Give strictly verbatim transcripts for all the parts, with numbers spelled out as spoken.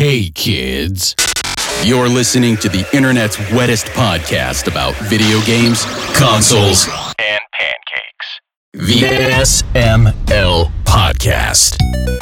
Hey kids, you're listening to the internet's wettest podcast about video games, consoles, and pancakes. The S M L Podcast.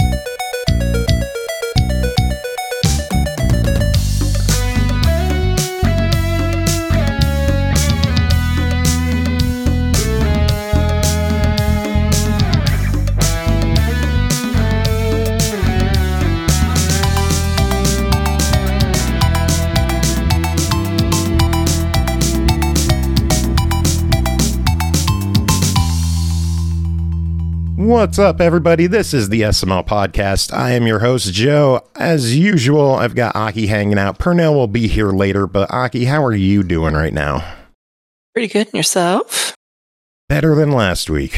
What's up, everybody? This is the S M L Podcast. I am your host, Joe. As usual, I've got Aki hanging out. Pernell will be here later, but Aki, how are you doing right now? Pretty good. And yourself? Better than last week.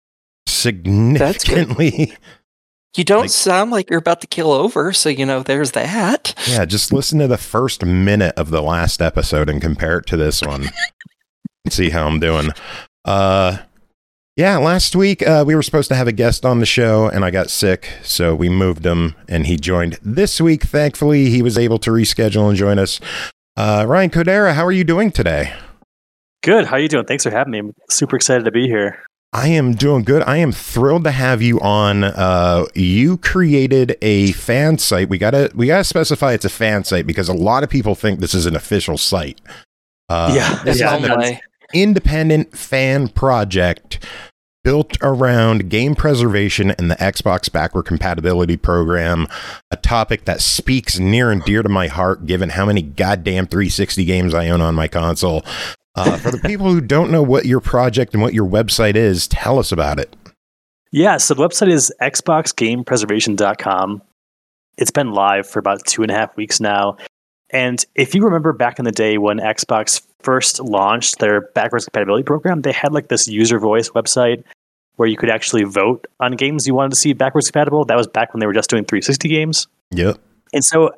Significantly. You don't like, sound like you're about to kill over, so, you know, there's that. Yeah, just listen to the first minute of the last episode and compare it to this one. See how I'm doing. Uh... Yeah, last week uh, we were supposed to have a guest on the show and I got sick, so we moved him and he joined this week. Thankfully, he was able to reschedule and join us. Uh, Ryan Codera, how are you doing today? Good. How are you doing? Thanks for having me. I'm super excited to be here. I am doing good. I am thrilled to have you on. Uh, you created a fan site. We gotta we gotta specify it's a fan site because a lot of people think this is an official site. Uh, yeah, this yeah, is an independent fan project built around game preservation and the Xbox backward compatibility program, a topic that speaks near and dear to my heart, given how many goddamn three sixty games I own on my console. Uh, for the people who don't know what your project and what your website is, tell us about it. Yeah, so the website is xbox game preservation dot com. It's been live for about two and a half weeks now. And if you remember back in the day when Xbox first launched their backwards compatibility program, they had like this user voice website where you could actually vote on games you wanted to see backwards compatible. That was back when they were just doing three sixty games. Yep. And so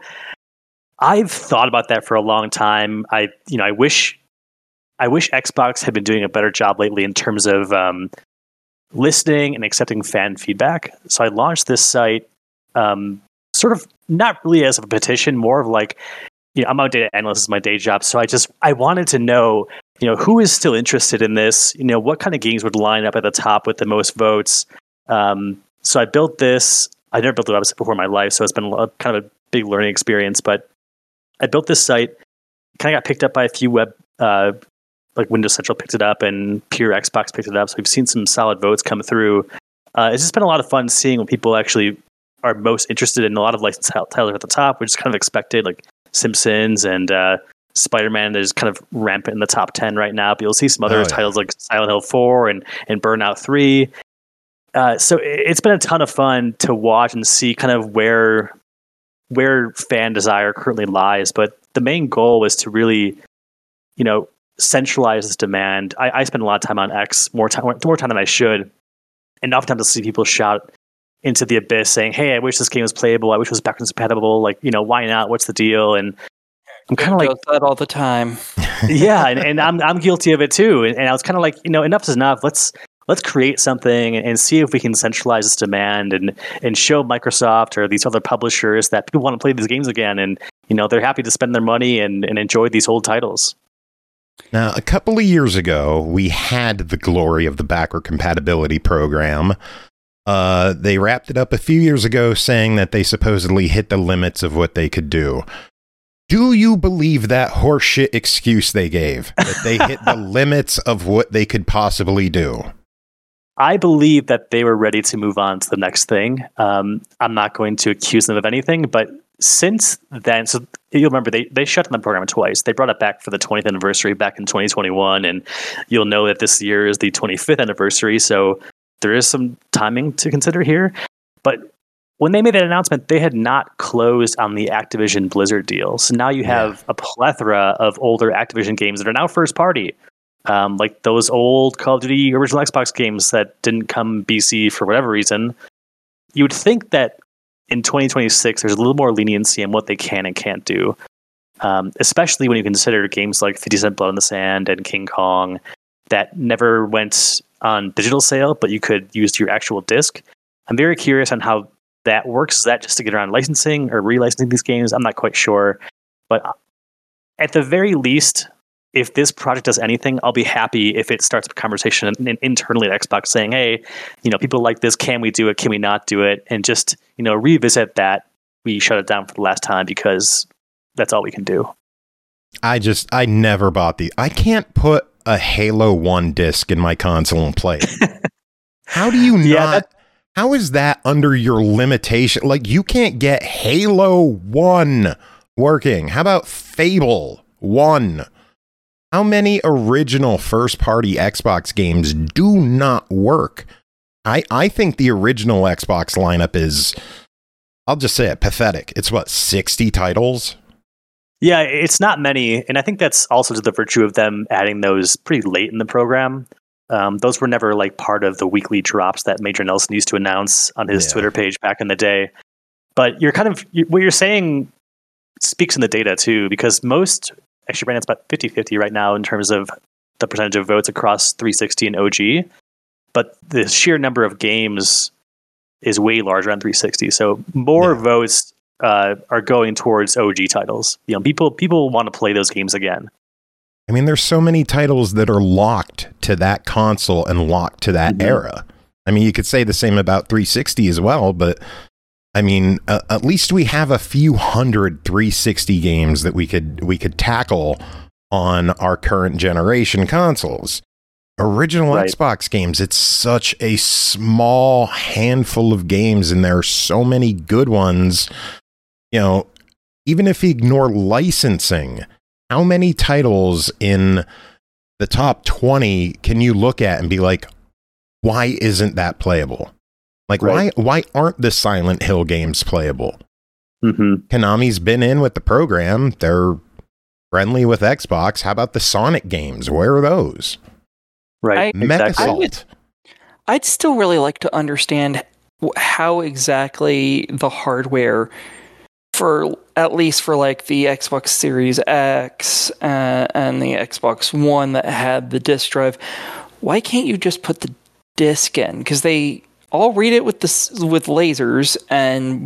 I've thought about that for a long time. I, you know, I wish, I wish Xbox had been doing a better job lately in terms of um, listening and accepting fan feedback. So I launched this site, um, sort of not really as a petition, more of like, you know, I'm a data analyst, this is my day job. So I just, I wanted to know, you know, who is still interested in this? You know, what kind of games would line up at the top with the most votes? Um, so I built this. I never built a website before in my life, so it's been a, kind of a big learning experience. But I built this site, kind of got picked up by a few web, uh, like Windows Central picked it up and Pure Xbox picked it up. So we've seen some solid votes come through. Uh, it's just been a lot of fun seeing what people actually are most interested in. A lot of licensed titles at the top, which is kind of expected, like Simpsons and uh, Spider-Man is kind of rampant in the top ten right now, but you'll see some other oh, yeah. titles like Silent Hill four and, and Burnout three. Uh, so it's been a ton of fun to watch and see kind of where where fan desire currently lies. But the main goal was to really, you know, centralize this demand. I, I spend a lot of time on X, more time more time than I should, and oftentimes I see people shout into the abyss saying, "Hey, I wish this game was playable. I wish it was backwards compatible. Like, you know, why not? What's the deal?" And I'm kind of like that all the time. yeah, and, and I'm I'm guilty of it too. And, and I was kind of like, you know, enough is enough. Let's let's create something and, and see if we can centralize this demand and and show Microsoft or these other publishers that people want to play these games again, and you know they're happy to spend their money and, and enjoy these old titles. Now, a couple of years ago, we had the glory of the backward compatibility program. Uh, they wrapped it up a few years ago saying that they supposedly hit the limits of what they could do. Do you believe that horseshit excuse they gave? That they hit the limits of what they could possibly do? I believe that they were ready to move on to the next thing. Um, I'm not going to accuse them of anything, but since then, so you'll remember they, they shut down the program twice. They brought it back for the twentieth anniversary back in twenty twenty-one, and you'll know that this year is the twenty-fifth anniversary, so there is some timing to consider here. But when they made that announcement, they had not closed on the Activision Blizzard deal. So now you have yeah. a plethora of older Activision games that are now first party. Um, like those old Call of Duty original Xbox games that didn't come B C for whatever reason. You would think that in twenty twenty-six, there's a little more leniency in what they can and can't do. Um, especially when you consider games like fifty Cent Blood on the Sand and King Kong that never went on digital sale, but you could use your actual disc. I'm very curious on how that works. Is that just to get around licensing or relicensing these games? I'm not quite sure. But at the very least, if this project does anything, I'll be happy if it starts a conversation in, internally at Xbox saying, hey, you know, people like this. Can we do it? Can we not do it? And just, you know, revisit that. We shut it down for the last time because that's all we can do. I just, I never bought the, I can't put a Halo one disc in my console and play it. How do you not? Yeah, that, how is that under your limitation? Like, you can't get Halo one working. How about Fable one? How many original first-party Xbox games do not work? I, I think the original Xbox lineup is, I'll just say it, pathetic. It's what, sixty titles? Yeah, it's not many. And I think that's also to the virtue of them adding those pretty late in the program. Um, those were never like part of the weekly drops that Major Nelson used to announce on his Yeah. Twitter page back in the day. But you're kind of, you, what you're saying speaks in the data too, because most, actually Brandon's about fifty-fifty right now in terms of the percentage of votes across three sixty and O G. But the sheer number of games is way larger on three sixty. So more Yeah. votes uh, are going towards O G titles. You know, people people want to play those games again. I mean, there's so many titles that are locked to that console and locked to that Mhm. era. I mean, you could say the same about three sixty as well, but I mean, uh, at least we have a few hundred three sixty games that we could we could tackle on our current generation consoles. Original Right. Xbox games, it's such a small handful of games, and there are so many good ones. You know, even if you ignore licensing, how many titles in the top twenty can you look at and be like, why isn't that playable? Like, Right. why why aren't the Silent Hill games playable? Mm-hmm. Konami's been in with the program. They're friendly with Xbox. How about the Sonic games? Where are those? Right. I- Mech exactly. I would- Assault. I'd still really like to understand wh- how exactly the hardware for at least for like the Xbox Series X uh, and the Xbox One that had the disk drive, why can't you just put the disc in? Because they all read it with the s- with lasers, and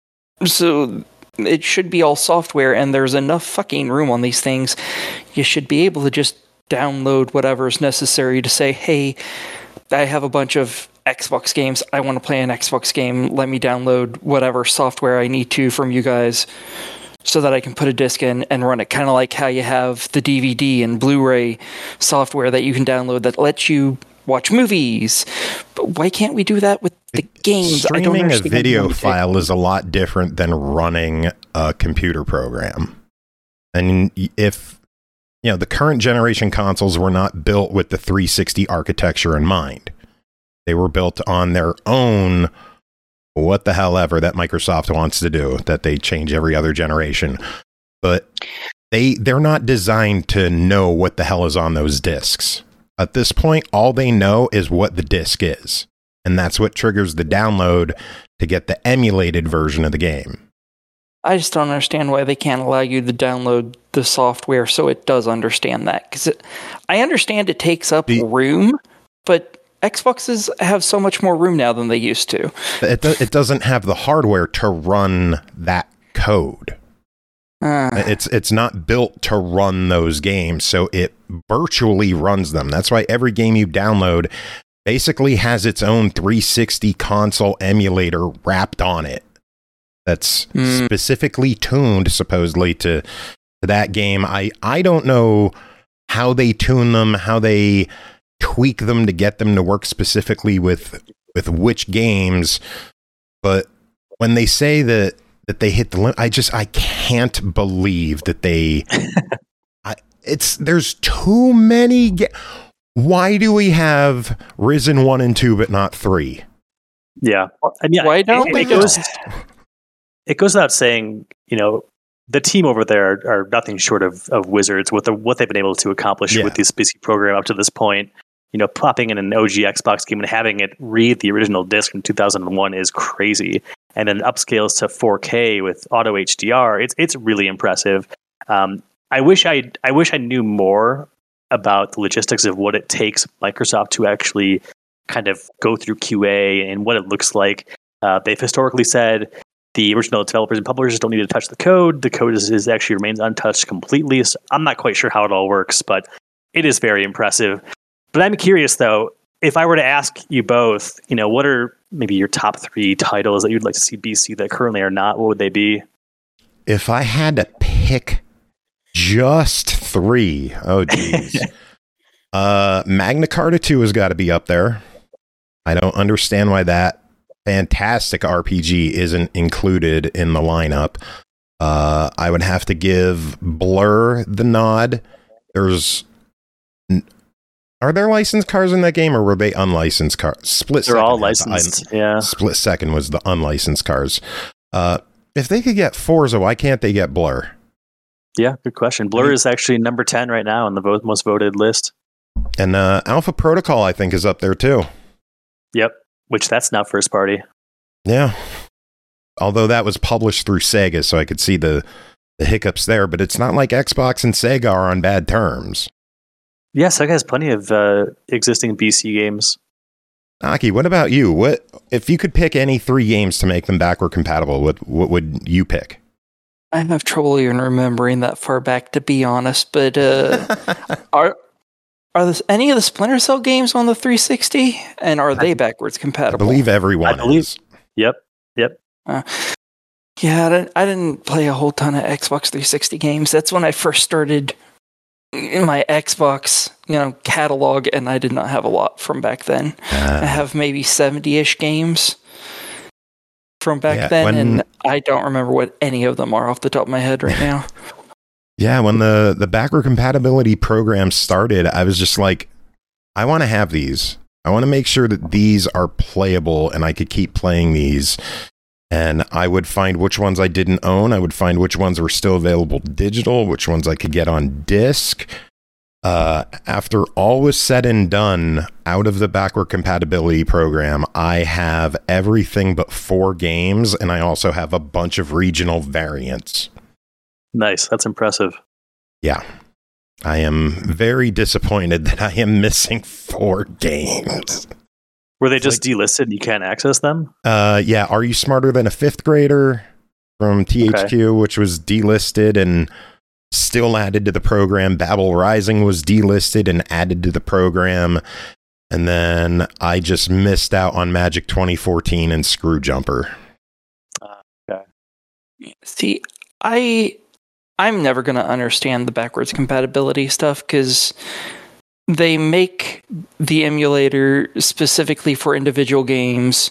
so it should be all software. And there's enough fucking room on these things. You should be able to just download whatever is necessary to say, hey, I have a bunch of Xbox games. I want to play an Xbox game. Let me download whatever software I need to from you guys so that I can put a disc in and run it. Kind of like how you have the D V D and Blu-ray software that you can download that lets you watch movies. But why can't we do that with the games? I don't Streaming a understand video why we file can't. is a lot different than running a computer program. And if, you know, the current generation consoles were not built with the three sixty architecture in mind. They were built on their own, what the hell ever that Microsoft wants to do, that they change every other generation. But they, they're not designed to know what the hell is on those discs. At this point, all they know is what the disc is. And that's what triggers the download to get the emulated version of the game. I just don't understand why they can't allow you to download the software so it does understand that. Because I understand it takes up The- room, but Xboxes have so much more room now than they used to. It, do- it doesn't have the hardware to run that code. Uh, It's it's not built to run those games, so it virtually runs them. That's why every game you download basically has its own three sixty console emulator wrapped on it. That's Mm. specifically tuned, supposedly, to, to that game. I, I don't know how they tune them, how they tweak them to get them to work specifically with with which games, but when they say that that they hit the limit, I just I can't believe that they. I, it's there's too many. Ga- Why do we have Risen one and two but not three? Yeah. I mean, Why it- don't it, we it goes, just- it goes without saying, you know, the team over there are nothing short of, of wizards with the, what they've been able to accomplish Yeah. with this P C program up to this point. You know, popping in an O G Xbox game and having it read the original disc from two thousand one is crazy. And then upscales to four K with auto H D R. It's it's really impressive. Um, I wish I I wish I knew more about the logistics of what it takes Microsoft to actually kind of go through Q A and what it looks like. Uh, they've historically said the original developers and publishers don't need to touch the code. The code is, is actually remains untouched completely. So I'm not quite sure how it all works, but it is very impressive. But I'm curious, though, if I were to ask you both, you know, what are maybe your top three titles that you'd like to see B C that currently are not? What would they be? If I had to pick just three, oh geez, uh, Magna Carta two has got to be up there. I don't understand why that fantastic R P G isn't included in the lineup. Uh, I would have to give Blur the nod. There's, are there licensed cars in that game, or were they unlicensed cars? Split They're Second all had licensed. the, yeah. Split Second was the unlicensed cars. Uh, if they could get Forza, why can't they get Blur? Yeah, good question. Blur is actually number ten right now on the vote, most voted list. And uh, Alpha Protocol, I think, is up there too. Yep. Which that's not first party. Yeah. Although that was published through Sega, so I could see the, the hiccups there, but it's not like Xbox and Sega are on bad terms. Yeah, Sega has plenty of uh, existing B C games. Aki, what about you? What if you could pick any three games to make them backward compatible, what what would you pick? I have trouble even remembering that far back, to be honest, but uh, are Are this, any of the Splinter Cell games on the three sixty? And are they backwards compatible? I believe everyone I believe, is. Yep. Yep. Uh, yeah, I didn't, I didn't play a whole ton of Xbox three sixty games. That's when I first started in my Xbox, you know, catalog, and I did not have a lot from back then. Uh, I have maybe seventy-ish games from back yeah, then, when, and I don't remember what any of them are off the top of my head right now. Yeah, when the, the backward compatibility program started, I was just like, I want to have these. I want to make sure that these are playable and I could keep playing these. And I would find which ones I didn't own. I would find which ones were still available digital, which ones I could get on disc. Uh, after all was said and done, out of the backward compatibility program, I have everything but four games, and I also have a bunch of regional variants. Nice. That's impressive. Yeah. I am very disappointed that I am missing four games. Were they just like, delisted and you can't access them? Uh, yeah. Are You Smarter Than a Fifth Grader from T H Q, okay. which was delisted and still added to the program. Babel Rising was delisted and added to the program. And then I just missed out on Magic twenty fourteen and Screwjumper. Uh, okay. See, I... I'm never going to understand the backwards compatibility stuff because they make the emulator specifically for individual games.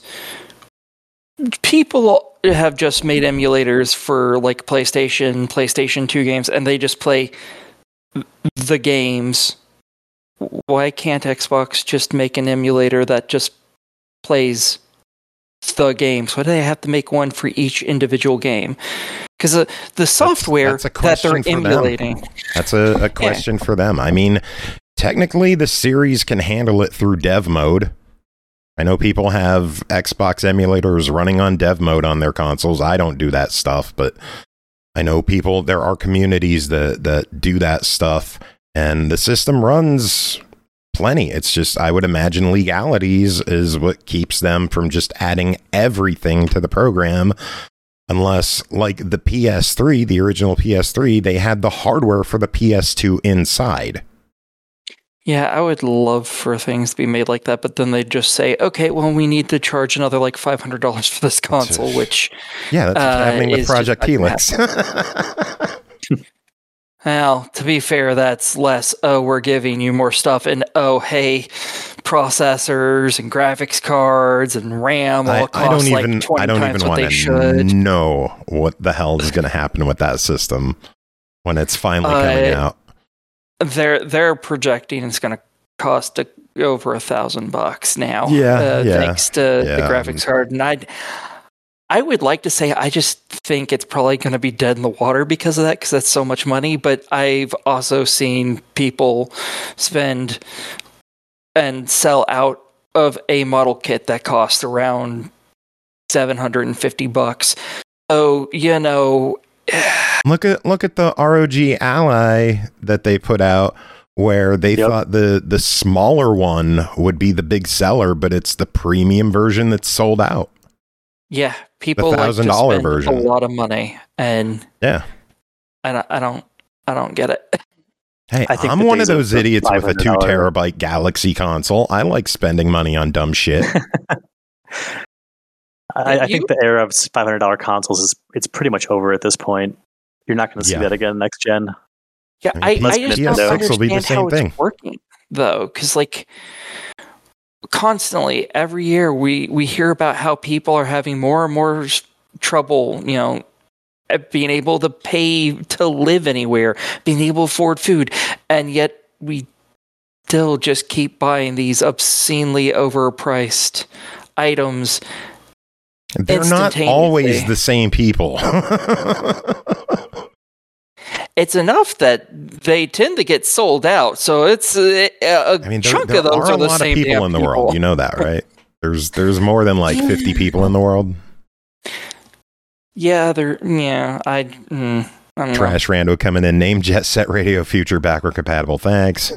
People have just made emulators for like PlayStation, PlayStation two games, and they just play the games. Why can't Xbox just make an emulator that just plays the games? Why do they have to make one for each individual game? Because the, the software that's, that's that they're emulating. Them. That's a, a question yeah. for them. I mean, technically the series can handle it through dev mode. I know people have Xbox emulators running on dev mode on their consoles. I don't do that stuff, but I know people, there are communities that, that do that stuff, and the system runs plenty. It's just, I would imagine legalities is what keeps them from just adding everything to the program. Unless, like the P S three, the original P S three, they had the hardware for the P S two inside. Yeah, I would love for things to be made like that, but then they'd just say, okay, well, we need to charge another like five hundred dollars for this console, which... Yeah, that's what's uh, happening with Project Helix. Well, to be fair, that's less, oh, we're giving you more stuff, and oh, hey, processors and graphics cards and RAM all I, cost I don't like even, twenty I don't times even what they should. Know what the hell is going to happen with that system when it's finally uh, coming out. They're they're projecting it's going to cost a, over a thousand bucks now. Yeah, uh, yeah, thanks to yeah. the graphics card, and I. I would like to say I just think it's probably going to be dead in the water because of that, because that's so much money. But I've also seen people spend and sell out of a model kit that costs around seven hundred fifty bucks. So, you know, look at look at the R O G Ally that they put out, where they yep. thought the the smaller one would be the big seller, but it's the premium version that's sold out. Yeah, people The like to thousand dollar spend version. a lot of money, and Yeah. I don't, I don't, I don't get it. Hey, I think I'm the one of days of those the idiots with a two five hundred dollars terabyte Galaxy console. I like spending money on dumb shit. I, I You- think the era of five hundred dollars consoles is it's pretty much over at this point. You're not going to see Yeah. that again next gen. Yeah, I I, mean, I P just S don't six will be the understand same how thing. it's working though, because like constantly every year we we hear about how people are having more and more s- trouble, you know, at being able to pay to live anywhere, being able to afford food, and yet we still just keep buying these obscenely overpriced items. They're not always the same people. It's enough that they tend to get sold out, so it's uh, a I mean, there, chunk there of those are are, a the lot of same people damn in the people. world. You know that, right? There's there's more than like fifty people in the world. Yeah, they're yeah. I, mm, I don't know. Trash Rando coming in. Name Jet Set Radio Future backward compatible. Thanks.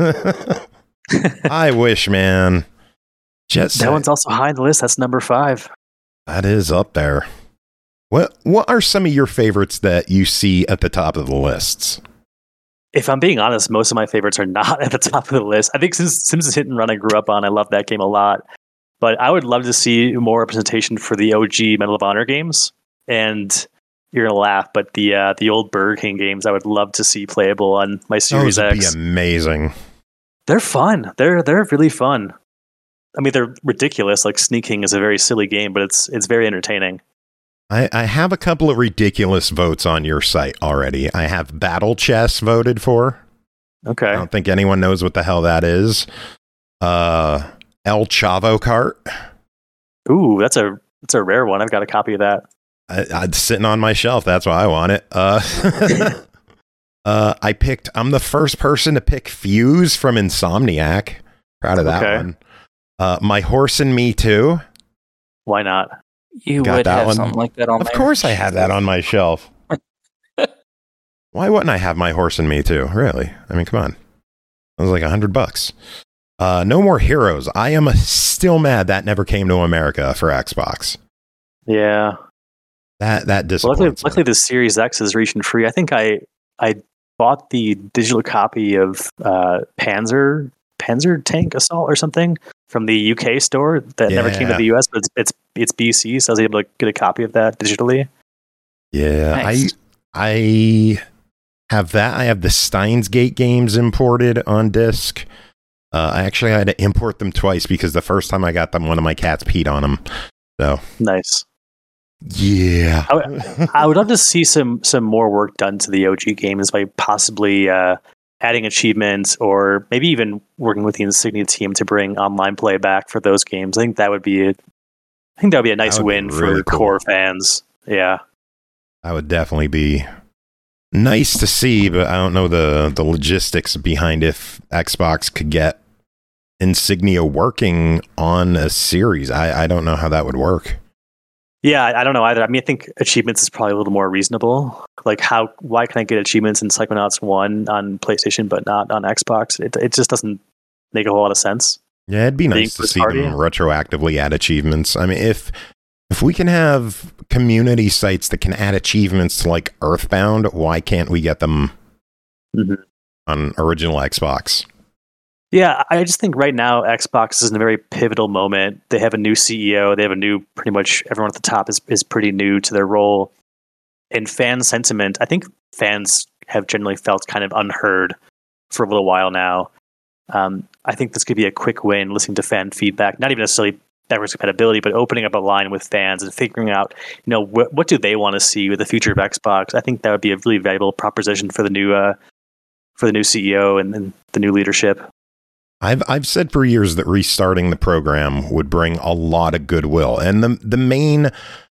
I wish, man. Jet Set. That one's also high on the list. That's number five. That is up there. What What are some of your favorites that you see at the top of the lists? If I'm being honest, most of my favorites are not at the top of the list. I think since Simpsons Hit and Run I grew up on, I love that game a lot. But I would love to see more representation for the O G Medal of Honor games. And you're gonna laugh, but the uh, the old Burger King games, I would love to see playable on my Series Those would X. be amazing. They're fun. They're they're really fun. I mean, they're ridiculous. Like Sneaking is a very silly game, but it's it's very entertaining. I, I have a couple of ridiculous votes on your site already. I have Battle Chess voted for. Okay. I don't think anyone knows what the hell that is. Uh, El Chavo Kart. Ooh, that's a that's a rare one. I've got a copy of that. I, it's sitting on my shelf. That's why I want it. Uh, uh, I picked. I'm the first person to pick Fuse from Insomniac. Proud of that Okay. one. Uh, My Horse and Me Too. Why not? You Got would that have one. something like that on Of there. course, I had that on my shelf. Why wouldn't I have My Horse and Me Too? Really? I mean, come on. That was like a hundred bucks. Uh, No More Heroes. I am still mad that never came to America for Xbox. Yeah. That that Well, luckily, disappoints. luckily, the Series X is region free. I think I I bought the digital copy of uh, Panzer Panzer Tank Assault or something from the U K store that never came to Yeah. the U S, but it's, it's it's B C, so I was able to get a copy of that digitally. Yeah, Nice. I I have that. I have the Steins Gate games imported on disc. Uh, I actually had to import them twice because the first time I got them, one of my cats peed on them. So Nice. yeah, I would love to see some some more work done to the O G games by possibly uh, adding achievements or maybe even working with the Insignia team to bring online play back for those games. I think that would be a, I think that would be a nice That would be win really for cool. core fans. Yeah. that would definitely be nice to see, but I don't know the the logistics behind if Xbox could get Insignia working on a series. I I don't know how that would work. Yeah, I I don't know either. I mean, I think achievements is probably a little more reasonable. Like, how? Why can I get achievements in Psychonauts one on PlayStation but not on Xbox? It it just doesn't make a whole lot of sense. Yeah, it'd be Being nice to first see party? them retroactively add achievements. I mean, if if we can have community sites that can add achievements to like Earthbound, why can't we get them Mhm. on original Xbox? Yeah, I just think right now Xbox is in a very pivotal moment. They have a new C E O. They have a new, pretty much everyone at the top is is pretty new to their role. And fan sentiment, I think fans have generally felt kind of unheard for a little while now. Um, I think this could be a quick win, listening to fan feedback, not even necessarily backwards compatibility, but opening up a line with fans and figuring out, you know, what what do they want to see with the future of Xbox. I think that would be a really valuable proposition for the new uh, for the new C E O and, and the new leadership. I've I've said for years that restarting the program would bring a lot of goodwill, and the the main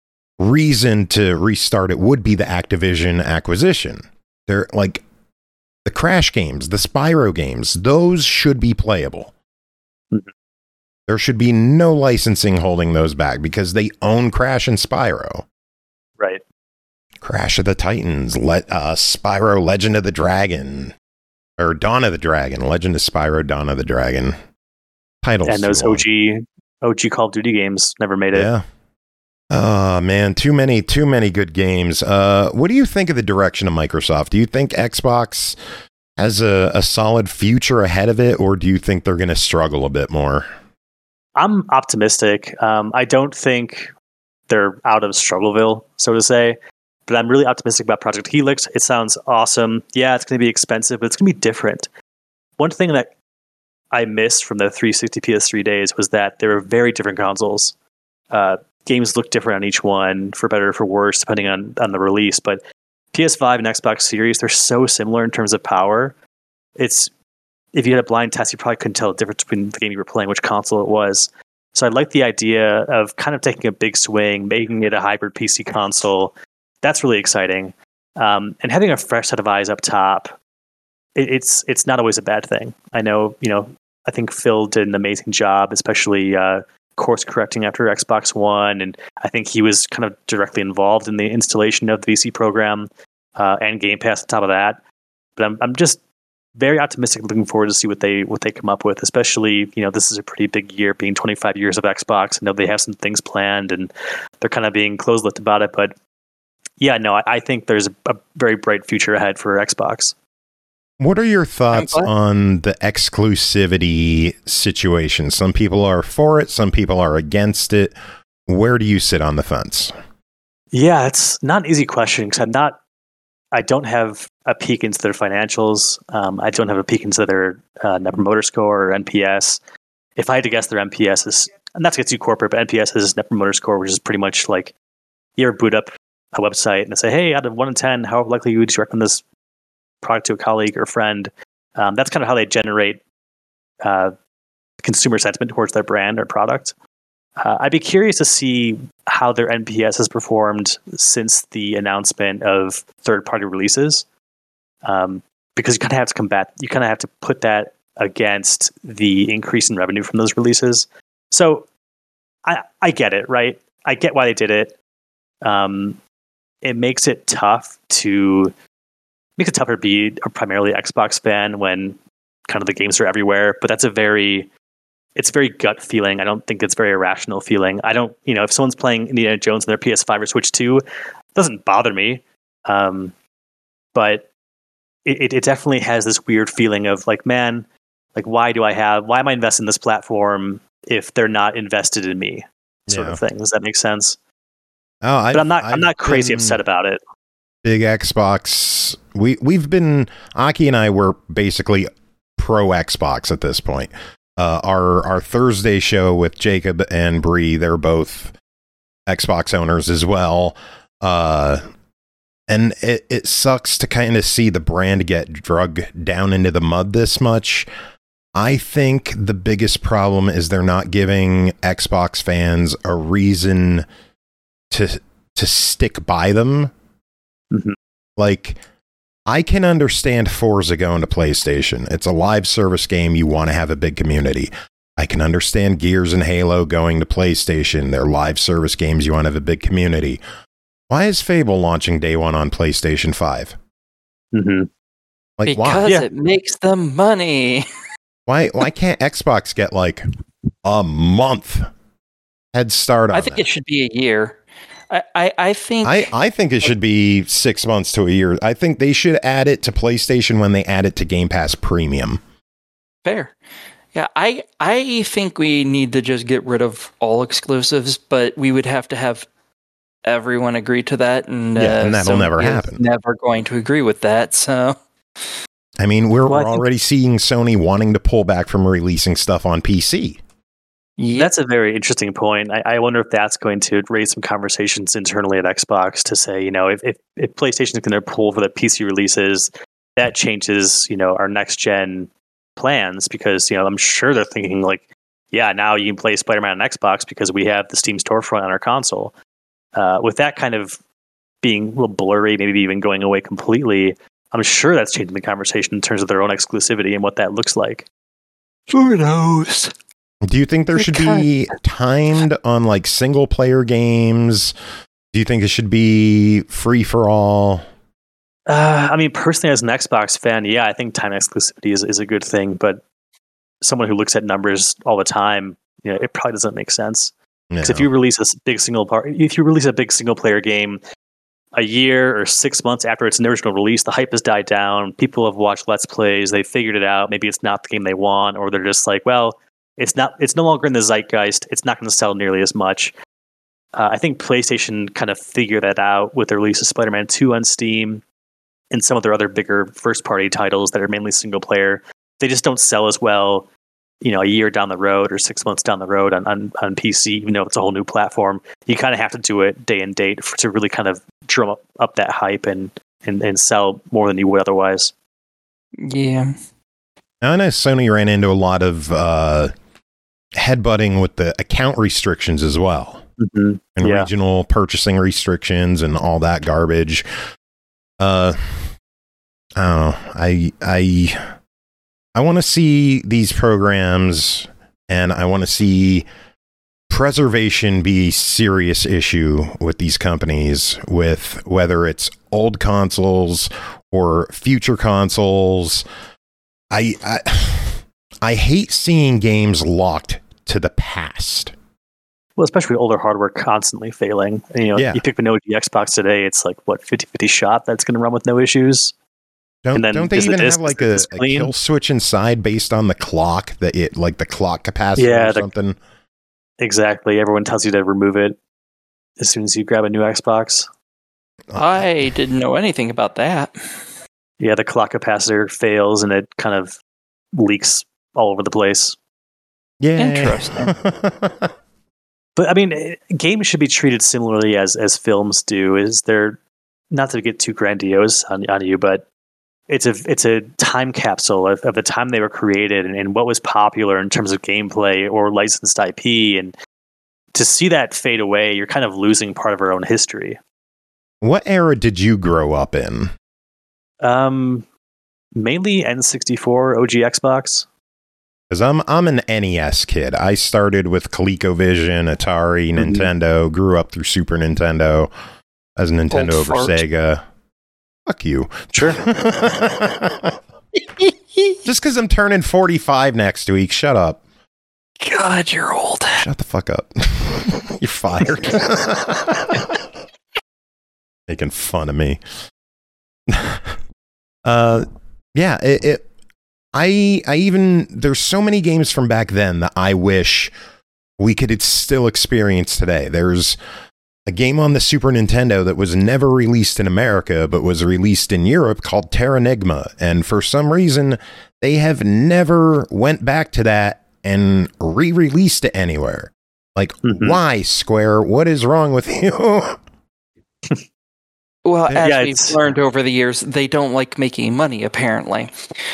reason to restart it would be the Activision acquisition. They're like the Crash games, the Spyro games; those should be playable. Mhm. There should be no licensing holding those back because they own Crash and Spyro. Right. Crash of the Titans, let uh, Spyro Legend of the Dragon, or Dawn of the Dragon, Legend of Spyro, Dawn of the Dragon. Titles And those too long. O G O G Call of Duty games never made it. Yeah. Oh man, too many, too many good games. Uh, what do you think of the direction of Microsoft? Do you think Xbox has a, a solid future ahead of it, or do you think they're going to struggle a bit more? I'm optimistic. Um, I don't think they're out of struggleville, so to say, but I'm really optimistic about Project Helix. It sounds awesome. Yeah, it's going to be expensive, but it's going to be different. One thing that I missed from the three sixty P S three days was that they were very different consoles. Uh, games look different on each one, for better or for worse, depending on, on the release. But P S five and Xbox Series, they're so similar in terms of power. It's if you had a blind test, you probably couldn't tell the difference between the game you were playing, which console it was. So I like the idea of kind of taking a big swing, making it a hybrid P C console. That's really exciting. Um, and having a fresh set of eyes up top, it, it's it's not always a bad thing. I know, you know, I think Phil did an amazing job, especially uh, course correcting after Xbox One, and I think he was kind of directly involved in the installation of the V C program uh, and Game Pass on top of that. But I'm I'm just very optimistic, looking forward to see what they what they come up with. Especially, you know, this is a pretty big year, being twenty-five years of Xbox. I know they have some things planned, and they're kind of being close-lipped about it. But yeah, no, I, I think there's a, a very bright future ahead for Xbox. What are your thoughts on the exclusivity situation? Some people are for it, some people are against it. Where do you sit on the fence? Yeah, it's not an easy question because I'm not. I don't have a peek into their financials. Um, I don't have a peek into their uh, Net Promoter Score or N P S. If I had to guess, their N P S is, and not to get too corporate, but N P S is Net Promoter Score, which is pretty much like you ever boot up a website and say, "Hey, out of one in ten, how likely would you recommend this product to a colleague or friend?" Um, that's kind of how they generate uh, consumer sentiment towards their brand or product. Uh, I'd be curious to see how their N P S has performed since the announcement of third-party releases, um, because you kind of have to combat. You kind of have to put that against the increase in revenue from those releases. So, I I get it, right? I get why they did it. Um, it makes it tough to makes it tougher to be a primarily Xbox fan when kind of the games are everywhere. But that's a very It's a very gut feeling. I don't think it's very irrational feeling. I don't, you know, if someone's playing Indiana Jones on their P S five or Switch two, it doesn't bother me. Um, but it, it definitely has this weird feeling of like, man, like, why do I have, why am I investing in this platform if they're not invested in me? Sort Yeah. of thing. Does that make sense? Oh, I've, But I'm not, I've I'm not crazy been upset about it. Big Xbox. We, we've been, Aki and I were basically pro Xbox at this point. Uh, our our Thursday show with Jacob and Bree, they're both Xbox owners as well. Uh, and it, it sucks to kind of see the brand get drug down into the mud this much. I think the biggest problem is they're not giving Xbox fans a reason to to stick by them. Mm-hmm. Like, I can understand Forza going to PlayStation. It's a live service game. You want to have a big community. I can understand Gears and Halo going to PlayStation. They're live service games. You want to have a big community. Why is Fable launching day one on PlayStation five? Mm-hmm. Like, because why? Yeah. it makes them money. Why? Why can't Xbox get like a month head start on I think that? it should be a year. I, I, I think I, I think it should be six months to a year. I think they should add it to PlayStation when they add it to Game Pass Premium. fair. Yeah, I I think we need to just get rid of all exclusives, but we would have to have everyone agree to that, and Yeah, uh, and that'll Sony never is happen. Never going to agree with that. So I mean, we're, Well, I we're think- already seeing Sony wanting to pull back from releasing stuff on P C. yeah, That's a very interesting point. I, I wonder if that's going to raise some conversations internally at Xbox to say, you know, if, if, if PlayStation is going to pull for the P C releases, that changes, you know, our next gen plans, because, you know, I'm sure they're thinking like, yeah, now you can play Spider-Man on Xbox because we have the Steam storefront on our console. Uh, with that kind of being a little blurry, maybe even going away completely, I'm sure that's changing the conversation in terms of their own exclusivity and what that looks like. who knows? Do you think there It should be timed on like single player games? Do you think it should be free for all? Uh, I mean, personally, as an Xbox fan, yeah, I think time exclusivity is, is a good thing. But someone who looks at numbers all the time, you know, it probably doesn't make sense. Because if you release a big single part, if you release a big single player game a year or six months after its original release, the hype has died down. People have watched Let's Plays. They figured it out. Maybe it's not the game they want, or they're just like, well, it's not. It's no longer in the zeitgeist. It's not going to sell nearly as much. Uh, I think PlayStation kind of figured that out with the release of Spider-Man two on Steam and some of their other bigger first-party titles that are mainly single player. They just don't sell as well, you know, a year down the road or six months down the road on, on, on P C, even though it's a whole new platform. You kind of have to do it day and date for, to really kind of drum up, up that hype and, and, and sell more than you would otherwise. Yeah. Now, I know Sony ran into a lot of uh, headbutting with the account restrictions as well. Mm-hmm. And yeah. regional purchasing restrictions and all that garbage. Uh, I don't know. I, I, I want to see these programs, and I want to see preservation be a serious issue with these companies, with whether it's old consoles or future consoles. I, I, I hate seeing games locked to the past. Well, especially older hardware constantly failing. You know, Yeah. you pick an O G Xbox today, it's like, what, fifty-fifty shot that's going to run with no issues? Don't, And then don't they is the even disc- have like is the a, disc a clean? kill switch inside based on the clock that it like the clock capacity Yeah, or the- something? Exactly. Everyone tells you to remove it as soon as you grab a new Xbox. I didn't know anything about that. Yeah, the clock capacitor fails and it kind of leaks all over the place. Yeah. Interesting. But I mean, eh, games should be treated similarly as as films do. Is there, not to get too grandiose on, on you, but it's a it's a time capsule of, of the time they were created and, and what was popular in terms of gameplay or licensed I P. And to see that fade away, you're kind of losing part of our own history. What era did you grow up in? Um, mainly N sixty-four, O G Xbox. Because I'm I'm an N E S kid. I started with ColecoVision, Atari, Mhm. Nintendo. Grew up through Super Nintendo. As Nintendo Old over fart. Sega. Fuck you. Sure. Just because I'm turning forty-five next week. Shut up. God, you're old. Shut the fuck up. You're fired. Making fun of me. uh, yeah, it, it. I I even there's so many games from back then that I wish we could still experience today. There's a game on the Super Nintendo that was never released in America but was released in Europe called Terranigma, and for some reason they have never went back to that and re-released it anywhere. Like, Mhm. why, Square? What is wrong with you? Well, as Yeah, we've it's- learned over the years, they don't like making money, apparently.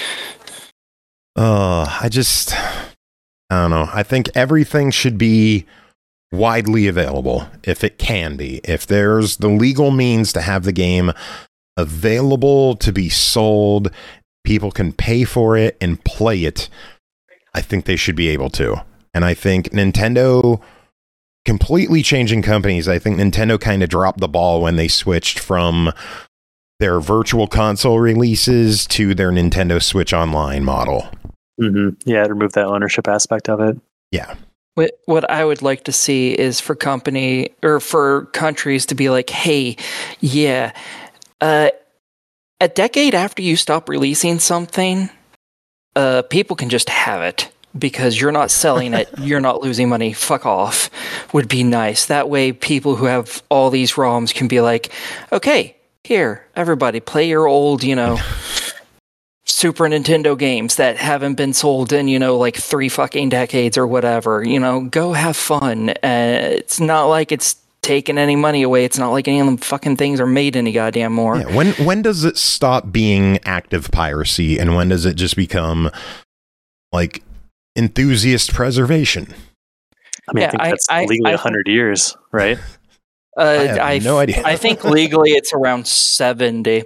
Oh, I just, I don't know. I think everything should be widely available if it can be. If there's the legal means to have the game available to be sold, people can pay for it and play it. I think they should be able to. And I think Nintendo completely changing companies. I think Nintendo kind of dropped the ball when they switched from their virtual console releases to their Nintendo Switch Online model. hmm Yeah, remove that ownership aspect of it. Yeah. What what I would like to see is for company or for countries to be like, hey, yeah, uh, a decade after you stop releasing something, uh, people can just have it because you're not selling it, you're not losing money. Fuck off. Would be nice. That way, people who have all these ROMs can be like, okay, here, everybody, play your old, you know. Super Nintendo games that haven't been sold in, you know, like three fucking decades or whatever. You know, go have fun. Uh, it's not like it's taking any money away. It's not like any of them fucking things are made any goddamn more. Yeah, when when does it stop being active piracy and when does it just become like enthusiast preservation? I mean, Yeah, I think I- that's I- legally I one hundred years, right? Uh, I have I, no idea. I think legally it's around seventy.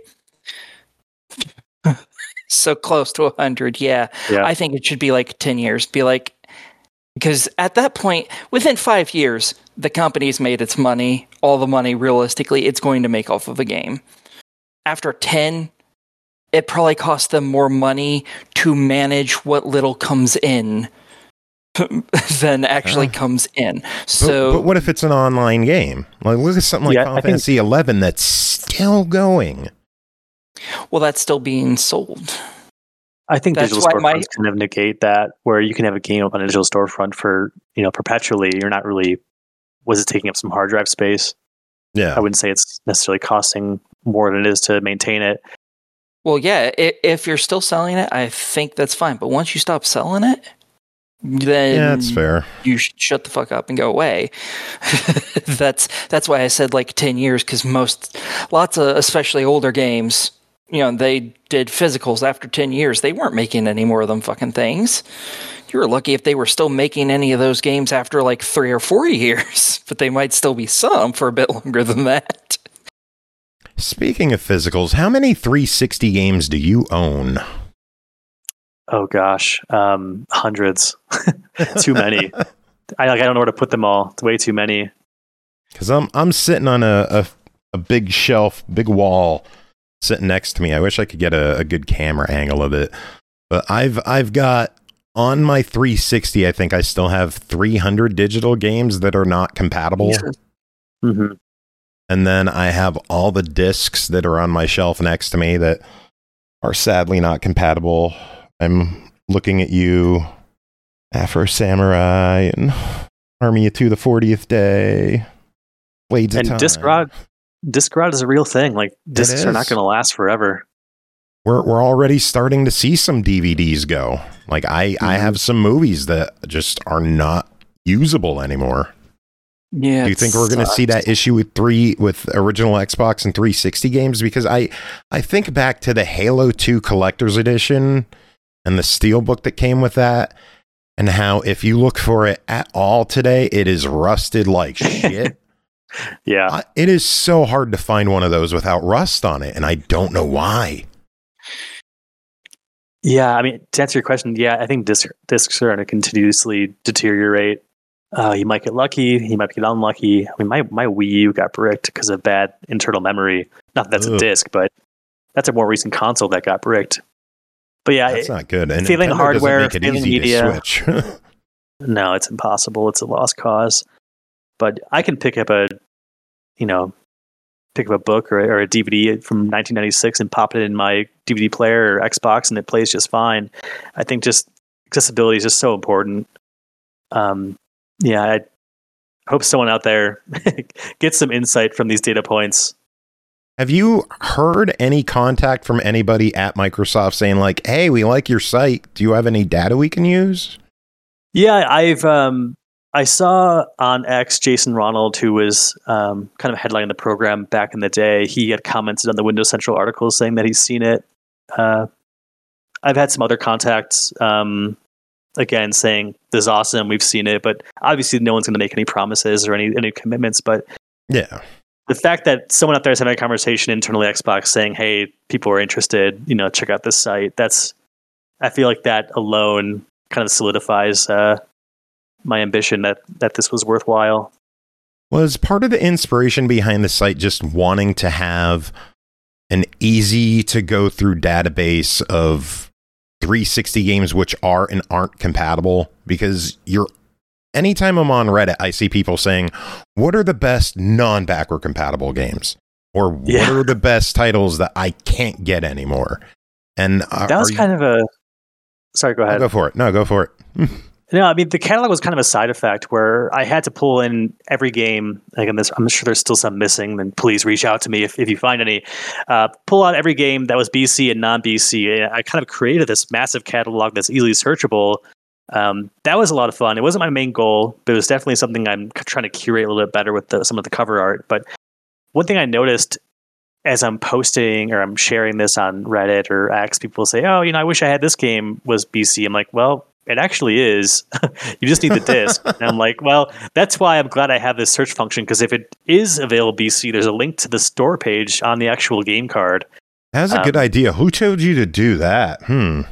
So close to one hundred, yeah. Yeah. I think it should be like ten years. Be like, because at that point, within five years, the company's made its money, all the money realistically it's going to make off of a game. After ten, it probably costs them more money to manage what little comes in. than actually uh, comes in. So, but, but what if it's an online game? Like, look at something like yeah, Final Fantasy eleven that's still going. Well, that's still being sold. I think That's digital storefronts my... kind of negate that, where you can have a game up on a digital storefront for, you know, perpetually. You're not really, was it taking up some hard drive space? Yeah. I wouldn't say it's necessarily costing more than it is to maintain it. Well, yeah, if you're still selling it, I think that's fine. But once you stop selling it, then yeah, that's fair. You should shut the fuck up and go away. that's that's why I said like ten years, because most, lots of, especially older games, you know, they did physicals after ten years. They weren't making any more of them fucking things. You were lucky if they were still making any of those games after like three or four years, but they might still be some for a bit longer than that. Speaking of physicals, how many three sixty games do you own? Oh gosh, um, hundreds. Too many. I like. I don't know where to put them all. It's way too many. Because I'm I'm sitting on a, a a big shelf, big wall sitting next to me. I wish I could get a, a good camera angle of it, but I've I've got on my three sixty. I think I still have three hundred digital games that are not compatible. Mm-hmm. And then I have all the discs that are on my shelf next to me that are sadly not compatible. I'm looking at you, Afro Samurai and Army of Two, the fortieth Day, Blades and of Time. Disc Rod, Disc Rod is a real thing. Like, discs are not going to last forever. We're we're already starting to see some D V Ds go. Like, I, mm-hmm. I have some movies that just are not usable anymore. Yeah. Do you think we're going to see that issue with three with original Xbox and three sixty games? Because I I think back to the Halo two Collector's Edition and the Steelbook that came with that, and how if you look for it at all today, it is rusted like shit. Yeah. Uh, it is so hard to find one of those without rust on it, and I don't know why. Yeah, I mean, to answer your question, yeah, I think disc, discs are going to continuously deteriorate. Uh, you might get lucky, you might get unlucky. I mean, my, my Wii U got bricked because of bad internal memory. Not that that's Ugh. a disc, but that's a more recent console that got bricked. But yeah, that's it, not good. And failing Nintendo hardware, doesn't make it failing easy media. to switch. No, it's impossible. It's a lost cause. But I can pick up a, you know, pick up a book or, or a D V D from nineteen ninety-six and pop it in my D V D player or Xbox, and it plays just fine. I think just accessibility is just so important. Um, yeah, I hope someone out there gets some insight from these data points. Have you heard any contact from anybody at Microsoft saying like, hey, we like your site. Do you have any data we can use? Yeah, I've um, I saw on X Jason Ronald, who was um, kind of headlining the program back in the day. He had commented on the Windows Central article saying that he's seen it. Uh, I've had some other contacts, um, again, saying this is awesome. We've seen it, but obviously no one's going to make any promises or any any commitments. But yeah. The fact that someone out there is having a conversation internally at Xbox saying, hey, people are interested, you know, check out this site. That's, I feel like that alone kind of solidifies uh, my ambition that, that this was worthwhile. Was part of the inspiration behind the site just wanting to have an easy to go through database of three sixty games which are and aren't compatible? Because you're anytime I'm on Reddit, I see people saying, what are the best non-backward compatible games? Or what yeah. are the best titles that I can't get anymore? And uh, that was kind you, of a... Sorry, go ahead. I'll go for it. No, go for it. No, I mean, the catalog was kind of a side effect where I had to pull in every game. Again, this, I'm sure there's still some missing. Then please reach out to me if, if you find any. Uh, pull out every game that was B C and non-B C. I kind of created this massive catalog that's easily searchable. Um, that was a lot of fun. It wasn't my main goal, but it was definitely something I'm trying to curate a little bit better with the, some of the cover art. But one thing I noticed as I'm posting or I'm sharing this on Reddit or X, people say, oh, you know, I wish I had this game was B C. I'm like, well, it actually is. You just need the disc. And I'm like, well, that's why I'm glad I have this search function, because if it is available B C, there's a link to the store page on the actual game card. That's a um, good idea. Who told you to do that? Hmm.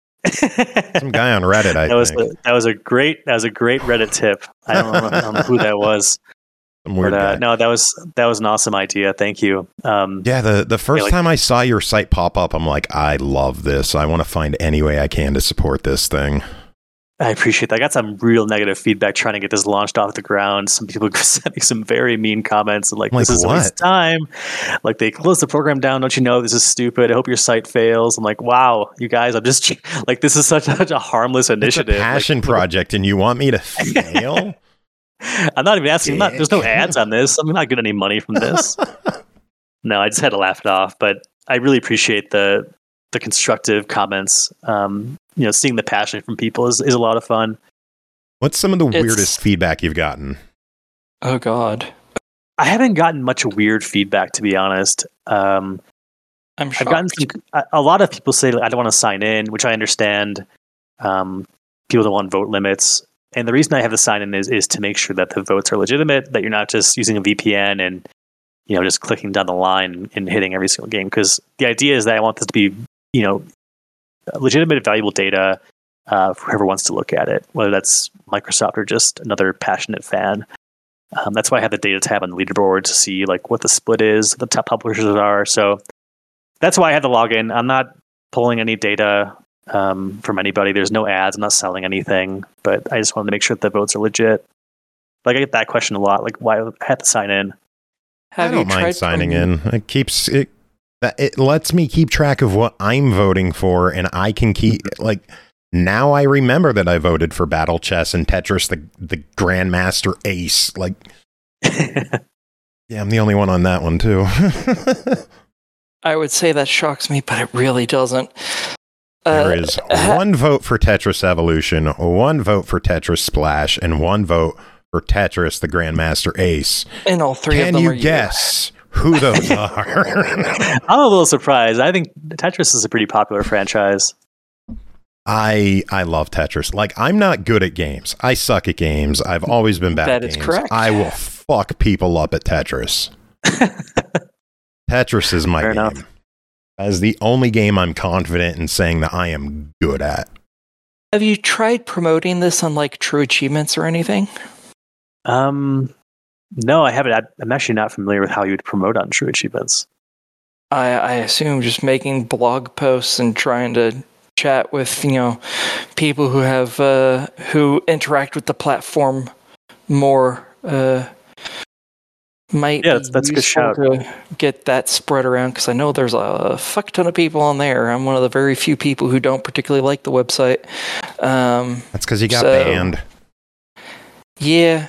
Some guy on Reddit, I that was think. A, that was a great that was a great Reddit tip. I don't know, I don't know who that was. Some weird but, uh, guy. No, that was that was an awesome idea. Thank you. Um, yeah, the, the first yeah, like, time I saw your site pop up, I'm like, I love this. I want to find any way I can to support this thing. I appreciate that. I got some real negative feedback trying to get this launched off the ground. Some people sent me some very mean comments like, Like this is a what? waste of time. Like, they closed the program down. Don't you know this is stupid? I hope your site fails. I'm like, wow, you guys, I'm just like, this is such, such a harmless initiative. It's a passion like, project, and you want me to fail? I'm not even asking. I'm not, there's no ads on this. I'm not getting any money from this. No, I just had to laugh it off. But I really appreciate the the constructive comments. Um, you know, seeing the passion from people is, is a lot of fun. What's some of the It's- weirdest feedback you've gotten? Oh God, I haven't gotten much weird feedback, to be honest. Um, I'm I've shocked. gotten some, a, a lot of people say, like, I don't want to sign in, which I understand. Um, people don't want vote limits. And the reason I have the sign in is, is to make sure that the votes are legitimate, that you're not just using a V P N and, you know, just clicking down the line and hitting every single game. Because the idea is that I want this to be, you know, legitimate, valuable data uh, for whoever wants to look at it, whether that's Microsoft or just another passionate fan. Um, that's why I have the data tab on the leaderboard to see like what the split is, the top publishers are. So that's why I had the login. I'm not pulling any data um, from anybody. There's no ads. I'm not selling anything, but I just wanted to make sure that the votes are legit. Like, I get that question a lot. Like, why I have to sign in? Have I don't you tried mind signing putting- in. It keeps it. that- It lets me keep track of what I'm voting for, and I can keep like. Now I remember that I voted for Battle Chess and Tetris, the the Grandmaster Ace. Like, yeah, I'm the only one on that one too. I would say that shocks me, but it really doesn't. Uh, There is ha- one vote for Tetris Evolution, one vote for Tetris Splash, and one vote for Tetris, the Grandmaster Ace. and all three Can of them you are guess who those are? I'm a little surprised. I think Tetris is a pretty popular franchise. I I love Tetris. Like, I'm not good at games. I suck at games. I've always been bad That at is games. correct. I will fuck people up at Tetris. Tetris is my Fair game. enough. That is the only game I'm confident in saying that I am good at. Have you tried promoting this on like True Achievements or anything? Um, no, I haven't. I, I'm actually not familiar with how you would promote on True Achievements. I, I assume just making blog posts and trying to chat with, you know, people who have uh, who interact with the platform more. Uh, might Yeah, be that's- that's a good useful shout. to get that spread around, because I know there's a fuck ton of people on there. I'm one of the very few people who don't particularly like the website. Um, That's because you got So- banned. yeah.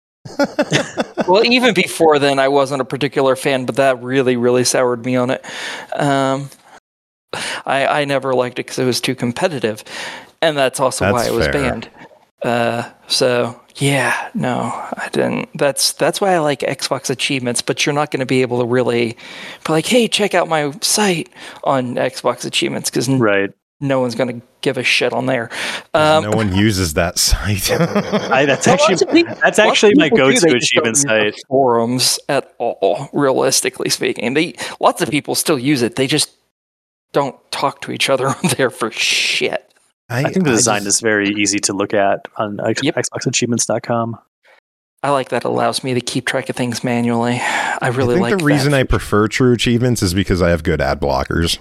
Well, even before then, I wasn't a particular fan, but that really, really soured me on it. Um, I, I never liked it because it was too competitive, and that's also That's why it was fair. banned. Uh, so yeah, no, I didn't. That's that's why I like Xbox achievements. But you're not going to be able to really be like, hey, check out my site on Xbox achievements, because Right. no one's going to give a shit on there. Um, no one uses that site. I, that's Well, actually lots of people- that's lots of actually my people do, go-to they just don't achievement use the site. Forums at all, realistically speaking. They lots of people still use it. They just don't talk to each other on there for shit. I think the design just- is very easy to look at on X- Yep. Xbox Achievements dot com. I like that. It allows me to keep track of things manually. I really I think like the reason that. I prefer True Achievements is because I have good ad blockers.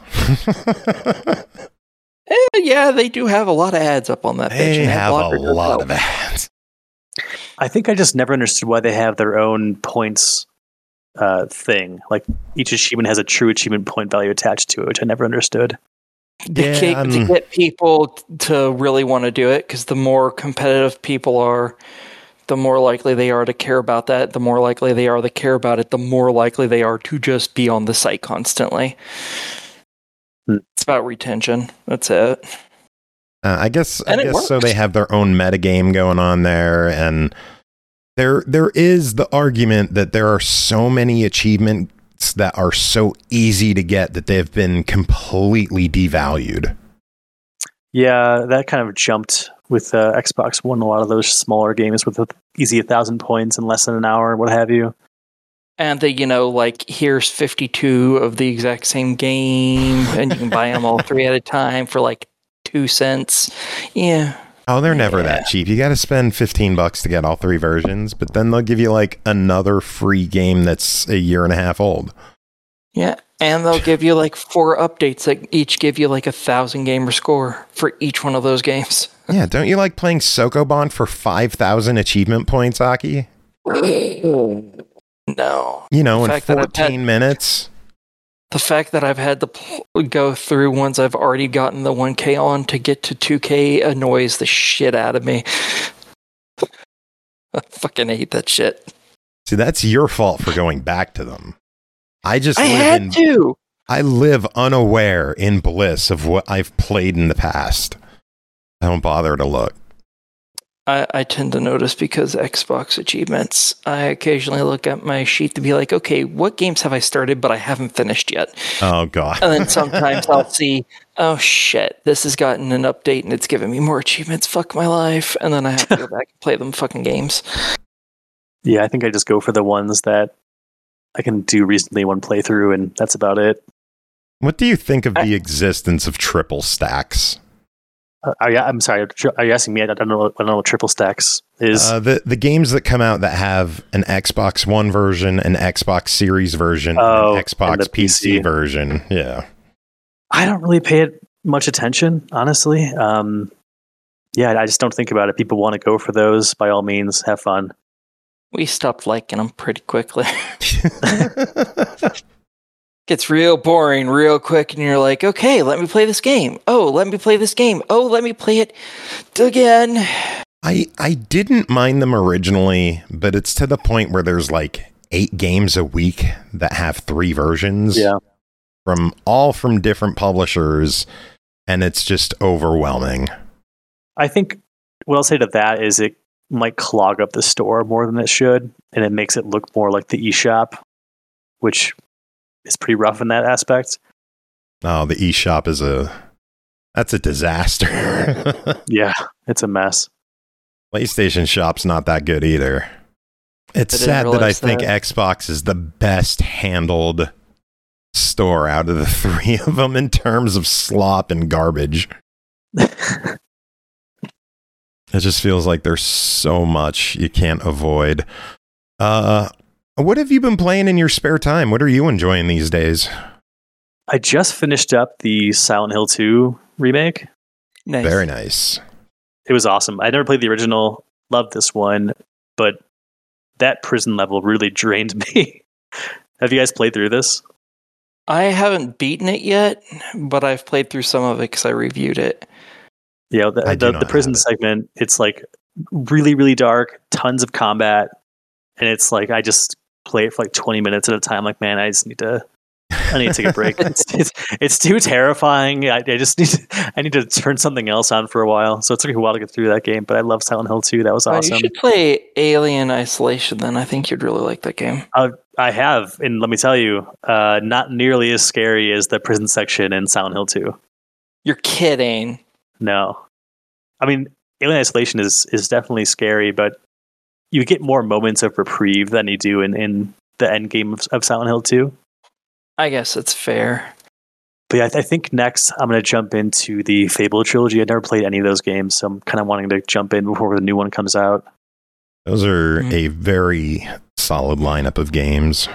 Eh, yeah, they do have a lot of ads up on that page. They and have a AdBlocker does lot help. of ads. I think I just never understood why they have their own points uh, thing. Like, each achievement has a true achievement point value attached to it, which I never understood. To, Yeah, keep- um, to get people to really want to do it, because the more competitive people are, the more likely they are to care about that. The more likely they are to care about it, the more likely they are to just be on the site constantly. Hmm. It's about retention. That's it. Uh, I guess I And it guess so. works. They have their own metagame going on there, and there there is the argument that there are so many achievements that are so easy to get that they've been completely devalued. Yeah, that kind of jumped with uh, Xbox One. A lot of those smaller games with a- easy a thousand points in less than an hour, what have you. And they, you know, like, here's fifty-two of the exact same game, and you can buy them all three at a time for like two cents. Yeah. Oh, they're never Yeah. that cheap. You got to spend fifteen bucks to get all three versions, but then they'll give you like another free game that's a year and a half old. Yeah, and they'll give you like four updates that each give you like a thousand gamer score for each one of those games. Yeah, don't you like playing Sokoban for five thousand achievement points, Aki? No. You know, The in fact that I've fourteen had- minutes. The fact that I've had to pl- go through ones I've already gotten the one K on to get to two K annoys the shit out of me. I fucking hate that shit. See, that's your fault for going back to them. I just I live had in, to. I live unaware in bliss of what I've played in the past. I don't bother to look. I, I tend to notice because Xbox achievements, I occasionally look at my sheet to be like, okay, what games have I started but I haven't finished yet? Oh, God. And then sometimes I'll see, oh shit, this has gotten an update and it's giving me more achievements. Fuck my life. And then I have to go back and play them fucking games. Yeah, I think I just go for the ones that I can do reasonably one playthrough, and that's about it. What do you think of I- the existence of triple stacks? Uh, are you, I'm sorry, are you asking me? I don't know. I don't know what triple stacks is. Uh, the the games that come out that have an Xbox One version, an Xbox Series version, Oh, an and Xbox the P C P C. version. Yeah. I don't really pay it much attention, honestly. Um, yeah, I just don't think about it. People want to go for those. By all means, have fun. We stopped liking them pretty quickly. Gets real boring real quick, and you're like, okay, let me play this game. Oh, let me play this game. Oh, let me play it again. I I didn't mind them originally, but it's to the point where there's like eight games a week that have three versions. Yeah. From all from different publishers, and it's just overwhelming. I think what I'll say to that is it might clog up the store more than it should, and it makes it look more like the eShop, which is pretty rough in that aspect. Oh, the eShop is a that's a disaster. Yeah, it's a mess. PlayStation Shop's not that good either. It's I didn't sad that I realize think that. Xbox is the best handled store out of the three of them in terms of slop and garbage. It just feels like there's so much you can't avoid. Uh, what have you been playing in your spare time? What are you enjoying these days? I just finished up the Silent Hill two remake. Nice. Very nice. It was awesome. I never played the original, loved this one, but that prison level really drained me. Have you guys played through this? I haven't beaten it yet, but I've played through some of it because I reviewed it. Yeah, the, I do the, not the prison have it. segment, it's like really, really dark, tons of combat, and it's like I just play it for like twenty minutes at a time. Like, man, I just need to, I need to take a break. it's, it's it's too terrifying. I, I just need, to, I need to turn something else on for a while. So it took me a while to get through that game, but I love Silent Hill two. That was Oh, awesome. you should play Alien Isolation then. I think you'd really like that game. Uh, I have, and let me tell you, uh, not nearly as scary as the prison section in Silent Hill two. You're kidding. No. I mean, Alien Isolation is, is definitely scary, but you get more moments of reprieve than you do in, in the end game of, of Silent Hill two. I guess it's fair. But yeah, I, th- I think next I'm going to jump into the Fable trilogy. I've never played any of those games, so I'm kind of wanting to jump in before the new one comes out. Those are Mhm. a very solid lineup of games.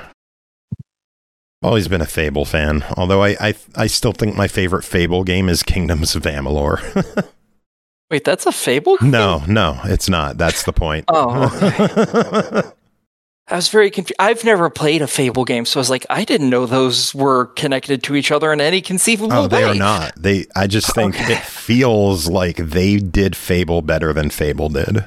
Always been a Fable fan, although I, I I still think my favorite Fable game is Kingdoms of Amalur. Wait, that's a Fable game? No, no, it's not. That's the point. Oh, okay. I was very confused. I've never played a Fable game, so I was like, I didn't know those were connected to each other in any conceivable Oh, way. they are not. They. I just think Okay. it feels like they did Fable better than Fable did.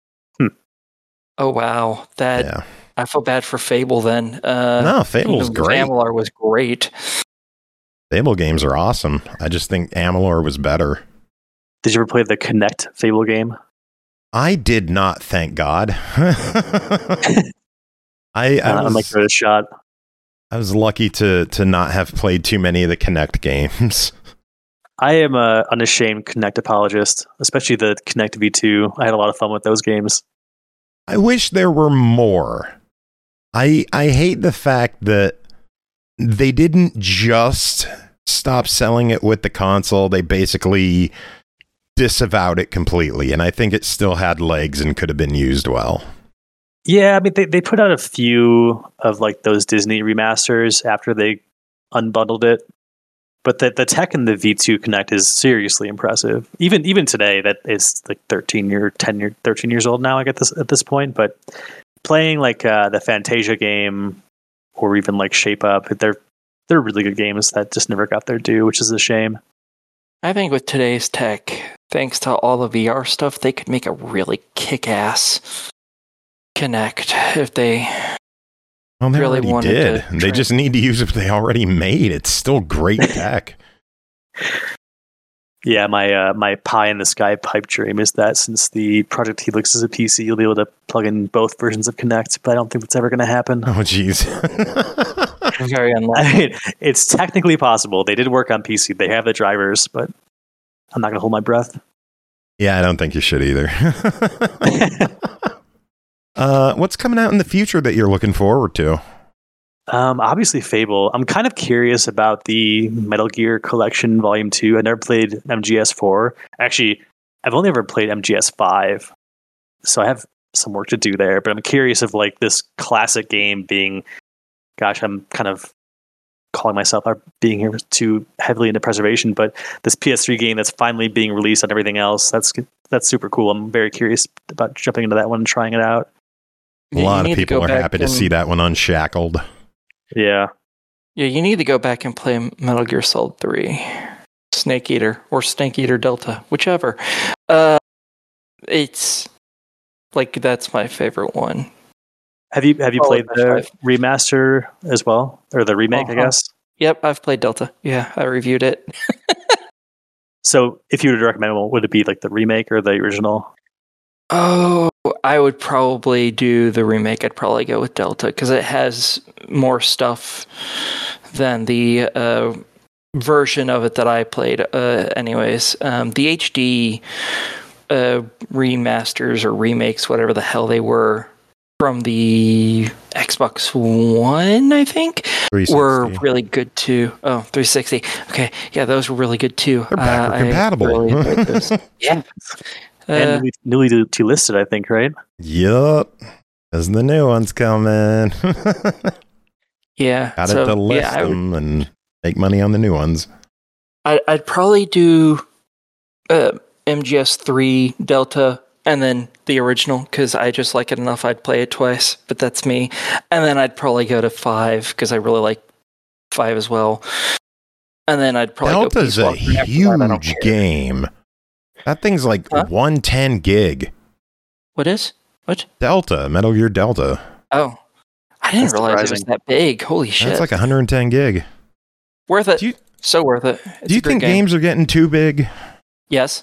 Oh wow, that Yeah. I feel bad for Fable then. Uh, No, Fable's Kingdoms of great. Amalur was great. Fable games are awesome. I just think Amalur was better. Did you ever play the Connect Fable game? I did not, thank God. I, I, Uh, I'm like, was, give it a shot. I was lucky to to not have played too many of the Kinect games. I am a unashamed Connect apologist, especially the Connect V two. I had a lot of fun with those games. I wish there were more. I I hate the fact that they didn't just stop selling it with the console. They basically disavowed it completely, and I think it still had legs and could have been used well. Yeah, I mean, they, they put out a few of like those Disney remasters after they unbundled it. But the the tech in the V two Connect is seriously impressive. Even even today, that is like thirteen year, ten year, thirteen years old now. I get this at this point, but playing like uh, the Fantasia game or even like Shape Up, they're they're really good games that just never got their due, which is a shame. I think with today's tech, thanks to all the V R stuff, they could make a really kick-ass Connect if they. Well, they really already wanted did. to They try- just need to use what they already made. It's still great tech. Yeah, my uh, my pie in the sky pipe dream is that since the Project Helix is a P C, you'll be able to plug in both versions of Connect, but I don't think that's ever going to happen. Oh, jeez. Very unlikely. I mean, it's technically possible. They did work on P C. They have the drivers, but I'm not going to hold my breath. Yeah, I don't think you should either. uh, what's coming out in the future that you're looking forward to? Um, obviously, Fable. I'm kind of curious about the Metal Gear Collection Volume two. I never played M G S four. Actually, I've only ever played M G S five, so I have some work to do there. But I'm curious of like this classic game being, gosh, I'm kind of calling myself out being here too heavily into preservation, but this P S three game that's finally being released on everything else, that's that's super cool. I'm very curious about jumping into that one and trying it out. A Yeah, you lot need of to people go are back happy to and- see that one unshackled. Yeah. Yeah, you need to go back and play Metal Gear Solid three, Snake Eater, or Snake Eater Delta, whichever. Uh, it's like that's my favorite one. Have you have you Oh, played that's the right. remaster as well, or the remake? I Uh-huh. guess. Yep, I've played Delta. Yeah, I reviewed it. So, if you were to recommend one, would it be like the remake or the original? Oh, I would probably do the remake. I'd probably go with Delta because it has more stuff than the uh, version of it that I played. Uh, anyways, um, the H D uh, remasters or remakes, whatever the hell they were, from the Xbox One, I think, were three sixty. really good too. Oh, three sixty. Okay, yeah, those were really good too. They're backward Uh, I compatible. really enjoyed those. Yeah. Uh, and newly, newly delisted, I think, right? Yup. As the new one's coming. yeah. Got so, it to list yeah, I would- them and make money on the new ones. I, I'd probably do uh, M G S three Delta and then the original because I just like it enough. I'd play it twice, but that's me. And then I'd probably go to five because I really like five as well. And then I'd probably Delta's go a Peace Walker. After that, I don't huge care. game. That thing's like Huh? one ten gig. What is? What? Delta, Metal Gear Delta. Oh. I didn't That's realize it was surprising. that big. Holy shit. That's like one hundred ten gig. worth it. Do you, so worth it. It's do you a great think game. games are getting too big? Yes.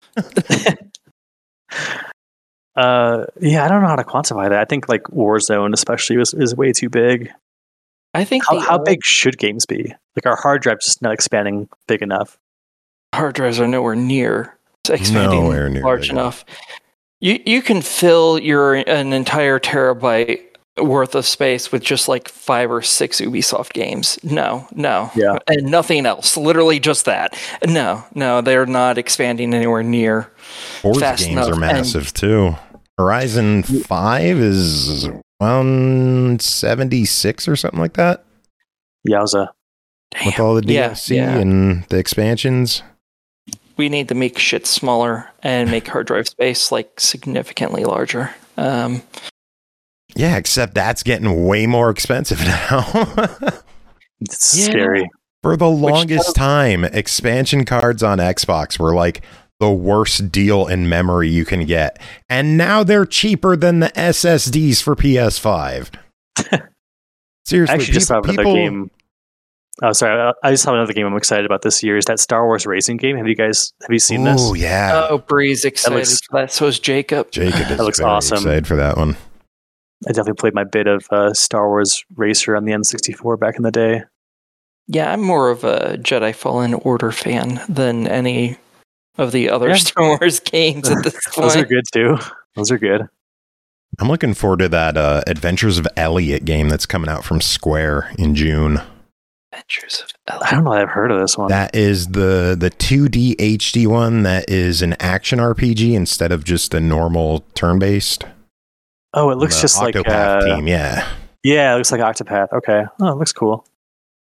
Uh, yeah, I don't know how to quantify that. I think like Warzone, especially, is, is way too big. I think How, the how old big should games be? Like our hard drive's just not expanding big enough. hard drives are nowhere near expanding Nowhere near large big enough. You you can fill your an entire terabyte worth of space with just like five or six Ubisoft games. No, no. Yeah. And nothing else. Literally just that. No, no, they're not expanding anywhere near. Forza Fast games enough, are and- massive too. Horizon five is one seventy-six or something like that Yowza. Damn. with all the D L C Yeah, yeah. and the expansions. We need to make shit smaller and make hard drive space like significantly larger. Um, Yeah, except that's getting way more expensive now. It's Yeah. scary. For the Which longest does- time, expansion cards on Xbox were like the worst deal in memory you can get. And now they're cheaper than the S S Ds for P S five. Seriously, I actually just saw peop- another game. Oh, sorry. I- I just saw another game I'm excited about this year. Is that Star Wars racing game? Have you guys have you seen Oh, this? yeah. oh, Bree's excited looks- for that. So is Jacob. Jacob is That looks very awesome. excited for that one. I definitely played my bit of uh, Star Wars Racer on the N sixty-four back in the day. Yeah, I'm more of a Jedi Fallen Order fan than any of the other Yeah. Star Wars games at this Those are point. good too. Those are good. I'm looking forward to that uh, Adventures of Elliot game that's coming out from Square in June. Adventures of I Elliot. don't know. I've heard of this one. That is the the two D H D one that is an action R P G instead of just a normal turn-based. oh, it looks The just like Octopath uh, team, yeah. yeah, it looks like Octopath. Okay. Oh, it looks cool.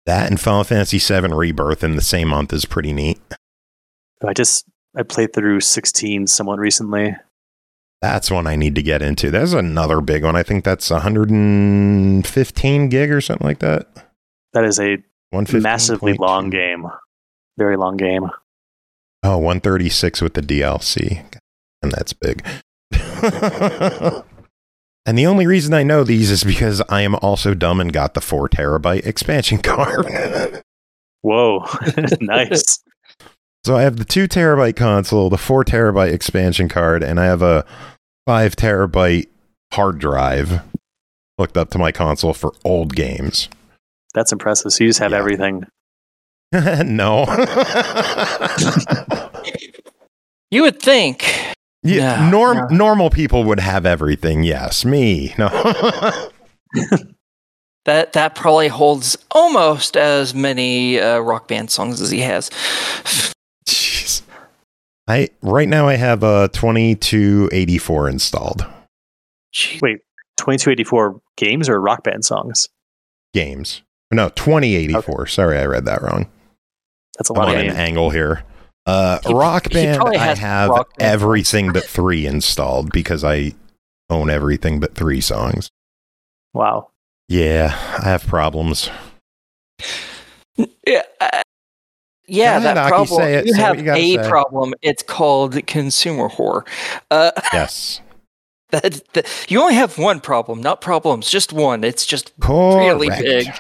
That and Final Fantasy seven Rebirth in the same month is pretty neat. I just I played through sixteen somewhat recently. That's one I need to get into. There's another big one. I think that's one hundred fifteen gig or something like that. That is a massively long game. Very long game. Oh, one thirty-six with the D L C. And that's big. And the only reason I know these is because I am also dumb and got the four terabyte expansion card. Whoa. Nice. So I have the two terabyte console, the four terabyte expansion card, and I have a five terabyte hard drive hooked up to my console for old games. That's impressive. So you just have yeah. everything. No. You would think. Yeah, no, norm no. normal people would have everything. Yes, me. No. That that probably holds almost as many uh, Rock Band songs as he has. Jeez. I right now I have a twenty-two eighty-four installed. Jeez. Wait, twenty-two eighty-four games or Rock Band songs? Games. No, twenty eighty-four. Okay. Sorry, I read that wrong. That's a I'm lot on of an games. angle here. Uh, He- Rock he Band, probably I has have Rock Band everything but three installed because I own everything but three songs. Wow. Yeah, I have problems. Yeah, uh, yeah, Go ahead, that Aki, problem. say it, You say what have you gotta a say. problem. It's called consumer whore. Uh, Yes. that, that, you only have one problem, not problems, just one. It's just Correct. really big.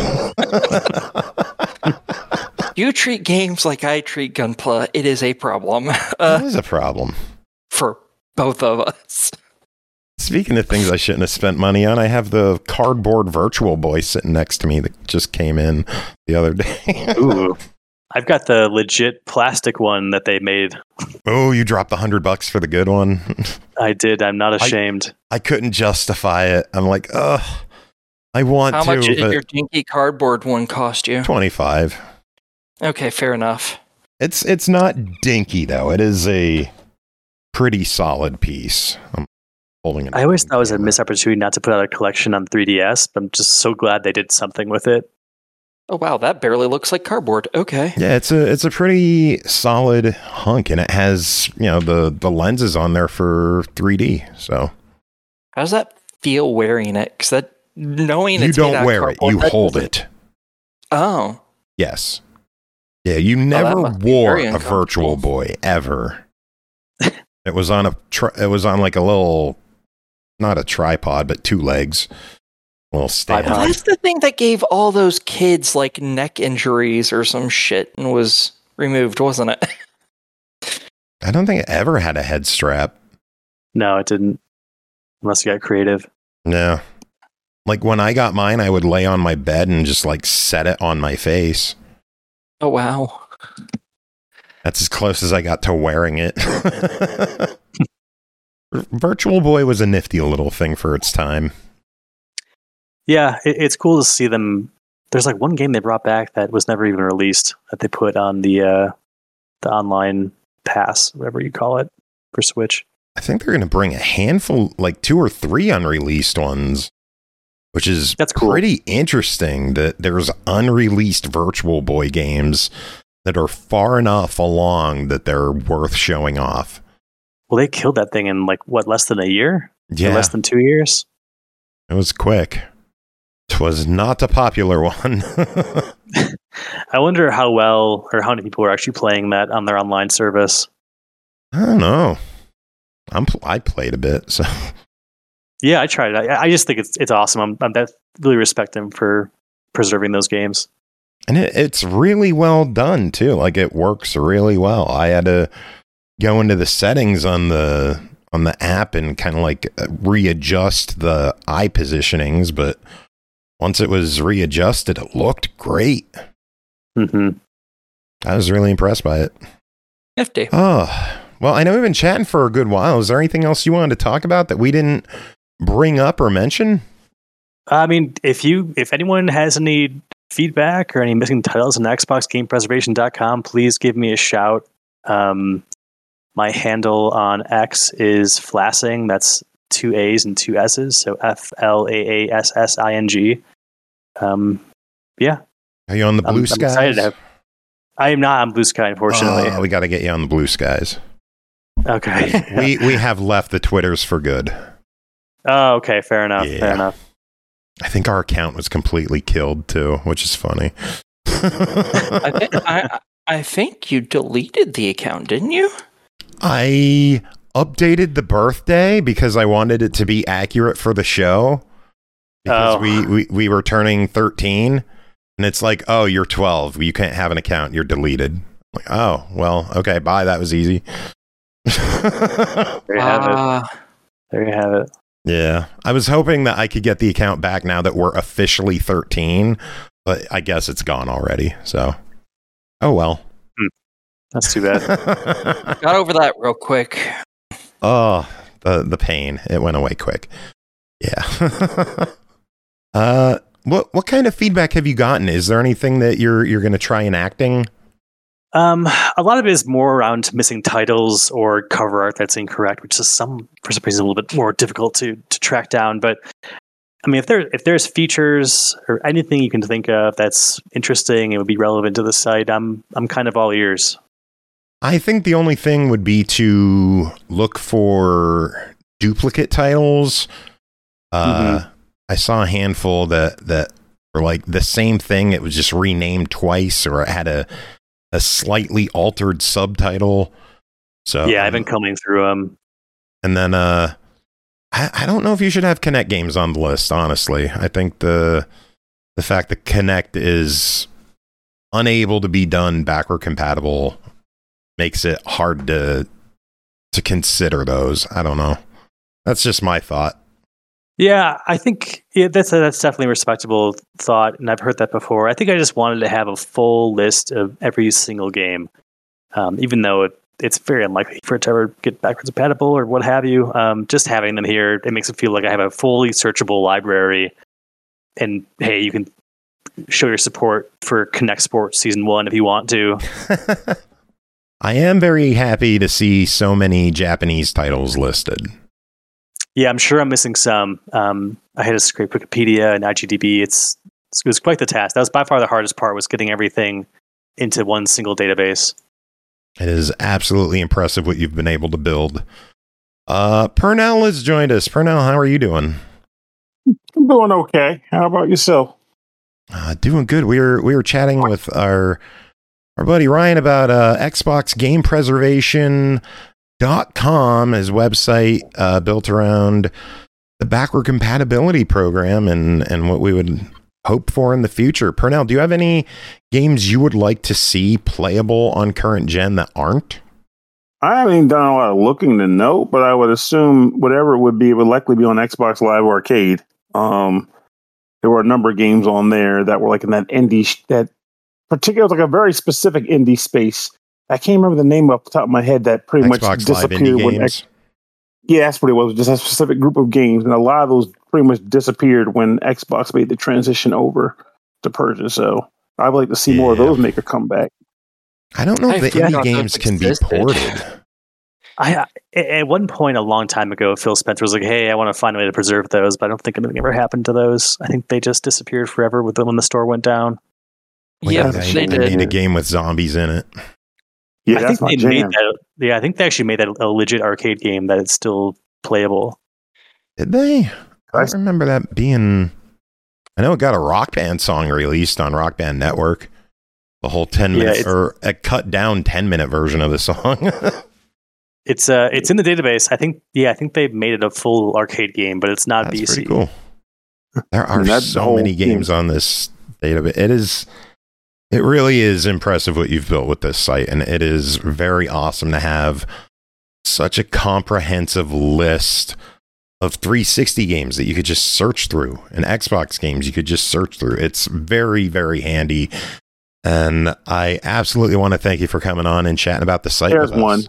You treat games like I treat Gunpla. It is a problem That uh, is a problem. for both of us. Speaking of things I shouldn't have spent money on, I have the cardboard Virtual Boy sitting next to me that just came in the other day. Ooh. I've got the legit plastic one that they made. Oh, you dropped a hundred bucks for the good one. I did. I'm not ashamed. I couldn't justify it. I'm like, ugh, I want How to. much did but your dinky cardboard one cost you? twenty-five. Okay, fair enough. It's it's not dinky though. It is a pretty solid piece. I'm holding it. I always thought it was a missed opportunity not to put out a collection on three D S, but I'm just so glad they did something with it. Oh wow, that barely looks like cardboard. Okay. Yeah, it's a it's a pretty solid hunk, and it has, you know, the the lenses on there for three D. So How does that feel wearing it? Because that knowing you it's made out don't of wear it, cardboard, you that hold doesn't- it. Oh, Yes. Yeah, you that never must be wore very a Virtual uncomfortable. Boy ever. It was on a tri- it was on like a little, not a tripod, but two legs. Little stand. Tripod. that's the thing that gave all those kids like neck injuries or some shit and was removed, wasn't it? I don't think it ever had a head strap. No, it didn't. Unless you got creative. No. Like when I got mine, I would lay on my bed and just like set it on my face. Oh wow. That's as close as I got to wearing it. Virtual Boy was a nifty little thing for its time. Yeah, it, it's cool to see them. There's like one game they brought back that was never even released that they put on the uh, the online pass, whatever you call it, for Switch. I think they're going to bring a handful, like two or three unreleased ones, which is That's cool. pretty interesting that there's unreleased Virtual Boy games that are far enough along that they're worth showing off. Well, they killed that thing in like what, less than a year? Or Yeah, less than two years. it was quick. It was not a popular one. I wonder how well or how many people are actually playing that on their online service. I don't know. I'm pl- I played a bit, so Yeah, I tried it. I, I just think it's it's awesome. I'm, I'm I really respect them for preserving those games. and it, it's really well done too. Like it works really well. I had to go into the settings on the on the app and kind of like readjust the eye positionings, but once it was readjusted, it looked great. hmm I was really impressed by it. Nifty. Oh, well, I know we've been chatting for a good while. Is there anything else you wanted to talk about that we didn't bring up or mention? I mean, if you if anyone has any feedback or any missing titles on Xbox Game Preservation dot com, please give me a shout. Um, my handle on X is Flassing. That's two A's and two S's, so F L A A S S I N G. Um, yeah. Are you on the Blue I'm, Skies? I'm excited to have, I am not on Blue Sky, unfortunately. Oh, we got to get you on the Blue Skies. Okay. we we have left the Twitters for good. Oh, okay. Fair enough. Yeah. Fair enough. I think our account was completely killed too, which is funny. I, th- I, I think you deleted the account, didn't you? I updated the birthday because I wanted it to be accurate for the show. Because Oh. we, we, we were turning thirteen, and it's like, oh, you're twelve. You can't have an account. You're deleted. I'm like, oh, well, okay, bye. That was easy. There you have it. Uh, There you have it. Yeah, I was hoping that I could get the account back now that we're officially thirteen, but I guess it's gone already. So, oh well. That's too bad. got over that real quick. Oh, the the pain. It went away quick. Yeah. uh, what what kind of feedback have you gotten? Is there anything that you're you're going to try in acting? Um, a lot of it is more around missing titles or cover art that's incorrect, which is some for some reason a little bit more difficult to to track down. But I mean, if there if there's features or anything you can think of that's interesting and would be relevant to the site, I'm I'm kind of all ears. I think the only thing would be to look for duplicate titles. Uh, Mm-hmm. I saw a handful that that were like the same thing. It was just renamed twice, or it had a a slightly altered subtitle. So Yeah, I've been combing through them. And then uh, I, I don't know if you should have Kinect games on the list, honestly. I think the the fact that Kinect is unable to be done backward compatible makes it hard to to consider those. I don't know. That's just my thought. Yeah, I think yeah, that's a, that's definitely a respectable thought, and I've heard that before. I think I just wanted to have a full list of every single game, um, even though it, it's very unlikely for it to ever get backwards compatible or what have you. Um, just having them here, it makes it feel like I have a fully searchable library. And hey, you can show your support for Kinect Sports Season One if you want to. I am very happy to see so many Japanese titles listed. Yeah, I'm sure I'm missing some. Um, I had to scrape Wikipedia and I G D B. It's it was quite the task. That was by far the hardest part, was getting everything into one single database. It is absolutely impressive what you've been able to build. Uh, Purnell has joined us. Purnell, how are you doing? I'm doing okay. How about yourself? Uh, doing good. We were we were chatting with our our buddy Ryan about uh, Xbox Game Preservation dot com, his website uh, built around the backward compatibility program and and what we would hope for in the future. Purnell, do you have any games you would like to see playable on current gen that aren't? I haven't done a lot of looking to know, but I would assume whatever it would be, it would likely be on Xbox Live Arcade. Um, there were a number of games on there that were like in that indie, sh- that particular, like a very specific indie space. I can't remember the name off the top of my head that pretty Xbox much Live disappeared indie when games. X- yeah, that's what it was. Just a specific group of games, and a lot of those pretty much disappeared when Xbox made the transition over to purchase. So I would like to see more of Yeah. those make a comeback. I don't know if I the forgot indie those games can be existed. ported. I at one point a long time ago, Phil Spencer was like, "Hey, I want to find a way to preserve those," but I don't think anything ever happened to those. I think they just disappeared forever with them when the store went down. Like, Yeah, they, they they did. made a game with zombies in it. Yeah, I that's think my they made jam. that. Yeah, I think they actually made that a legit arcade game that it's still playable. Did they? I I- don't remember that being. I know it got a Rock Band song released on Rock Band Network. The whole ten Yeah, minute it's- or a cut down ten minute version of the song. It's uh, it's in the database. I think. Yeah, I think they made it a full arcade game, but it's not That's B C. pretty cool. There are And that's the so whole many thing. games on this database. It is. It really is impressive what you've built with this site, and it is very awesome to have such a comprehensive list of three sixty games that you could just search through, and Xbox games you could just search through. It's very, very handy, and I absolutely want to thank you for coming on and chatting about the site. There's with us. one.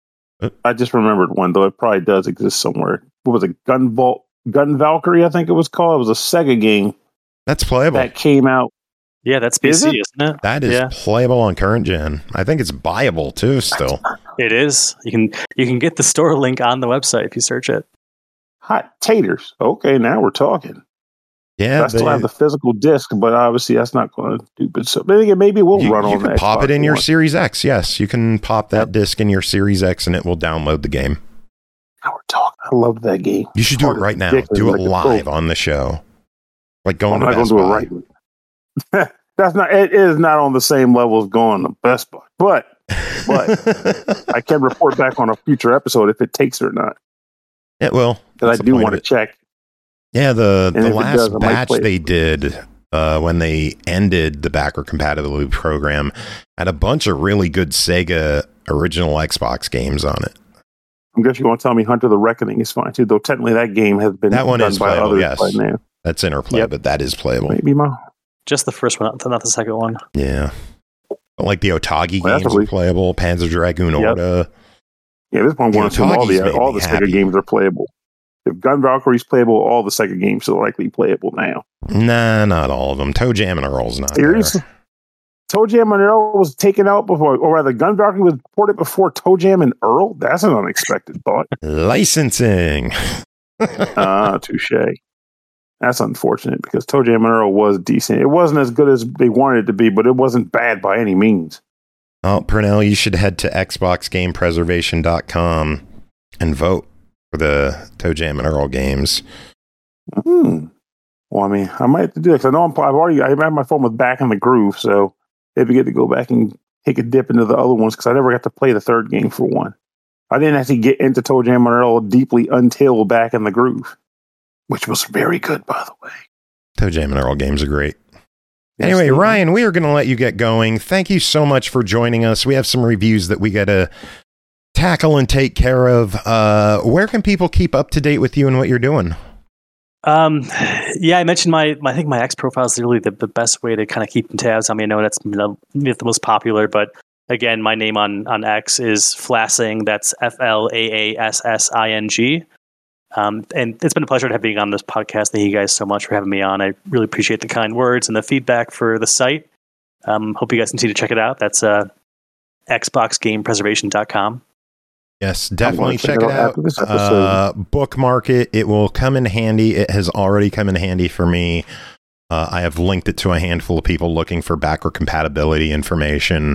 I just remembered one, though. It probably does exist somewhere. What was it? Gun Vault, Gun Valkyrie, I think it was called. It was a Sega game That's playable. that came out. Yeah, that's B Is C, it? isn't it? That is Yeah. playable on current gen. I think it's buyable too. Still, It is. You can you can get the store link on the website if you search it. Hot taters. Okay, now we're talking. Yeah, I still they- have the physical disc, but obviously that's not going to do. But so maybe maybe it will you, run you on can the pop Xbox it in your One. Series X. Yes, you can pop that disc in your Series X, and it will download the game. Now we're talking. I love that game. You should do it Hard right as now. dick is Do it like a live pro. on the show, like going I'm to not going Best to do Buy. it right. That's not. It is not on the same level as going to Best Buy, but but I can report back on a future episode if it takes it or not. It will. Because That's I the do point want of to it. check. Yeah, the, And the if it last does, I might batch play it. they did uh, when they ended the backward compatibility program had a bunch of really good Sega original Xbox games on it. I guess you want to tell me Hunter the Reckoning is fine too, though technically that game has been That one done is by playable, others yes. by now. That's Interplay, Yep. but that is playable. Maybe my Just the first one, not the, not the second one. Yeah. But like the Otagi Well, that's games a are re- playable, Panzer Dragoon Yep. Orta. yeah. This one You know, want to assume all Tagi's the made all me the Sega happy. games are playable. If Gun Valkyrie's playable, all the Sega games are likely playable now. Nah, not all of them. Toe Jam and Earl's not Seriously? there. Toe Jam and Earl was taken out before, or rather, Gun Valkyrie was ported before Toe Jam and Earl. That's an unexpected thought. Licensing. Ah, touche. That's unfortunate because Toe Jam and Earl was decent. It wasn't as good as they wanted it to be, but it wasn't bad by any means. Oh, Purnell, you should head to xbox game preservation dot com and vote for the Toe Jam and Earl games. Hmm. Well, I mean, I might have to do it because I know I'm, I've already I have my phone with Back in the Groove, so it'd be good to go back and take a dip into the other ones because I never got to play the third game for one. I didn't actually get into Toe Jam and Earl deeply until Back in the Groove, which was very good, by the way. Toe Jam and Earl games are great. Yes, Anyway, they- Ryan, we are going to let you get going. Thank you so much for joining us. We have some reviews that we got to tackle and take care of. Uh, where can people keep up to date with you and what you're doing? Um, yeah, I mentioned my, my I think my X profile is really the, the best way to kind of keep in tabs. I mean, I know that's the, the most popular, but again, my name on, on X is Flassing. That's F L A A S S I N G. Um, and it's been a pleasure to have being on this podcast. Thank you guys so much for having me on. I really appreciate the kind words and the feedback for the site. Um, hope you guys continue to check it out. That's uh, xbox game preservation dot com. Yes, definitely check check it it out out. after this episode. Uh, bookmark it. It will come in handy. It has already come in handy for me. Uh, I have linked it to a handful of people looking for backward compatibility information.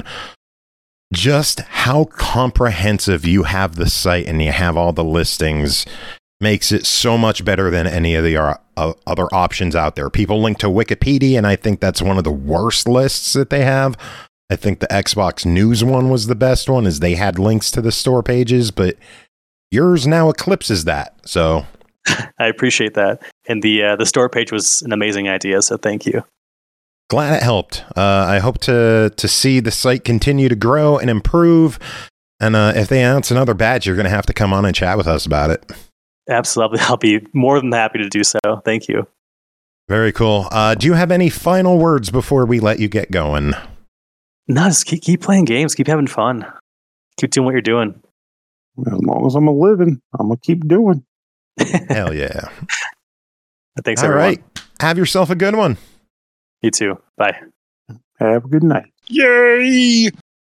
Just how comprehensive you have the site and you have all the listings makes it so much better than any of the uh, uh, other options out there. People link to Wikipedia, and I think that's one of the worst lists that they have. I think the Xbox News one was the best one, as they had links to the store pages, but yours now eclipses that. So I appreciate that. And the uh, the store page was an amazing idea, so thank you. glad it helped. Uh, I hope to to see the site continue to grow and improve. And uh, if they announce another batch, you're going to have to come on and chat with us about it. Absolutely. I'll be more than happy to do so. Thank you. Very cool. Uh, do you have any final words before we let you get going? No, just keep, keep playing games. Keep having fun. Keep doing what you're doing. As long as I'm a living, I'm gonna keep doing. Hell yeah. Thanks, All everyone. right. Have yourself a good one. You too. Bye. Have a good night. Yay!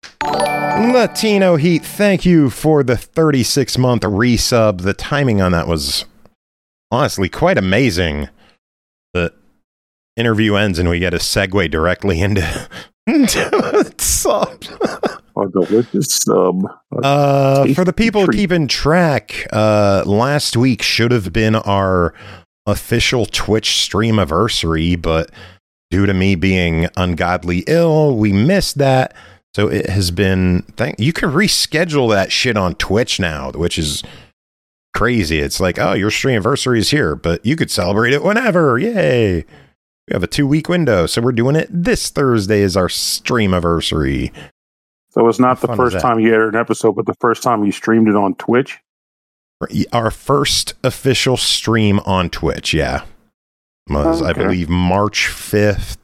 Latino Heat, thank you for the thirty-six month resub. The timing on that was honestly quite amazing. The interview ends and we get a segue directly into, into sub. A delicious sub. Uh, for the people treat. keeping track, uh, last week should have been our official Twitch stream anniversary, but due to me being ungodly ill, we missed that. So it has been, thank, you can reschedule that shit on Twitch now, which is crazy. It's like, oh, your stream anniversary is here, but you could celebrate it whenever. Yay. We have a two week window. So we're doing it this Thursday is our stream anniversary. So it's not How the fun is first that? time you aired an episode, but the first time you streamed it on Twitch. Our first official stream on Twitch. Yeah. Was, I Okay. believe, March fifth.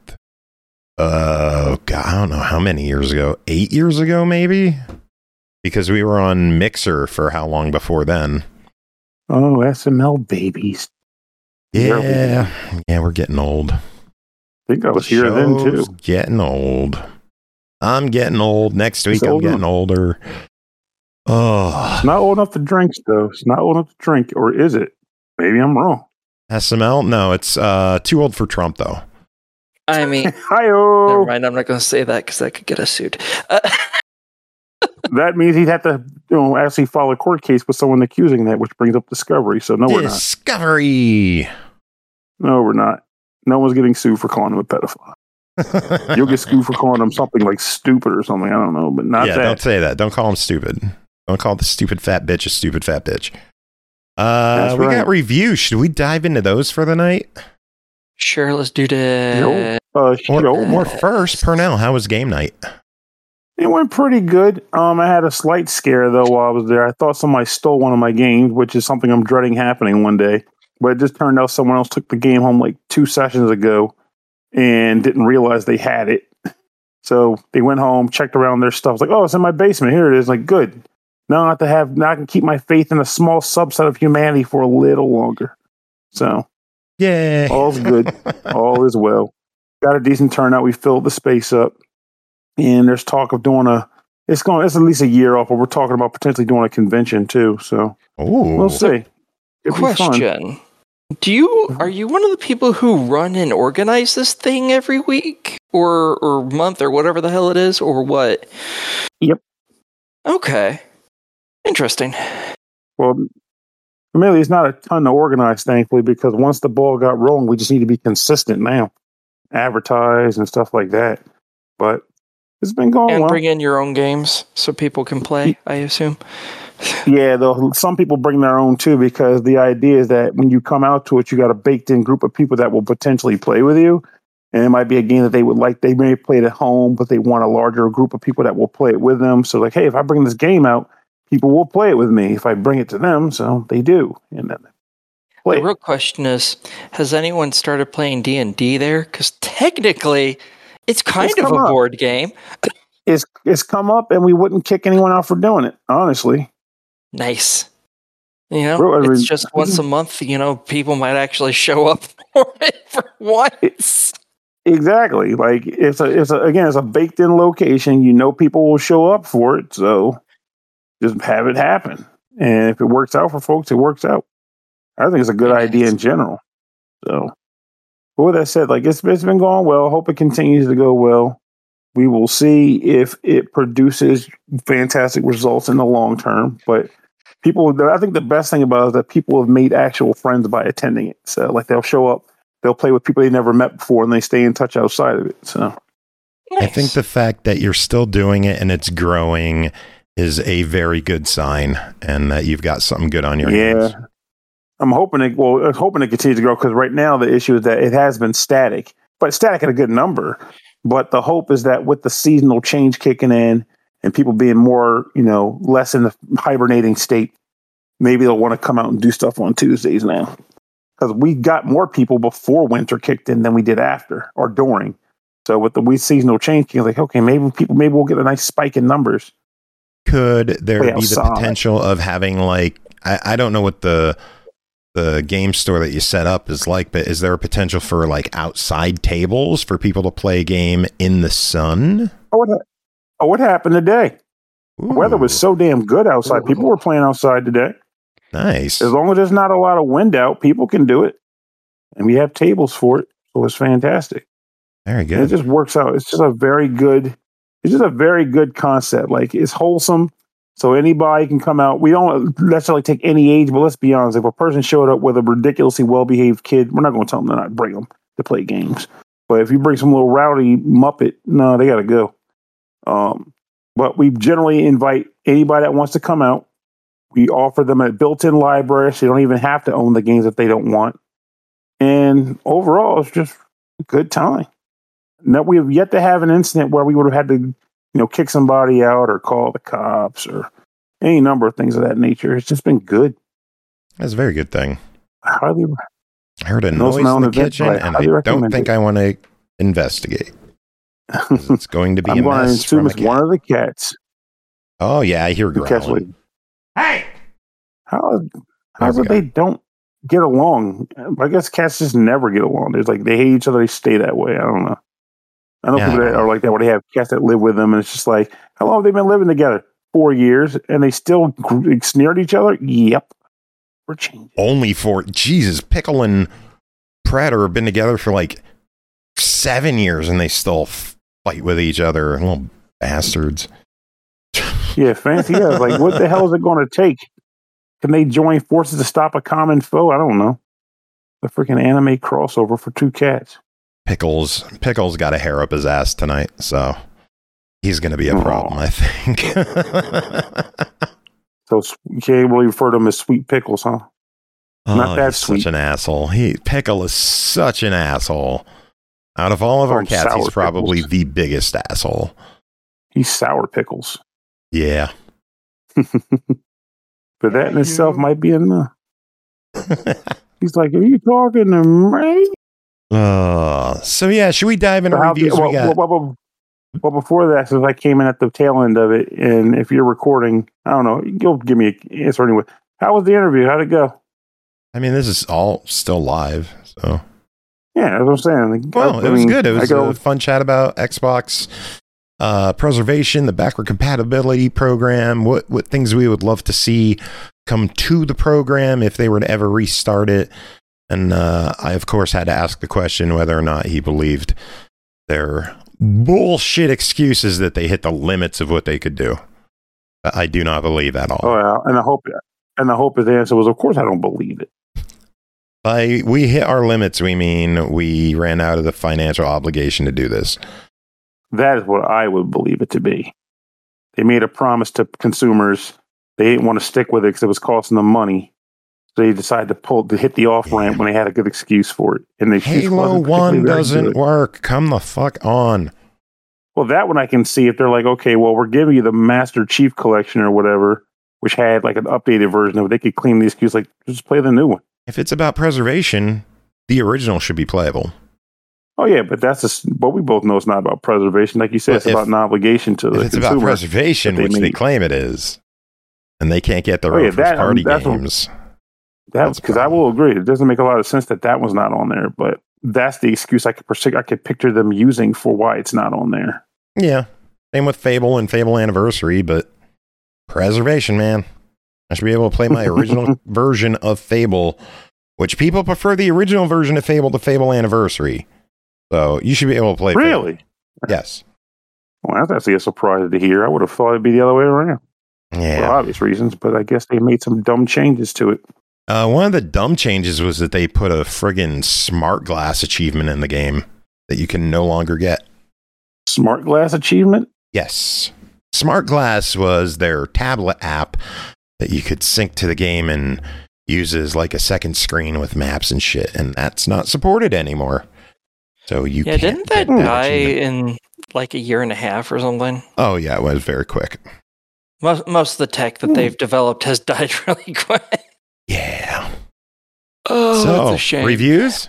Uh, God, I don't know how many years ago. Eight years ago, maybe? Because we were on Mixer for how long before then? Oh, S M L babies. Yeah. Yeah, we're getting old. I think I was here then too. Show's getting old. I'm getting old. Next week, It's I'm older. getting older. Oh, It's not old enough to drink, though. It's not old enough to drink, or is it? Maybe I'm wrong. S M L? No, it's uh, too old for Trump, though. I mean, Hi-oh. never mind. I'm not going to say that because that could get us sued. Uh, That means he'd have to, you know, actually file a court case with someone accusing that, which brings up discovery. So no, we're not. Discovery. No, we're not. No one's getting sued for calling him a pedophile. You'll get sued for calling him something like stupid or something. I don't know, but not yeah, that. don't say that. Don't call him stupid. Don't call the stupid fat bitch a stupid fat bitch. Uh, That's we right. got reviews. Should we dive into those for the night? sure, let's do that. Uh, Or, show. or first, Purnell, how was game night? It went pretty good. Um, I had a slight scare though while I was there. I thought somebody stole one of my games, which is something I'm dreading happening one day. But it just turned out someone else took the game home like two sessions ago and didn't realize they had it. So they went home, checked around their stuff. I was like, oh, it's in my basement. Here it is. Like, good. Now I have to have. Now I can keep my faith in a small subset of humanity for a little longer. So Yay. all's good. All is well. Got a decent turnout. We filled the space up. And there's talk of doing a, it's going, it's at least a year off, but we're talking about potentially doing a convention too. So Ooh. we'll see. It'll be fun. Question: Do you are you one of the people who run and organize this thing every week or or month or whatever the hell it is, or what? Yep. Okay. Interesting. Well, really, it's not a ton to organize, thankfully, because once the ball got rolling, we just need to be consistent now, advertise and stuff like that. But it's been going And well. bring in your own games so people can play, I assume. Yeah, though some people bring their own too, because the idea is that when you come out to it, you got a baked in group of people that will potentially play with you. And it might be a game that they would like. They may play it at home, but they want a larger group of people that will play it with them. So like, hey, if I bring this game out, people will play it with me if I bring it to them. So they do. And then they play The it. real question is, has anyone started playing D and D there? Because technically, it's kind It's of a come up. board game. It's, it's come up and we wouldn't kick anyone out for doing it, honestly. Nice. You know, Bro, I it's mean- just once a month, you know, people might actually show up for it for once. Exactly. Like it's a, it's a, again, it's a baked in location. You know, people will show up for it. So just have it happen. And if it works out for folks, it works out. I think it's a good Very idea nice. in general. So, but with that said, like it's, it's been going well. I hope it continues to go well. We will see if it produces fantastic results in the long term. But people, I think the best thing about it is that people have made actual friends by attending it. So like they'll show up, they'll play with people they never met before, and they stay in touch outside of it. So I think the fact that you're still doing it and it's growing is a very good sign, and that you've got something good on your hands. yeah, I'm hoping it. Well, I'm hoping it continues to grow because right now the issue is that it has been static, but static at a good number. But the hope is that with the seasonal change kicking in and people being more, you know, less in the hibernating state, maybe they'll want to come out and do stuff on Tuesdays now. Because we got more people before winter kicked in than we did after or during. So with the we seasonal change, you're like, okay, maybe people, maybe we'll get a nice spike in numbers. Could there Play be the outside. potential of having like, I, I don't know what the the game store that you set up is like, but is there a potential for like outside tables for people to play a game in the sun? Oh, what, ha- oh, what happened today? The weather was Ooh, so damn good outside. People were playing outside today. nice. As long as there's not a lot of wind out, people can do it. And we have tables for it. So it's fantastic. Very And it good. just works out. It's just a very good, it's just a very good concept. Like it's wholesome. So anybody can come out. We don't necessarily take any age, but let's be honest. If a person showed up with a ridiculously well-behaved kid, we're not going to tell them to not bring them to play games. But if you bring some little rowdy muppet, no, they got to go. Um, but we generally invite anybody that wants to come out. We offer them a built-in library, so you don't even have to own the games if they don't want. And overall, it's just a good time. Now, we have yet to have an incident where we would have had to, you know, kick somebody out or call the cops or any number of things of that nature. It's just been good. That's a very good thing. I highly, I heard a No noise in smell the in the vent, kitchen, but I and I highly don't recommend think it. I want to investigate. 'Cause It's going to be I'm a going to mess assume from a it's cat. one of the cats. Oh yeah, I hear The cat's like, growling. Hey, how, How's how it do they don't get along? I guess cats just never get along. There's like, they hate each other. They stay that way. I don't know. I know Yeah, I people don't that know. are like that where they have cats that live with them, and it's just like, how long have they been living together? Four years, and they still gr- sneer at each other? Yep. We're changing. Only for Jesus, Pickle and Predator have been together for like seven years, and they still fight with each other. Little bastards. Yeah, fancy. Yeah, like what the hell is it going to take? Can they join forces to stop a common foe? I don't know. The freaking anime crossover for two cats. Pickles, Pickles got a hair up his ass tonight, so he's going to be a problem, I think. So, okay, we'll refer to him as Sweet Pickles, huh? Oh, Not that he's sweet. Such an asshole. He Pickle is such an asshole. Out of all of Oh, our cats, he's sour probably pickles. the biggest asshole. He's Sour Pickles. Yeah. But that in itself might be enough. He's like, are you talking to me? Uh, so yeah, should we dive into So how- reviews? well, we got well, well, well, before that, since I came in at the tail end of it, and if you're recording, I don't know, you'll give me an answer anyway. How was the interview? How'd it go? I mean, this is all still live, so Yeah, that's what I'm saying. Like, well, I it was mean, good. It I was go, a fun chat about Xbox uh, preservation, the backward compatibility program, what what things we would love to see come to the program if they were to ever restart it. And uh, I, of course, had to ask the question whether or not he believed their bullshit excuses that they hit the limits of what they could do. I do not believe at all. Oh, yeah, and I hope, and I hope his answer was, of course, I don't believe it. By we hit our limits, we mean we ran out of the financial obligation to do this. That is what I would believe it to be. They made a promise to consumers. They didn't want to stick with it because it was costing them money. So they decided to pull to hit the off ramp Yeah. when they had a good excuse for it. And the excuse Halo wasn't particularly one very doesn't good. work. Come the fuck on. Well, that one I can see if they're like, okay, well, we're giving you the Master Chief Collection or whatever, which had like an updated version of it. They could claim the excuse like, just play the new one. If it's about preservation, the original should be playable. Oh yeah, but that's just what we both know. It's not about preservation, like you said. But It's if- about an obligation to the If it's consumer. about preservation, that they which they made. claim it is, and they can't get their Oh, own yeah, first that- party that's what- games. That's That's because I problem. will agree. It doesn't make a lot of sense that that was not on there, but that's the excuse I could persi- I could picture them using for why it's not on there. Yeah. Same with Fable and Fable Anniversary, but preservation, man. I should be able to play my original version of Fable, which people prefer the original version of Fable to Fable Anniversary. So you should be able to play Fable. Really? Yes. Well, that's actually a surprise to hear. I would have thought it'd be the other way around for Yeah. obvious reasons, but I guess they made some dumb changes to it. Uh, one of the dumb changes was that they put a friggin' smart glass achievement in the game that you can no longer get. Smart Glass achievement? Yes. Smart Glass was their tablet app that you could sync to the game and use as like a second screen with maps and shit, and that's not supported anymore. So you Yeah, can't didn't that get die achievement. in like a year and a half or something? Oh yeah, it was very quick. Most most of the tech that they've developed has died really quick. Yeah. Oh, so that's a shame. reviews?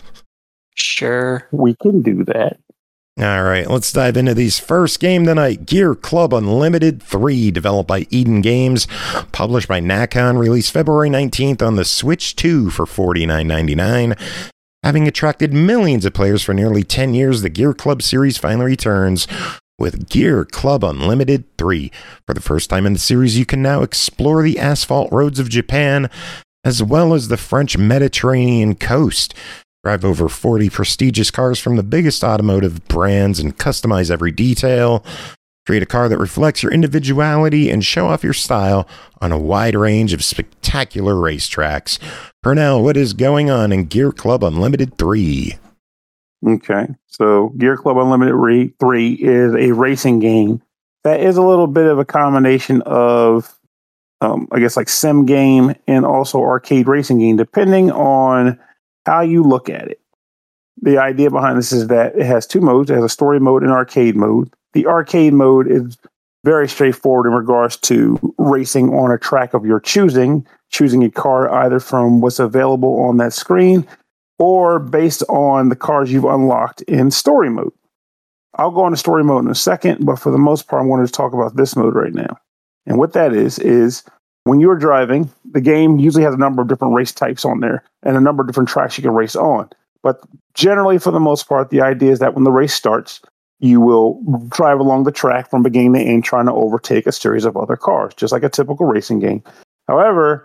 Sure. We can do that. All right, let's dive into these. First game tonight, Gear Club Unlimited three, developed by Eden Games, published by Nacon, released February nineteenth on the Switch two for forty-nine ninety-nine. Having attracted millions of players for nearly ten years, the Gear Club series finally returns with Gear Club Unlimited three. For the first time in the series, you can now explore the asphalt roads of Japan, as well as the French Mediterranean coast. Drive over forty prestigious cars from the biggest automotive brands and customize every detail. Create a car that reflects your individuality and show off your style on a wide range of spectacular racetracks. Pernell, what is going on in Gear Club Unlimited three? Okay. So Gear Club Unlimited re- three is a racing game that is a little bit of a combination of, um, I guess, like sim game and also arcade racing game, depending on how you look at it. The idea behind this is that it has two modes. It has a story mode and arcade mode. The arcade mode is very straightforward in regards to racing on a track of your choosing, choosing a car either from what's available on that screen or based on the cars you've unlocked in story mode. I'll go into story mode in a second, but for the most part, I wanted to talk about this mode right now. And what that is, is when you're driving, the game usually has a number of different race types on there and a number of different tracks you can race on. But generally, for the most part, the idea is that when the race starts, you will drive along the track from beginning to end trying to overtake a series of other cars, just like a typical racing game. However,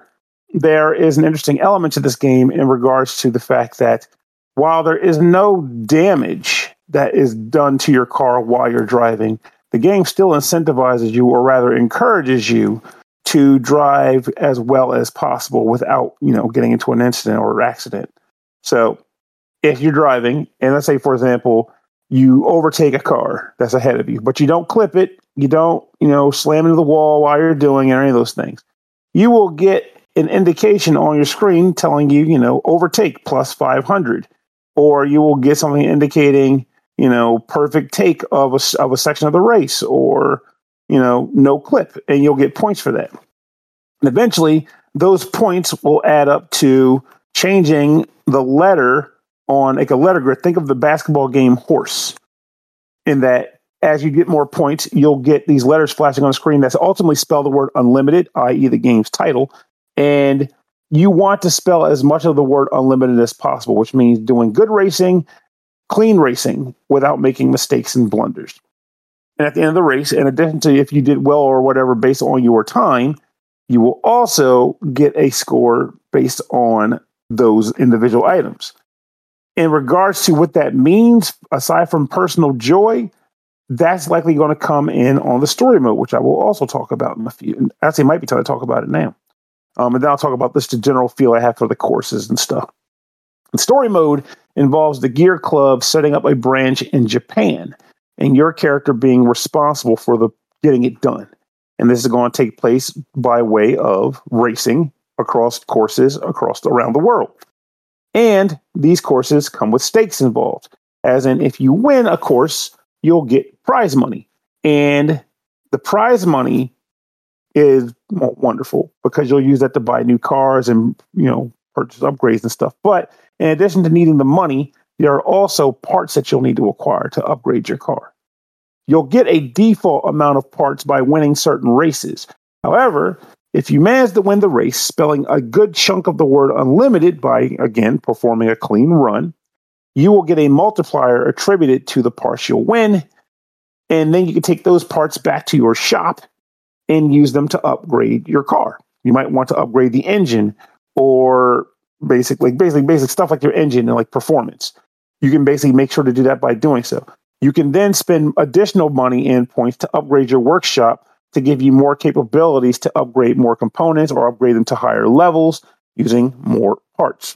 there is an interesting element to this game in regards to the fact that while there is no damage that is done to your car while you're driving, the game still incentivizes you, or rather encourages you, to drive as well as possible without, you know, getting into an incident or accident. So if you're driving, and let's say, for example, you overtake a car that's ahead of you, but you don't clip it, you don't, you know, slam into the wall while you're doing any of those things, you will get an indication on your screen telling you, you know, overtake plus five hundred, or you will get something indicating, you know, perfect take of a, of a section of the race, or, you know, no clip, and you'll get points for that. And eventually those points will add up to changing the letter on like a letter grid. Think of the basketball game Horse, in that as you get more points, you'll get these letters flashing on the screen that's ultimately spell the word unlimited, that is the game's title. And you want to spell as much of the word unlimited as possible, which means doing good racing, clean racing, without making mistakes and blunders. And at the end of the race, in addition to if you did well or whatever based on your time, you will also get a score based on those individual items. In regards to what that means, aside from personal joy, that's likely going to come in on the story mode, which I will also talk about in a few. Actually, it might be time to talk about it now. Um, and then I'll talk about this, the general feel I have for the courses and stuff. The story mode involves the Gear Club setting up a branch in Japan, and your character being responsible for the getting it done. And this is going to take place by way of racing across courses across around the world. And these courses come with stakes involved, as in if you win a course, you'll get prize money. And the prize money is wonderful because you'll use that to buy new cars and, you know, purchase upgrades and stuff. But in addition to needing the money, there are also parts that you'll need to acquire to upgrade your car. You'll get a default amount of parts by winning certain races. However, if you manage to win the race, spelling a good chunk of the word unlimited by, again, performing a clean run, you will get a multiplier attributed to the parts you'll win. And then you can take those parts back to your shop and use them to upgrade your car. You might want to upgrade the engine, or basically, basically, basic stuff like your engine and like performance. You can basically make sure to do that by doing so. You can then spend additional money and points to upgrade your workshop to give you more capabilities to upgrade more components or upgrade them to higher levels using more parts.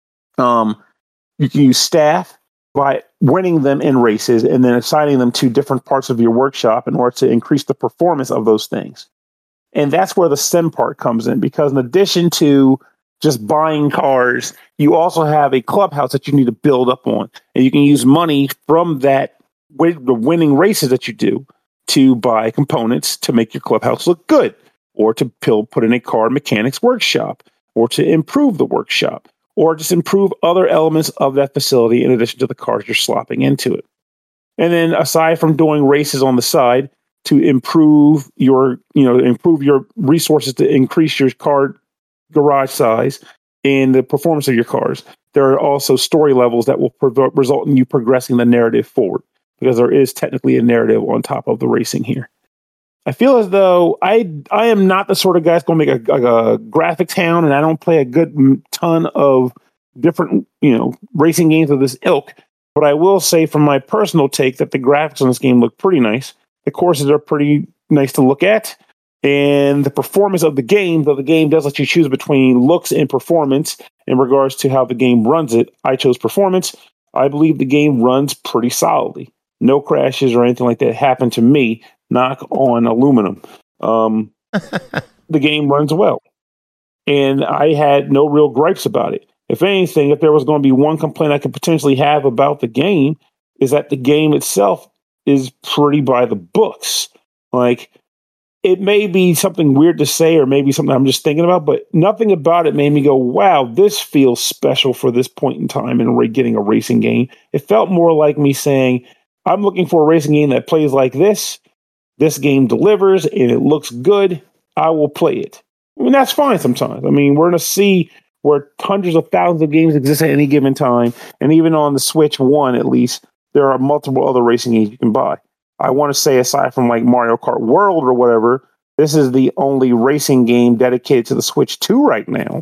Um, you can use staff by winning them in races and then assigning them to different parts of your workshop in order to increase the performance of those things. And that's where the sim part comes in, because in addition to just buying cars, you also have a clubhouse that you need to build up on. And you can use money from that, the winning races that you do, to buy components to make your clubhouse look good, or to put in a car mechanics workshop, or to improve the workshop, or just improve other elements of that facility in addition to the cars you're slopping into it. And then aside from doing races on the side to improve your, you know, improve your resources to increase your car garage size and the performance of your cars, there are also story levels that will pro- result in you progressing the narrative forward, because there is technically a narrative on top of the racing here. I feel as though I I am not the sort of guy that's going to make a, a, a graphic town, and I don't play a good ton of different, you know, racing games of this ilk. But I will say from my personal take that the graphics on this game look pretty nice. The courses are pretty nice to look at. And the performance of the game, though the game does let you choose between looks and performance in regards to how the game runs it, I chose performance. I believe the game runs pretty solidly. No crashes or anything like that happened to me. Knock on aluminum. Um, the game runs well. And I had no real gripes about it. If anything, if there was going to be one complaint I could potentially have about the game, is that the game itself is pretty by the books. Like, it may be something weird to say, or maybe something I'm just thinking about, but nothing about it made me go, wow, this feels special for this point in time in getting a racing game. It felt more like me saying, I'm looking for a racing game that plays like this. This game delivers and it looks good. I will play it. I mean, that's fine sometimes. I mean, we're in a sea where hundreds of thousands of games exist at any given time. And even on the Switch One, at least, there are multiple other racing games you can buy. I want to say, aside from like Mario Kart World or whatever, This is the only racing game dedicated to the Switch two right now.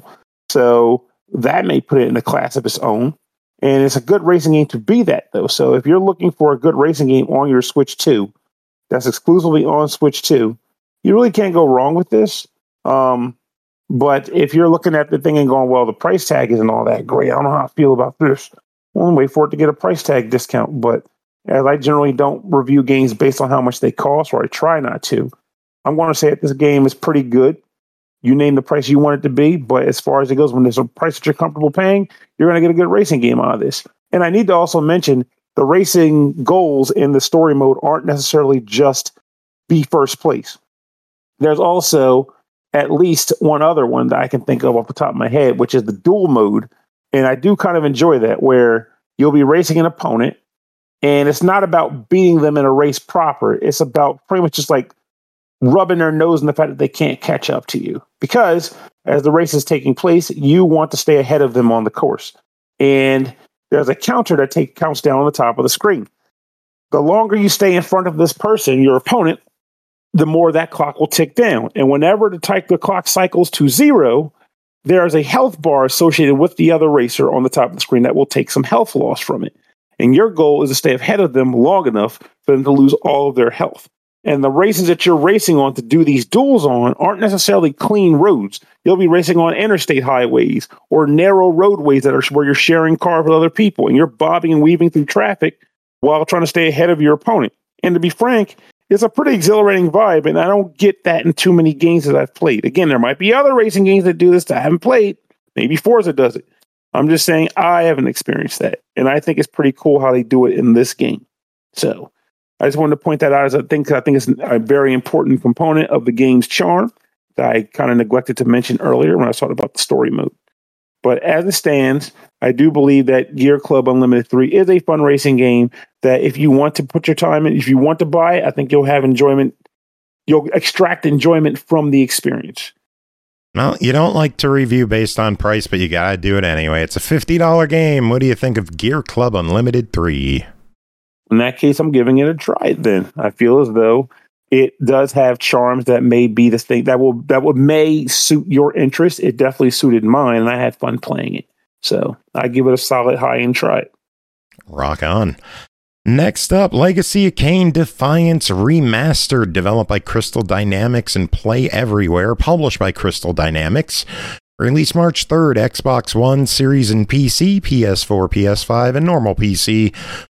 So that may put it in a class of its own. And it's a good racing game to be that, though. So if you're looking for a good racing game on your Switch two, that's exclusively on Switch two, you really can't go wrong with this. Um, but if you're looking at the thing and going, well, the price tag isn't all that great, I don't know how I feel about this. Well, wait for it to get a price tag discount. But as I generally don't review games based on how much they cost, or I try not to, I'm going to say that this game is pretty good. You name the price you want it to be, but as far as it goes, when there's a price that you're comfortable paying, you're going to get a good racing game out of this. And I need to also mention the racing goals in the story mode aren't necessarily just be first place. There's also at least one other one that I can think of off the top of my head, which is the duel mode. And I do kind of enjoy that, where you'll be racing an opponent, and it's not about beating them in a race proper. It's about pretty much just like rubbing their nose in the fact that they can't catch up to you. Because as the race is taking place, you want to stay ahead of them on the course. And there's a counter that take, counts down on the top of the screen. The longer you stay in front of this person, your opponent, the more that clock will tick down. And whenever the, type, the clock cycles to zero, there is a health bar associated with the other racer on the top of the screen that will take some health loss from it. And your goal is to stay ahead of them long enough for them to lose all of their health. And the races that you're racing on to do these duels on aren't necessarily clean roads. You'll be racing on interstate highways or narrow roadways that are where you're sharing cars with other people, and you're bobbing and weaving through traffic while trying to stay ahead of your opponent. And to be frank, it's a pretty exhilarating vibe, and I don't get that in too many games that I've played. Again, there might be other racing games that do this that I haven't played. Maybe Forza does it. I'm just saying I haven't experienced that, and I think it's pretty cool how they do it in this game. So I just wanted to point that out as I think I think it's a very important component of the game's charm that I kind of neglected to mention earlier when I was talking about the story mode. But as it stands, I do believe that Gear Club Unlimited three is a fun racing game that if you want to put your time in, if you want to buy it, I think you'll have enjoyment. You'll extract enjoyment from the experience. Well, you don't like to review based on price, but you got to do it anyway. It's a fifty dollars game. What do you think of Gear Club Unlimited three? In that case, I'm giving it a try then. I feel as though it does have charms that may be the thing that will that would may suit your interest. It definitely suited mine, and I had fun playing it. So I give it a solid high and try it. Rock on. Next up, Legacy of Kain Defiance Remastered, developed by Crystal Dynamics and Play Everywhere, published by Crystal Dynamics. Released March third, Xbox One, Series and P C, P S four, P S five, and normal P C.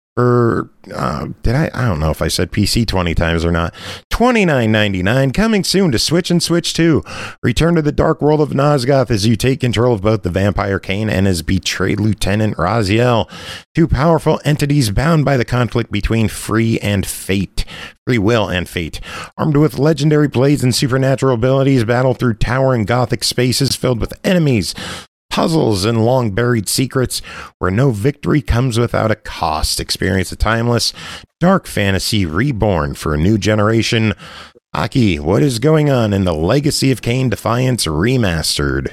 Or uh, did I? I don't know if I said P C twenty times or not. twenty-nine ninety-nine, coming soon to Switch and Switch two. Return to the dark world of Nosgoth as you take control of both the vampire Kain and his betrayed lieutenant Raziel, two powerful entities bound by the conflict between free and fate, free will and fate. Armed with legendary blades and supernatural abilities, battle through towering gothic spaces filled with enemies, puzzles, and long-buried secrets where no victory comes without a cost. Experience a timeless, dark fantasy reborn for a new generation. Aki, what is going on in the Legacy of Kain Defiance Remastered?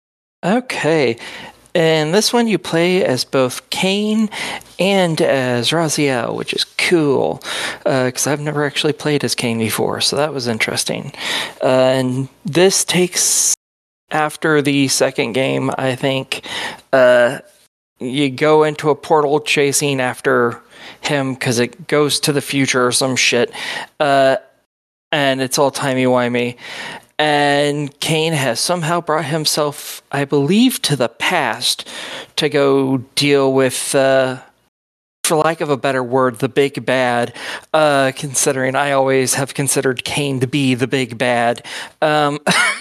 Okay. In this one, you play as both Kain and as Raziel, which is cool, because uh, I've never actually played as Kain before, so that was interesting. Uh, and this takes... After the second game, I think, uh, you go into a portal chasing after him because it goes to the future or some shit. Uh, and it's all timey-wimey. And Kain has somehow brought himself, I believe, to the past to go deal with, uh, for lack of a better word, the big bad, uh, considering I always have considered Kain to be the big bad. Um...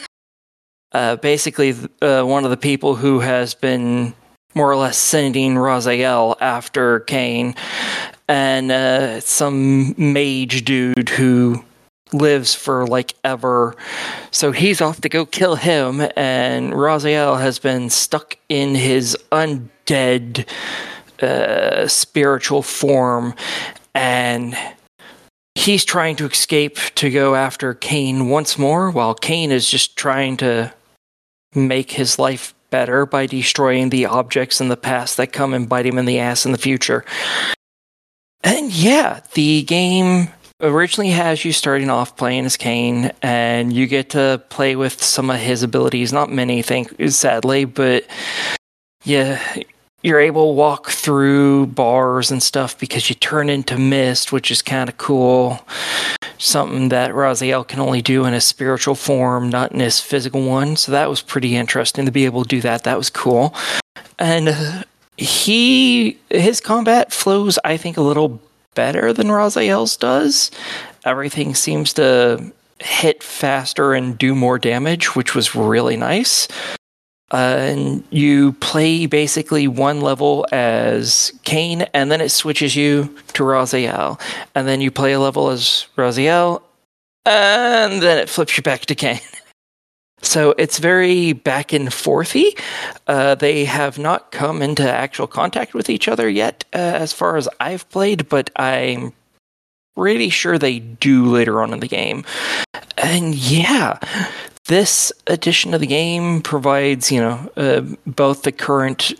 Uh, basically, uh, one of the people who has been more or less sending Raziel after Kain, and uh, some mage dude who lives for like ever. So he's off to go kill him, and Raziel has been stuck in his undead uh, spiritual form, and he's trying to escape to go after Kain once more, while Kain is just trying to make his life better by destroying the objects in the past that come and bite him in the ass in the future. And yeah, the game originally has you starting off playing as Kain, and you get to play with some of his abilities. Not many, think sadly, but yeah, you're able to walk through bars and stuff because you turn into mist, which is kind of cool. Something that Raziel can only do in a spiritual form, not in his physical one. So that was pretty interesting to be able to do that. That was cool. And uh, he, his combat flows, I think, a little better than Raziel's does. Everything seems to hit faster and do more damage, which was really nice. Uh, and you play basically one level as Kain, and then it switches you to Raziel. And then you play a level as Raziel, and then it flips you back to Kain. So it's very back and forthy. Uh, they have not come into actual contact with each other yet, uh, as far as I've played, but I'm pretty sure they do later on in the game. And yeah, this edition of the game provides, you know, uh, both the current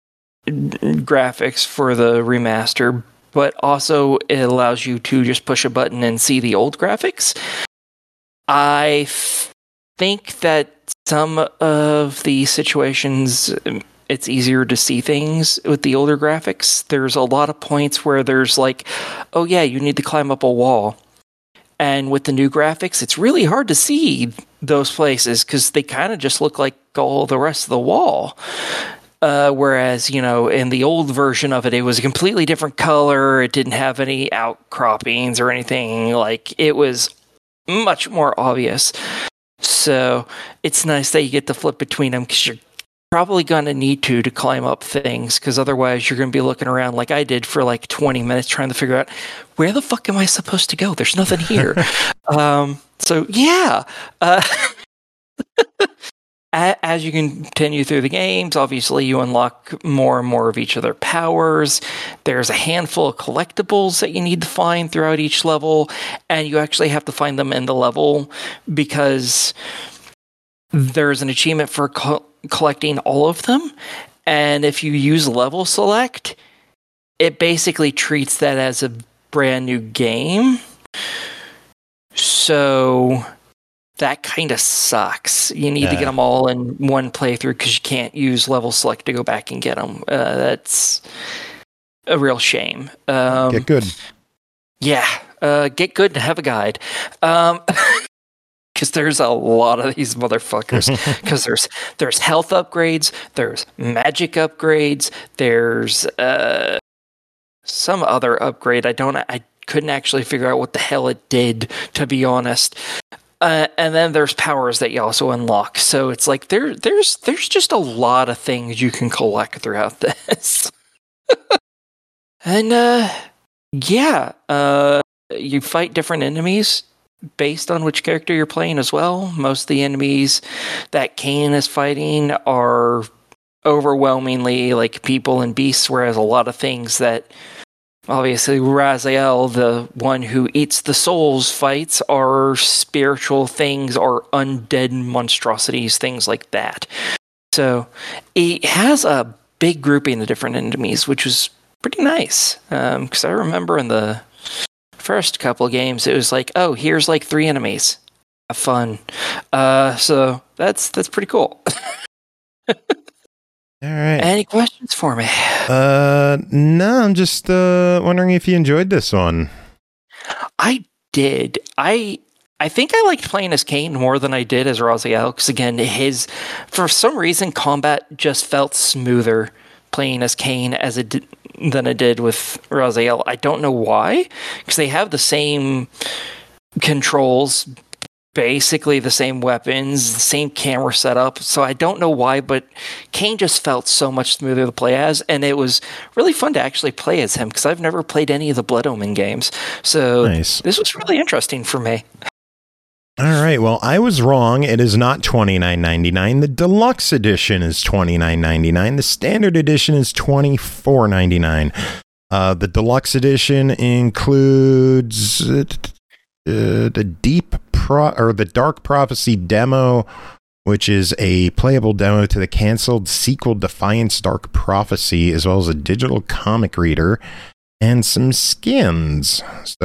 graphics for the remaster, but also it allows you to just push a button and see the old graphics. I f- think that some of the situations, it's easier to see things with the older graphics. There's a lot of points where there's like, oh yeah, you need to climb up a wall. And with the new graphics, it's really hard to see those places because they kind of just look like all the rest of the wall. Uh, whereas, you know, in the old version of it, it was a completely different color. It didn't have any outcroppings or anything. Like, it was much more obvious. So it's nice that you get to flip between them because you're probably going to need to to climb up things, because otherwise you're going to be looking around like I did for like twenty minutes trying to figure out, where the fuck am I supposed to go? There's nothing here. um, so yeah. Uh, as you continue through the games, obviously you unlock more and more of each of their powers. There's a handful of collectibles that you need to find throughout each level, and you actually have to find them in the level because there's an achievement for co- collecting all of them. And if you use level select, it basically treats that as a brand new game. So that kind of sucks. You need yeah. to get them all in one playthrough because you can't use level select to go back and get them. Uh, that's a real shame. Um, get good. Yeah. Uh, get good and have a guide. Um, because there's a lot of these motherfuckers. Because there's there's health upgrades, there's magic upgrades, there's uh, some other upgrade. I don't. I couldn't actually figure out what the hell it did, to be honest. Uh, and then there's powers that you also unlock. So it's like there there's there's just a lot of things you can collect throughout this. and uh, yeah, uh, you fight different enemies based on which character you're playing as well. Most of the enemies that Kain is fighting are overwhelmingly like people and beasts, whereas a lot of things that obviously Raziel, the one who eats the souls, fights are spiritual things or undead monstrosities, things like that. So it has a big grouping of different enemies, which was pretty nice. Because um, I remember in the first couple of games, it was like, oh, here's like three enemies. Have fun. Uh, so that's that's pretty cool. All right. Any questions for me? Uh, no, I'm just uh, wondering if you enjoyed this one. I did. I I think I liked playing as Kain more than I did as Raziel, because again, his for some reason combat just felt smoother playing as Kain as it did, than it did with Raziel. I don't know why, because they have the same controls, basically the same weapons, the same camera setup. So I don't know why, but Kain just felt so much smoother to play as, and it was really fun to actually play as him because I've never played any of the Blood Omen games. So nice. This was really interesting for me. All right. Well, I was wrong. It is not twenty-nine ninety-nine. The deluxe edition is twenty-nine ninety-nine. The standard edition is twenty-four ninety-nine. Uh, the deluxe edition includes uh, the deep pro or the Dark Prophecy demo, which is a playable demo to the canceled sequel Defiance Dark Prophecy, as well as a digital comic reader. and some skins.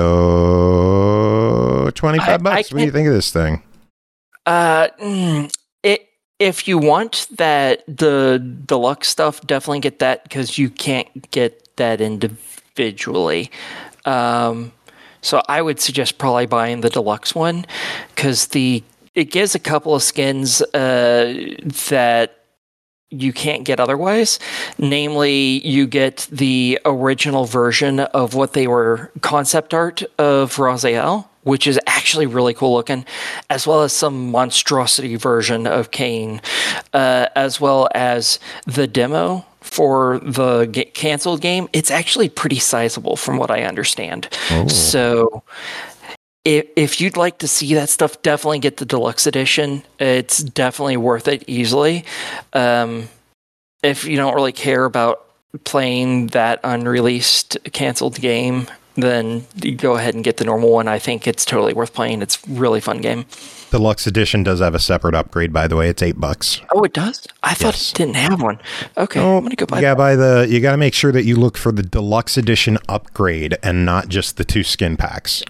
So twenty-five bucks. What do you think of this thing? Uh, it, if you want that, the deluxe stuff, definitely get that because you can't get that individually. Um, so I would suggest probably buying the deluxe one because the it gives a couple of skins uh, that you can't get otherwise. Namely, you get the original version of what they were concept art of Raziel, which is actually really cool looking, as well as some monstrosity version of Kain, uh, as well as the demo for the g- canceled game. It's actually pretty sizable from what I understand. Oh. So if, if you'd like to see that stuff, definitely get the deluxe edition. It's definitely worth it easily. Um, if you don't really care about playing that unreleased canceled game, then you go ahead and get the normal one. I think it's totally worth playing. It's a really fun game. Deluxe edition does have a separate upgrade, by the way. It's eight bucks. Oh, it does? I thought yes. It didn't have one. Okay, oh, I'm gonna go buy. You gotta buy the. You gotta make sure that you look for the deluxe edition upgrade and not just the two skin packs.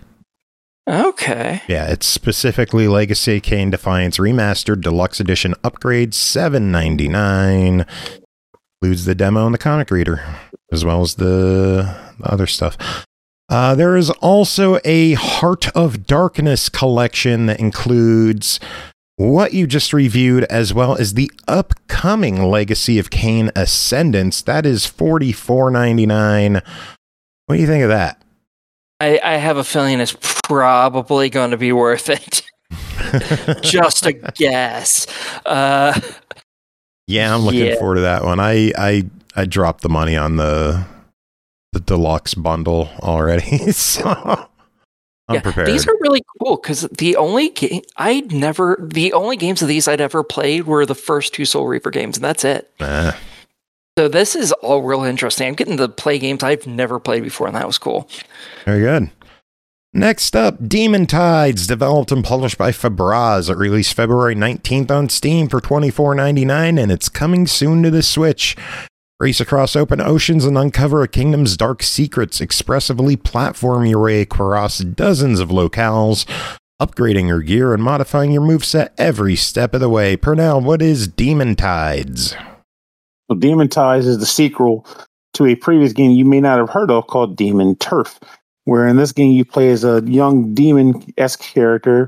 Okay. Yeah, it's specifically Legacy of Kain Defiance Remastered Deluxe Edition Upgrade, seven ninety-nine. Includes the demo and the comic reader, as well as the, the other stuff. Uh, there is also a Heart of Darkness collection that includes what you just reviewed, as well as the upcoming Legacy of Kain Ascendance. That is forty-four ninety-nine. What do you think of that? I, I have a feeling it's probably going to be worth it. Just a guess. Uh, yeah, I'm looking yeah. forward to that one. I, I I dropped the money on the the deluxe bundle already, so I'm yeah, prepared. These are really cool because the only game I'd never the only games of these I'd ever played were the first two Soul Reaper games, and that's it. Nah. So this is all real interesting. I'm getting to play games I've never played before, and that was cool. Very good. Next up, Demon Tides, developed and published by Fabraz. It released February nineteenth on Steam for twenty-four ninety-nine, and it's coming soon to the Switch. Race across open oceans and uncover a kingdom's dark secrets. Expressively platform your way across dozens of locales, upgrading your gear and modifying your moveset every step of the way. Pernell, what is Demon Tides? Well, Demon Tides is the sequel to a previous game you may not have heard of called Demon Turf, where in this game you play as a young demon-esque character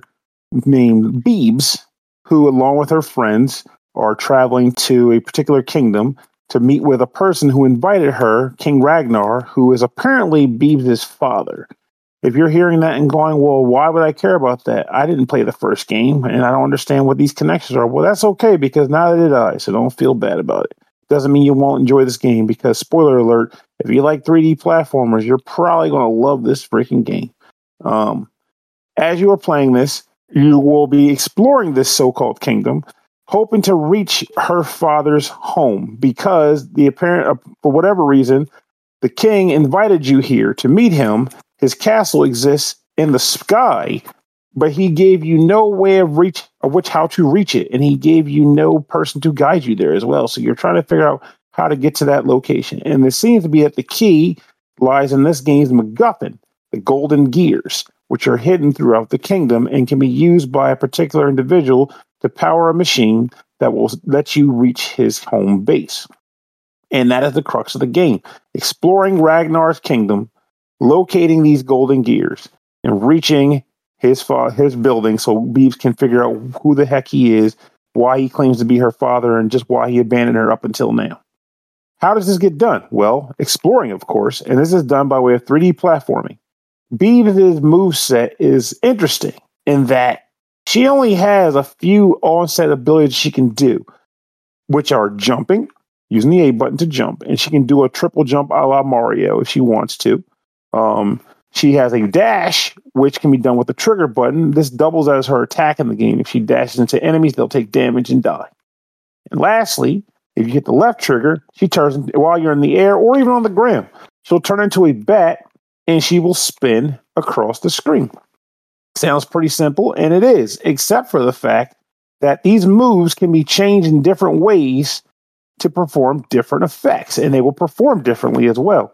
named Beebs, who, along with her friends, are traveling to a particular kingdom to meet with a person who invited her, King Ragnar, who is apparently Beebs' father. If you're hearing that and going, well, why would I care about that? I didn't play the first game, and I don't understand what these connections are. Well, that's okay, because neither did I, so don't feel bad about it. Doesn't mean you won't enjoy this game, because, spoiler alert, if you like three D platformers, you're probably going to love this freaking game. Um, as you are playing this, you will be exploring this so-called kingdom, hoping to reach her father's home, because the apparent, uh, for whatever reason, the king invited you here to meet him. His castle exists in the sky, but he gave you no way of reach of which how to reach it, and he gave you no person to guide you there as well. So you're trying to figure out how to get to that location. And it seems to be that the key lies in this game's MacGuffin, the golden gears, which are hidden throughout the kingdom and can be used by a particular individual to power a machine that will let you reach his home base. And that is the crux of the game. Exploring Ragnar's kingdom, locating these golden gears, and reaching his fa- his building so Beebs can figure out who the heck he is, why he claims to be her father, and just why he abandoned her up until now. How does this get done? Well, exploring, of course, and this is done by way of three D platforming. Beebs' moveset is interesting in that she only has a few onset abilities she can do, which are jumping, using the A button to jump, and she can do a triple jump a la Mario if she wants to. Um, she has a dash, which can be done with the trigger button. This doubles as her attack in the game. If she dashes into enemies, they'll take damage and die. And lastly, if you hit the left trigger, she turns while you're in the air or even on the ground. She'll turn into a bat and she will spin across the screen. Sounds pretty simple, and it is, except for the fact that these moves can be changed in different ways to perform different effects, and they will perform differently as well.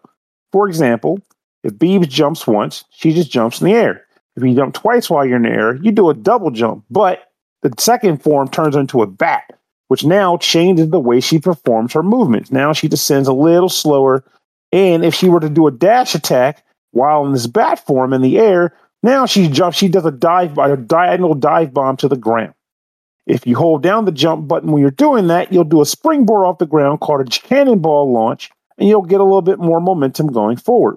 For example, if Beebs jumps once, she just jumps in the air. If you jump twice while you're in the air, you do a double jump, but the second form turns into a bat, which now changes the way she performs her movements. Now she descends a little slower, and if she were to do a dash attack while in this bat form in the air, now she jumps, she does a dive, a diagonal dive bomb to the ground. If you hold down the jump button when you're doing that, you'll do a springboard off the ground called a cannonball launch, and you'll get a little bit more momentum going forward.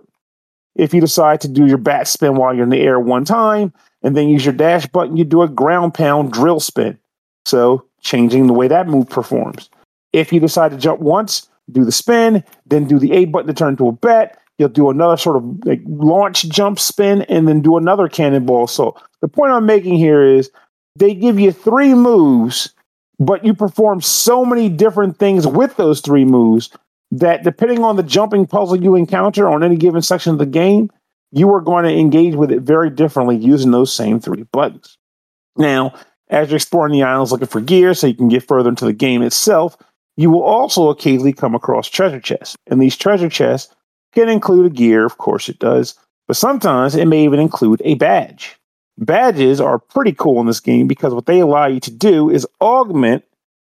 If you decide to do your bat spin while you're in the air one time, and then use your dash button, you do a ground pound drill spin. So changing the way that move performs. If you decide to jump once, do the spin, then do the A button to turn to a bat, you'll do another sort of like launch jump spin, and then do another cannonball. So the point I'm making here is they give you three moves, but you perform so many different things with those three moves that depending on the jumping puzzle you encounter on any given section of the game, you are going to engage with it very differently using those same three buttons. Now, as you're exploring the islands looking for gear so you can get further into the game itself, you will also occasionally come across treasure chests. And these treasure chests can include a gear, of course it does, but sometimes it may even include a badge. Badges are pretty cool in this game because what they allow you to do is augment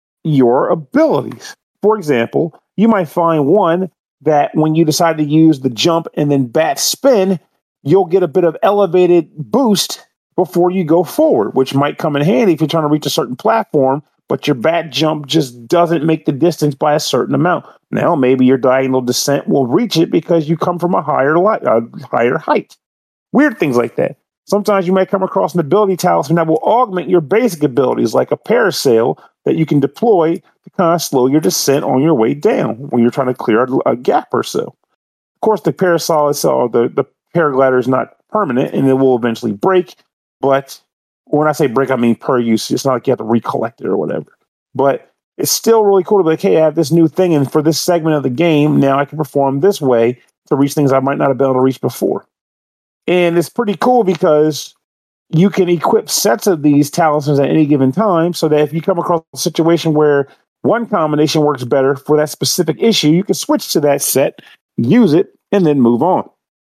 your abilities. For example, you might find one that when you decide to use the jump and then bat spin, you'll get a bit of elevated boost before you go forward, which might come in handy if you're trying to reach a certain platform, but your bat jump just doesn't make the distance by a certain amount. Now, maybe your diagonal descent will reach it because you come from a higher, li- uh, higher height. Weird things like that. Sometimes you might come across an ability talisman that will augment your basic abilities, like a parasail that you can deploy to kind of slow your descent on your way down when you're trying to clear a, a gap or so. Of course, the parasail itself, the, the paraglider is not permanent and it will eventually break. But when I say break, I mean per use. It's not like you have to recollect it or whatever. But it's still really cool to be like, hey, I have this new thing, and for this segment of the game, now I can perform this way to reach things I might not have been able to reach before. And it's pretty cool because you can equip sets of these talismans at any given time so that if you come across a situation where one combination works better for that specific issue, you can switch to that set, use it, and then move on.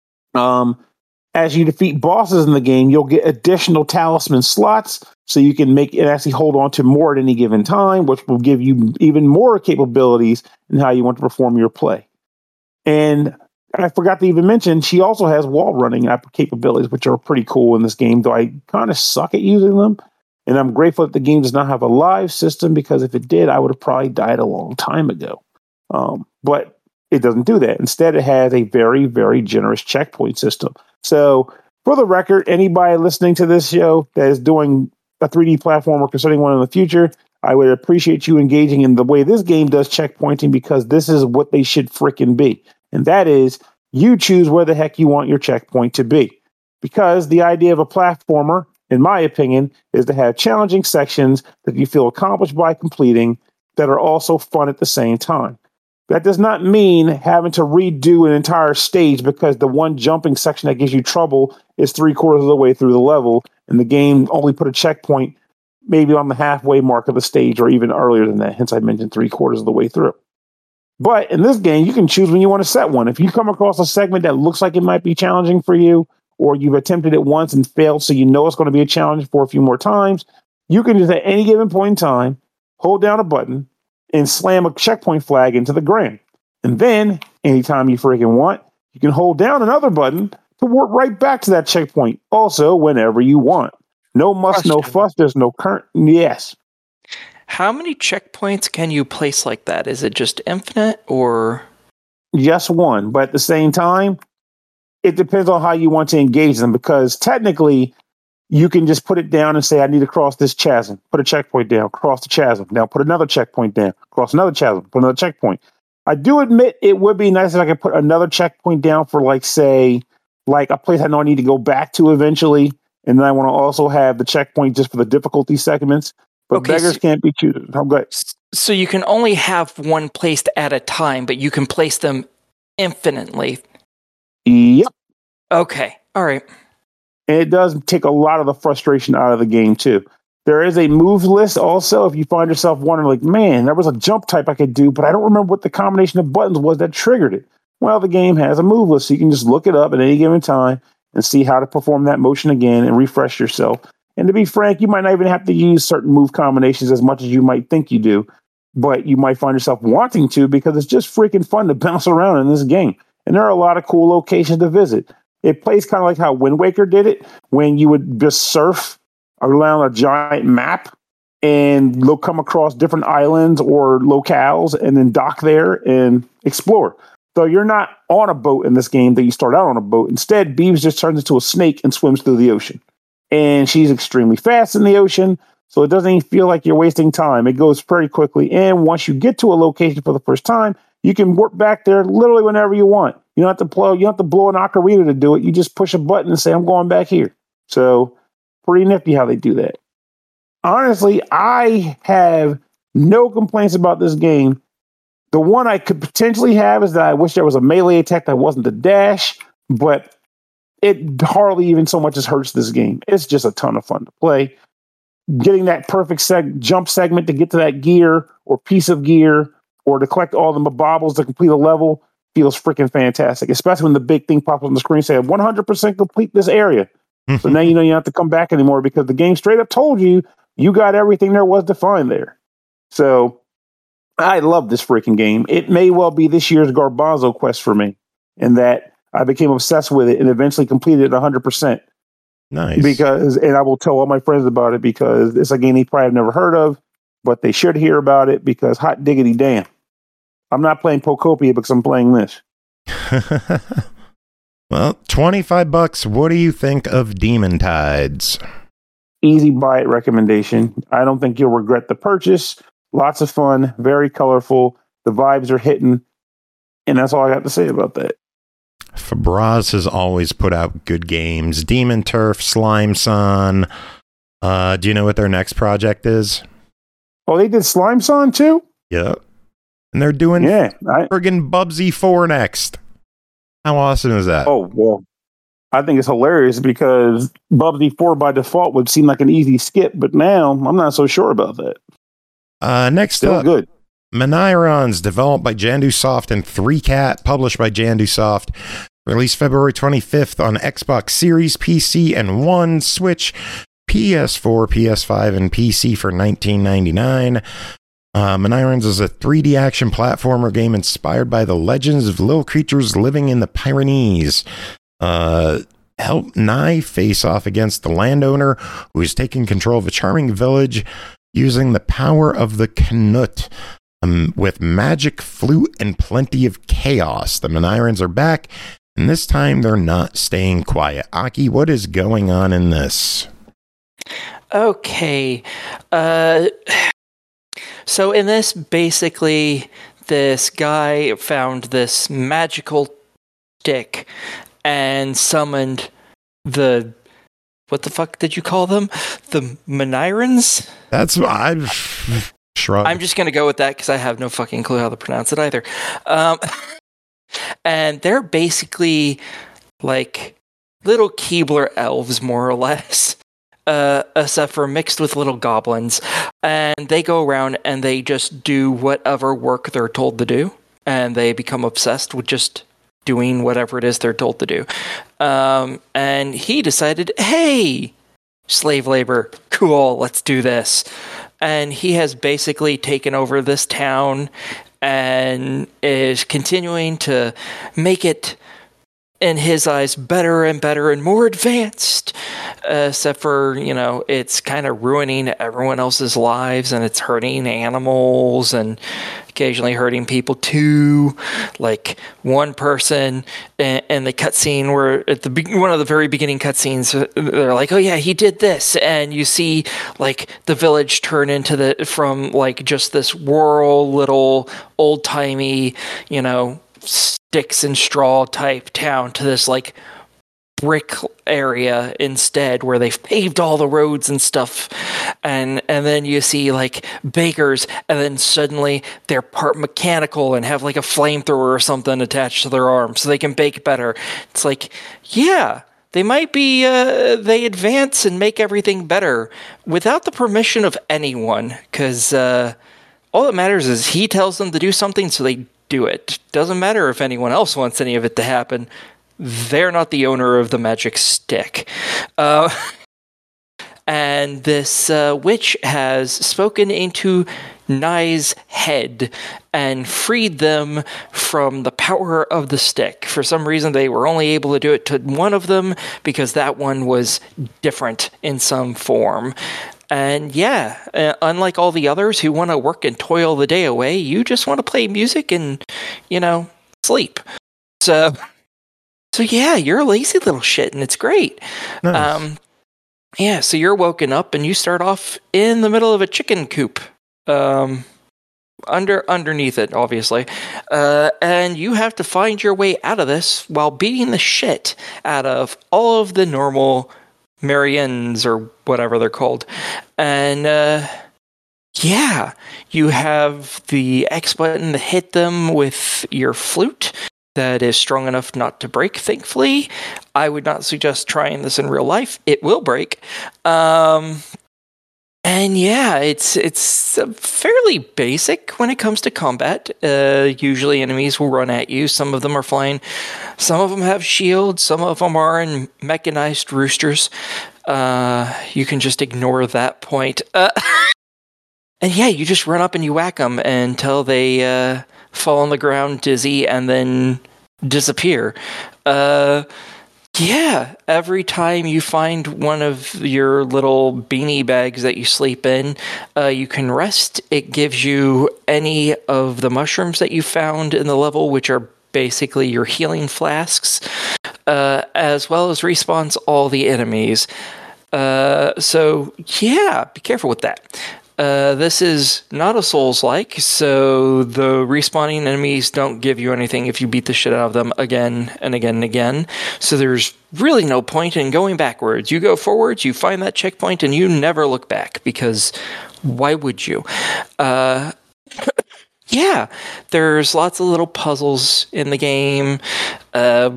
Um, as you defeat bosses in the game, you'll get additional talisman slots so you can make it actually hold on to more at any given time, which will give you even more capabilities in how you want to perform your play. And I forgot to even mention, she also has wall running capabilities, which are pretty cool in this game, though I kind of suck at using them. And I'm grateful that the game does not have a live system, because if it did, I would have probably died a long time ago. Um, but it doesn't do that. Instead, it has a very, very generous checkpoint system. So for the record, anybody listening to this show that is doing a three D platform or considering one in the future, I would appreciate you engaging in the way this game does checkpointing, because this is what they should frickin' be. And that is, you choose where the heck you want your checkpoint to be. Because the idea of a platformer, in my opinion, is to have challenging sections that you feel accomplished by completing that are also fun at the same time. That does not mean having to redo an entire stage because the one jumping section that gives you trouble is three quarters of the way through the level, and the game only put a checkpoint maybe on the halfway mark of the stage or even earlier than that. Hence, I mentioned three quarters of the way through. But in this game, you can choose when you want to set one. If you come across a segment that looks like it might be challenging for you, or you've attempted it once and failed, so you know it's going to be a challenge for a few more times, you can just at any given point in time, hold down a button and slam a checkpoint flag into the ground. And then, anytime you freaking want, you can hold down another button to warp right back to that checkpoint, also whenever you want. No muss, no fuss, there's no current. Yes. How many checkpoints can you place like that? Is it just infinite, or? Just one, but at the same time, it depends on how you want to engage them, because technically, you can just put it down and say, I need to cross this chasm. Put a checkpoint down, cross the chasm. Now put another checkpoint down, cross another chasm, put another checkpoint. I do admit it would be nice if I could put another checkpoint down for, like, say, like a place I know I need to go back to eventually, and then I want to also have the checkpoint just for the difficulty segments. But okay, beggars so, can't be choosers. I'm good. So you can only have one placed at a time, but you can place them infinitely. Yep. Okay. All right. And it does take a lot of the frustration out of the game, too. There is a move list also if you find yourself wondering, like, man, there was a jump type I could do, but I don't remember what the combination of buttons was that triggered it. Well, the game has a move list, so you can just look it up at any given time and see how to perform that motion again and refresh yourself. And to be frank, you might not even have to use certain move combinations as much as you might think you do, but you might find yourself wanting to because it's just freaking fun to bounce around in this game. And there are a lot of cool locations to visit. It plays kind of like how Wind Waker did it, when you would just surf around a giant map and you'll come across different islands or locales and then dock there and explore. So you're not on a boat in this game that you start out on a boat. Instead, Beavis just turns into a snake and swims through the ocean. And she's extremely fast in the ocean, so it doesn't even feel like you're wasting time. It goes pretty quickly. And once you get to a location for the first time, you can warp back there literally whenever you want. You don't have to blow, you don't have to blow an ocarina to do it. You just push a button and say, I'm going back here. So pretty nifty how they do that. Honestly, I have no complaints about this game. The one I could potentially have is that I wish there was a melee attack that wasn't the dash, but it hardly even so much as hurts this game. It's just a ton of fun to play. Getting that perfect seg- jump segment to get to that gear or piece of gear or to collect all the baubles to complete a level feels freaking fantastic, especially when the big thing pops on the screen saying one hundred percent complete this area. So now you know you don't have to come back anymore because the game straight up told you you got everything there was to find there. So I love this freaking game. It may well be this year's Garbanzo quest for me, in that I became obsessed with it and eventually completed it one hundred percent. Nice. Because, and I will tell all my friends about it because it's a game they probably have never heard of, but they should hear about it because hot diggity damn. I'm not playing Pokopia because I'm playing this. Well, twenty-five bucks. What do you think of Demon Tides? Easy buy it recommendation. I don't think you'll regret the purchase. Lots of fun, very colorful. The vibes are hitting. And that's all I got to say about that. Fabraz has always put out good games. Demon Turf, Slime Son. Uh, do you know what their next project is? Oh, they did Slime Son too? Yeah. And they're doing yeah, I, friggin' Bubsy four next. How awesome is that? Oh, well, I think it's hilarious because Bubsy four by default would seem like an easy skip, but now I'm not so sure about that. Uh, next Still up, good. Menirons, developed by Jandu Soft and three cat, published by Jandu Soft, released February twenty-fifth on Xbox Series, P C, and One, Switch, P S four, P S five, and P C for nineteen ninety-nine. Uh, Menirons is a three D action platformer game inspired by the legends of little creatures living in the Pyrenees. Uh, help Nye face off against the landowner who is taking control of a charming village using the power of the Knut. Um, with magic, flute, and plenty of chaos. The Menirons are back, and this time they're not staying quiet. Aki, what is going on in this? Okay. Uh, so in this, basically, this guy found this magical stick and summoned the... What the fuck did you call them? The Menirons? That's what I've... Shrug. I'm just going to go with that because I have no fucking clue how to pronounce it either. Um, and they're basically like little Keebler elves, more or less, uh, except for mixed with little goblins. And they go around and they just do whatever work they're told to do. And they become obsessed with just doing whatever it is they're told to do. Um, and he decided, hey, slave labor, cool, let's do this. And he has basically taken over this town and is continuing to make it, in his eyes, better and better and more advanced. Uh, except for, you know, it's kind of ruining everyone else's lives and it's hurting animals and occasionally hurting people too. Like one person in, in the cutscene where at the be- one of the very beginning cutscenes, they're like, "Oh yeah, he did this," and you see like the village turn into the from like just this rural little old timey, you know, sticks and straw type town to this like brick area instead where they've paved all the roads and stuff, and and then you see like bakers, and then suddenly they're part mechanical and have like a flamethrower or something attached to their arm so they can bake better. It's like, yeah, they might be uh, they advance and make everything better without the permission of anyone, because uh, all that matters is he tells them to do something, so they do it. Doesn't matter if anyone else wants any of it to happen. They're not the owner of the magic stick. Uh, and this uh, witch has spoken into Nye's head and freed them from the power of the stick. For some reason, they were only able to do it to one of them because that one was different in some form. And yeah, uh, unlike all the others who want to work and toil the day away, you just want to play music and, you know, sleep. So, so yeah, you're a lazy little shit, and it's great. Nice. Um, yeah, so you're woken up, and you start off in the middle of a chicken coop. Um, under underneath it, obviously. Uh, and you have to find your way out of this while beating the shit out of all of the normal Marians or whatever they're called. And uh, yeah, you have the X button to hit them with your flute that is strong enough not to break, thankfully. I would not suggest trying this in real life. It will break. Um... And yeah, it's it's fairly basic when it comes to combat. Uh, usually enemies will run at you. Some of them are flying. Some of them have shields. Some of them are in mechanized roosters. Uh, you can just ignore that point. Uh, and yeah, you just run up and you whack them until they uh, fall on the ground dizzy and then disappear. Uh... Yeah, every time you find one of your little beanie bags that you sleep in, uh, you can rest. It gives you any of the mushrooms that you found in the level, which are basically your healing flasks, uh, as well as respawns all the enemies. Uh, so, yeah, be careful with that. Uh, this is not a Souls-like, so the respawning enemies don't give you anything if you beat the shit out of them again and again and again. So there's really no point in going backwards. You go forwards, you find that checkpoint, and you never look back, because why would you? Uh, yeah, there's lots of little puzzles in the game. Uh,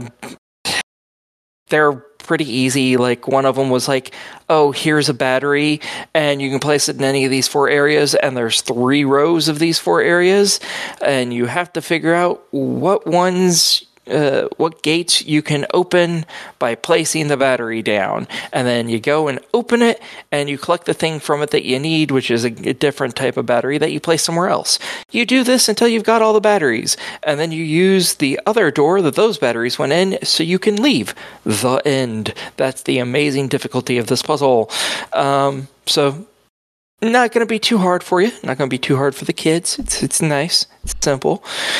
they're pretty easy. Like, one of them was like, oh, here's a battery, and you can place it in any of these four areas, and there's three rows of these four areas, and you have to figure out what ones, uh, what gates you can open by placing the battery down. And then you go and open it, and you collect the thing from it that you need, which is a, a different type of battery that you place somewhere else. You do this until you've got all the batteries, and then you use the other door that those batteries went in so you can leave. The end. That's the amazing difficulty of this puzzle. Um, so, not going to be too hard for you. Not going to be too hard for the kids. It's it's nice. It's simple.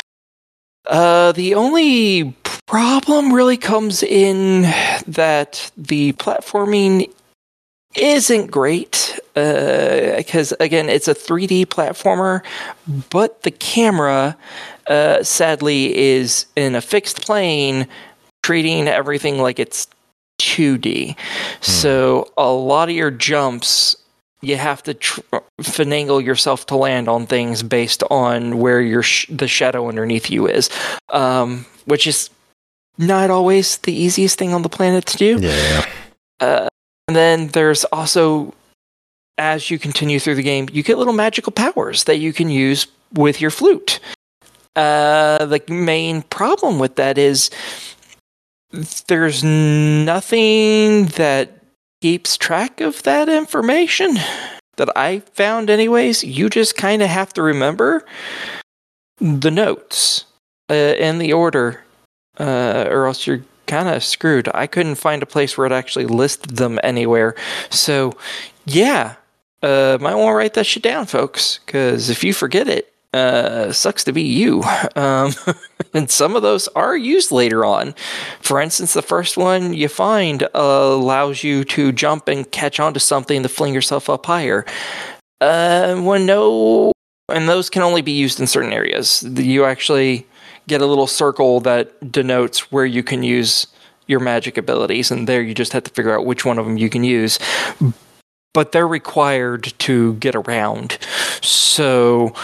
Uh, the only problem really comes in that the platforming isn't great, because, uh, again, it's a three D platformer, but the camera, uh, sadly, is in a fixed plane, treating everything like it's two D. Hmm. So a lot of your jumps, you have to tr- finagle yourself to land on things based on where your sh- the shadow underneath you is, um, which is not always the easiest thing on the planet to do. Yeah. Uh, and then there's also, as you continue through the game, you get little magical powers that you can use with your flute. Uh, the main problem with that is there's nothing that keeps track of that information that I found anyways. You just kind of have to remember the notes uh, in the order, uh, or else you're kind of screwed. I couldn't find a place where it actually listed them anywhere. So, yeah, uh, might want to write that shit down, folks, because if you forget it, Uh, sucks to be you. Um, and some of those are used later on. For instance, the first one you find uh, allows you to jump and catch onto something to fling yourself up higher. Uh, when no, and those can only be used in certain areas. You actually get a little circle that denotes where you can use your magic abilities, and there you just have to figure out which one of them you can use. But they're required to get around. So,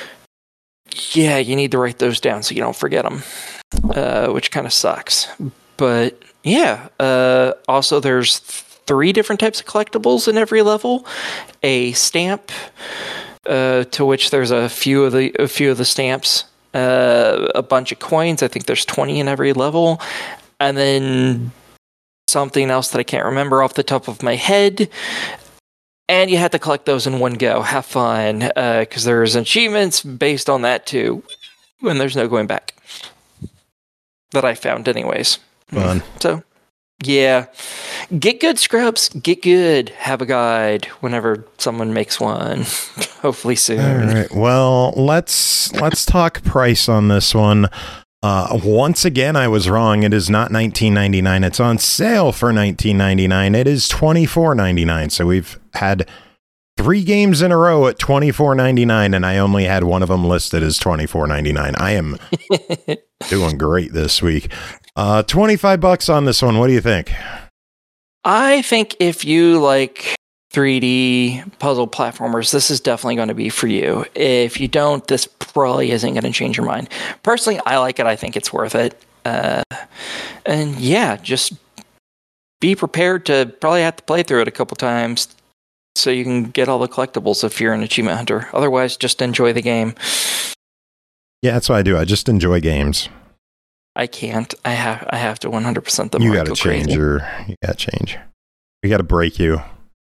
yeah, you need to write those down so you don't forget them, uh, which kind of sucks. But yeah, uh, also there's three different types of collectibles in every level. A stamp, uh, to which there's a few of the a few of the stamps uh, a bunch of coins. I think there's twenty in every level. And then something else that I can't remember off the top of my head. And you have to collect those in one go. Have fun, because uh, there's achievements based on that too. And there's no going back. That I found anyways. Fun. So, yeah. Get good, Scrubs. Get good. Have a guide whenever someone makes one. Hopefully soon. All right. Well, let's let's talk price on this one. Uh, once again, I was wrong. It is not nineteen ninety-nine. It's on sale for nineteen ninety-nine. It is twenty-four ninety-nine. So we've had three games in a row at twenty-four ninety-nine, and I only had one of them listed as twenty-four ninety-nine. I am doing great this week. Uh, twenty-five bucks on this one. What do you think? I think if you like three D puzzle platformers, this is definitely going to be for you. If you don't, this probably isn't going to change your mind. Personally, I like it. I think it's worth it. Uh, and yeah, just be prepared to probably have to play through it a couple times so you can get all the collectibles if you're an achievement hunter. Otherwise, just enjoy the game. Yeah, that's what I do. I just enjoy games. I can't. I have I have to one hundred percent the You mark. got to change your... You got to change. We got to break you.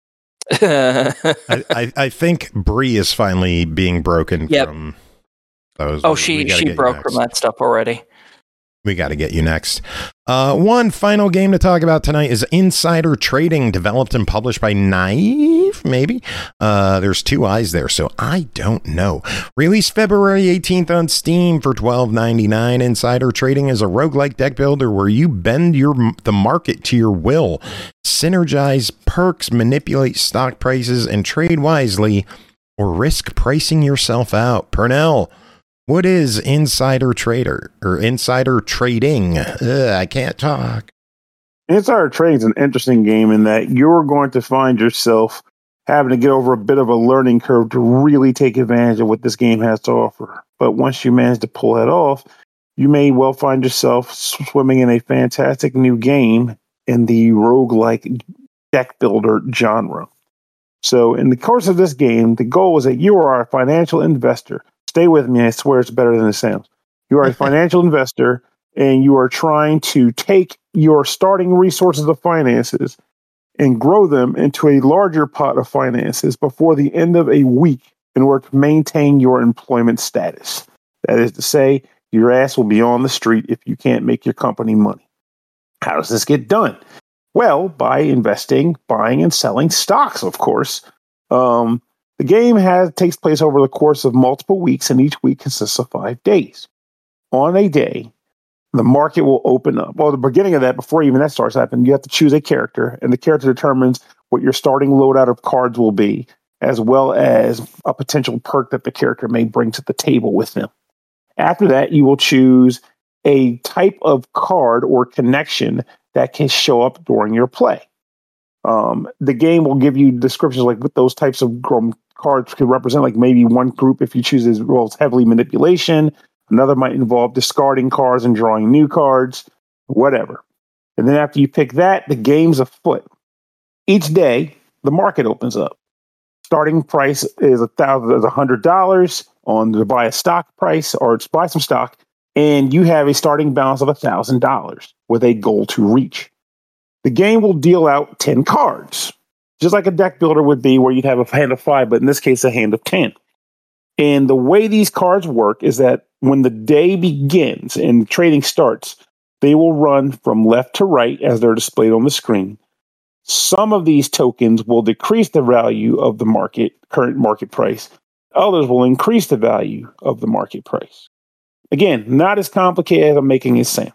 I, I, I think Bree is finally being broken yep. from those. Oh, she she broke from that stuff already. We got to get you next. Uh, one final game to talk about tonight is Insider Trading, developed and published by Naive, maybe? Uh, there's two eyes there, so I don't know. Released February eighteenth on Steam for twelve ninety-nine. Insider Trading is a roguelike deck builder where you bend your the market to your will, synergize perks, manipulate stock prices, and trade wisely, or risk pricing yourself out. Pernell, what is Insider Trader or Insider Trading? Ugh, I can't talk. Insider Trading is an interesting game in that you're going to find yourself having to get over a bit of a learning curve to really take advantage of what this game has to offer. But once you manage to pull that off, you may well find yourself swimming in a fantastic new game in the roguelike deck builder genre. So in the course of this game, the goal is that you are a financial investor. Stay with me. I swear it's better than it sounds. You are a financial investor, and you are trying to take your starting resources of finances and grow them into a larger pot of finances before the end of a week in order to maintain your employment status. That is to say, your ass will be on the street if you can't make your company money. How does this get done? Well, by investing, buying, and selling stocks, of course. Um... The game has takes place over the course of multiple weeks, and each week consists of five days. On a day, the market will open up. Well, the beginning of that, before even that starts happening, you have to choose a character, and the character determines what your starting loadout of cards will be, as well as a potential perk that the character may bring to the table with them. After that, you will choose a type of card or connection that can show up during your play. Um, the game will give you descriptions like what those types of um, cards could represent. Like maybe one group, if you choose, is involves heavily manipulation. Another might involve discarding cards and drawing new cards, whatever. And then after you pick that, the game's afoot. Each day, the market opens up. Starting price is a thousand, is a hundred dollars on to buy a stock price or to buy some stock, and you have a starting balance of a thousand dollars with a goal to reach. The game will deal out ten cards, just like a deck builder would be, where you'd have a hand of five, but in this case, a hand of ten. And the way these cards work is that when the day begins and trading starts, they will run from left to right as they're displayed on the screen. Some of these tokens will decrease the value of the market, current market price. Others will increase the value of the market price. Again, not as complicated as I'm making it sound.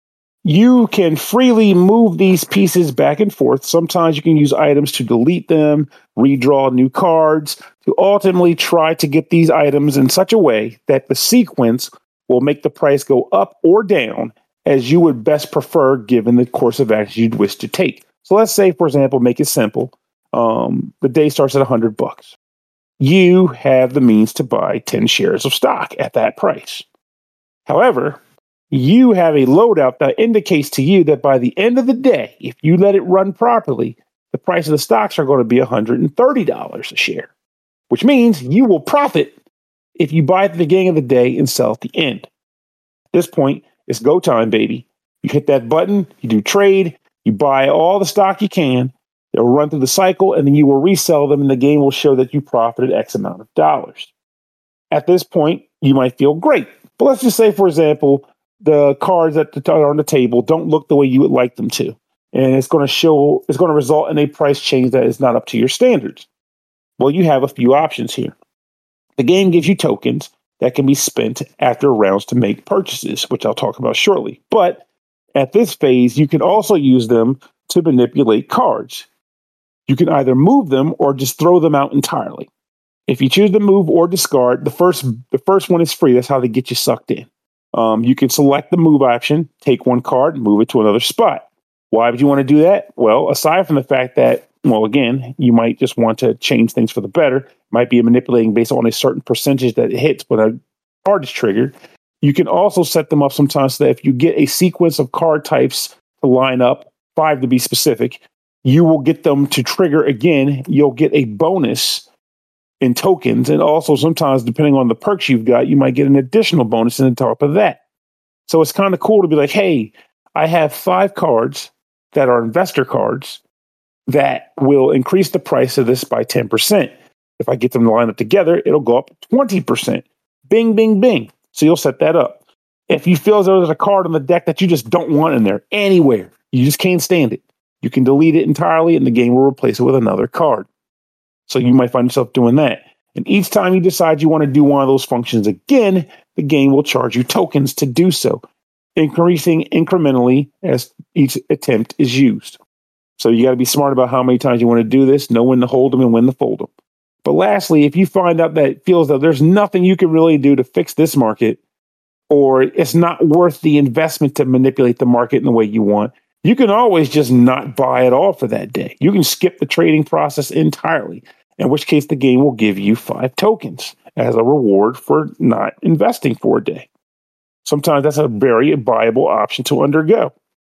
You can freely move these pieces back and forth. Sometimes you can use items to delete them, redraw new cards, to ultimately try to get these items in such a way that the sequence will make the price go up or down as you would best prefer given the course of action you'd wish to take. So let's say, for example, make it simple. Um, the day starts at one hundred bucks. You have the means to buy ten shares of stock at that price. However, you have a loadout that indicates to you that by the end of the day, if you let it run properly, the price of the stocks are going to be one hundred thirty dollars a share, which means you will profit if you buy at the beginning of the day and sell at the end. At this point, it's go time, baby. You hit that button, you do trade, you buy all the stock you can, they'll run through the cycle, and then you will resell them, and the game will show that you profited X amount of dollars. At this point, you might feel great. But let's just say, for example, the cards that are on the table don't look the way you would like them to. And it's going to show, it's going to result in a price change that is not up to your standards. Well, you have a few options here. The game gives you tokens that can be spent after rounds to make purchases, which I'll talk about shortly. But at this phase, you can also use them to manipulate cards. You can either move them or just throw them out entirely. If you choose to move or discard, the first the first one is free. That's how they get you sucked in. Um, you can select the move option, take one card, and move it to another spot. Why would you want to do that? Well, aside from the fact that, well, again, you might just want to change things for the better. It might be manipulating based on a certain percentage that it hits when a card is triggered. You can also set them up sometimes so that if you get a sequence of card types to line up, five to be specific, you will get them to trigger again. You'll get a bonus in tokens. And also sometimes, depending on the perks you've got, you might get an additional bonus on top of that. So it's kind of cool to be like, hey, I have five cards that are investor cards that will increase the price of this by ten percent. If I get them to line up together, it'll go up twenty percent. Bing, bing, bing. So you'll set that up. If you feel as though there's a card on the deck that you just don't want in there anywhere, you just can't stand it, you can delete it entirely and the game will replace it with another card. So you might find yourself doing that. And each time you decide you want to do one of those functions again, the game will charge you tokens to do so, increasing incrementally as each attempt is used. So you got to be smart about how many times you want to do this, know when to hold them and when to fold them. But lastly, if you find out that it feels that there's nothing you can really do to fix this market, or it's not worth the investment to manipulate the market in the way you want, you can always just not buy at all for that day. You can skip the trading process entirely, in which case the game will give you five tokens as a reward for not investing for a day. Sometimes that's a very viable option to undergo.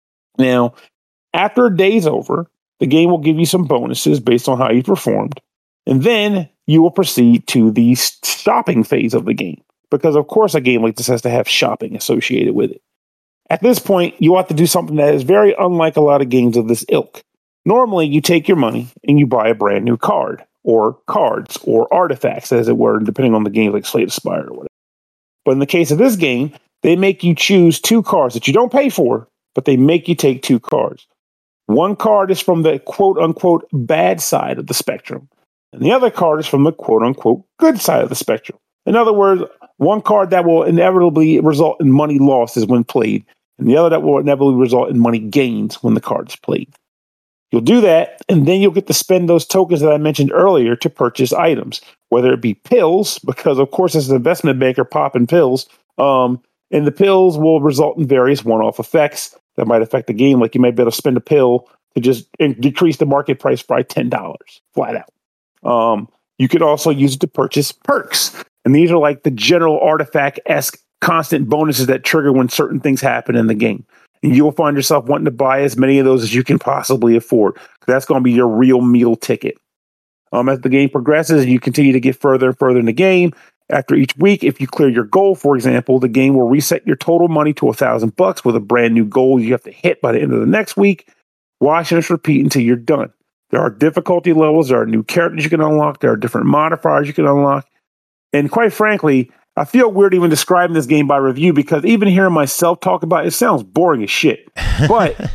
Now, after a day's over, the game will give you some bonuses based on how you performed. And then you will proceed to the shopping phase of the game. Because, of course, a game like this has to have shopping associated with it. At this point, you have to do something that is very unlike a lot of games of this ilk. Normally, you take your money and you buy a brand new card, or cards, or artifacts, as it were, depending on the game, like Slay the Spire or whatever. But in the case of this game, they make you choose two cards that you don't pay for, but they make you take two cards. One card is from the quote-unquote bad side of the spectrum, and the other card is from the quote-unquote good side of the spectrum. In other words, one card that will inevitably result in money losses when played, and the other that will inevitably result in money gains when the card is played. You'll do that, and then you'll get to spend those tokens that I mentioned earlier to purchase items, whether it be pills, because of course as an investment banker popping pills, um, and the pills will result in various one-off effects that might affect the game, like you might be able to spend a pill to just decrease the market price by ten dollars, flat out. Um, you could also use it to purchase perks. And these are like the general artifact-esque constant bonuses that trigger when certain things happen in the game. And you'll find yourself wanting to buy as many of those as you can possibly afford. That's going to be your real meal ticket. Um, as the game progresses, you continue to get further and further in the game. After each week, if you clear your goal, for example, the game will reset your total money to a thousand bucks with a brand new goal you have to hit by the end of the next week. Watch and just repeat until you're done. There are difficulty levels. There are new characters you can unlock. There are different modifiers you can unlock. And quite frankly, I feel weird even describing this game by review because even hearing myself talk about it, it sounds boring as shit. But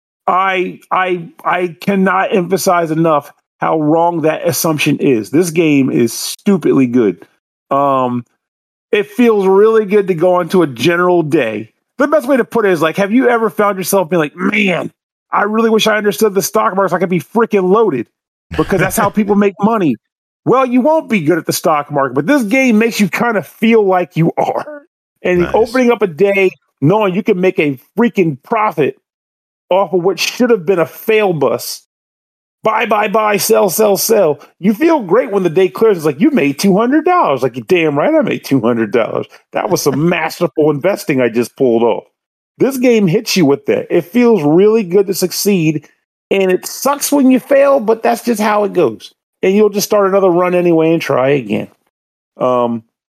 I, I, I cannot emphasize enough how wrong that assumption is. This game is stupidly good. Um, it feels really good to go into a general day. The best way to put it is like, have you ever found yourself being like, man, I really wish I understood the stock market so I could be freaking loaded because that's how people make money. Well, you won't be good at the stock market, but this game makes you kind of feel like you are. And nice. Opening up a day knowing you can make a freaking profit off of what should have been a fail bus. Buy, buy, buy, sell, sell, sell. You feel great when the day clears. It's like, you made two hundred dollars. Like, you're damn right I made two hundred dollars. That was some masterful investing I just pulled off. This game hits you with that. It feels really good to succeed, and it sucks when you fail, but that's just how it goes. And you'll just start another run anyway and try again. Um,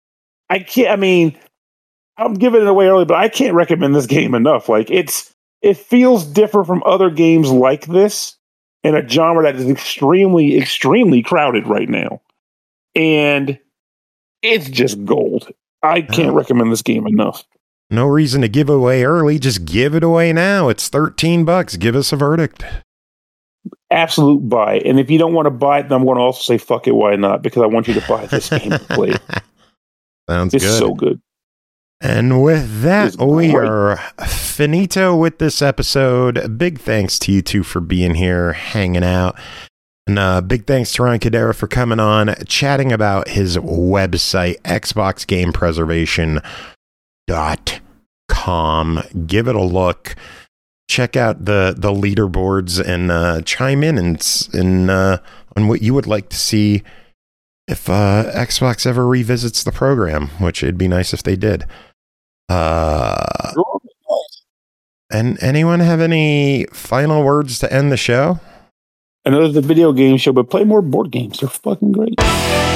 I can't. I mean, I'm giving it away early, but I can't recommend this game enough. Like it's, it feels different from other games like this in a genre that is extremely, extremely crowded right now, and it's just gold. I can't recommend this game enough. No reason to give away early. Just give it away now. It's thirteen bucks. Give us a verdict. Absolute buy. And if you don't want to buy it, then I'm going to also say fuck it. Why not? Because I want you to buy this game and play it. Sounds it's good. It's so good. And with that, It's we great. are finito with this episode. Big thanks to you two for being here, hanging out. And uh, big thanks to Ryan Cadera for coming on, chatting about his website, Xbox Game Preservation dot com. Give it a look. Check out the, the leaderboards and uh, chime in and, and uh, on what you would like to see if uh, Xbox ever revisits the program, which it'd be nice if they did. Uh, and anyone have any final words to end the show? I know it's a video game show, but play more board games. They're fucking great.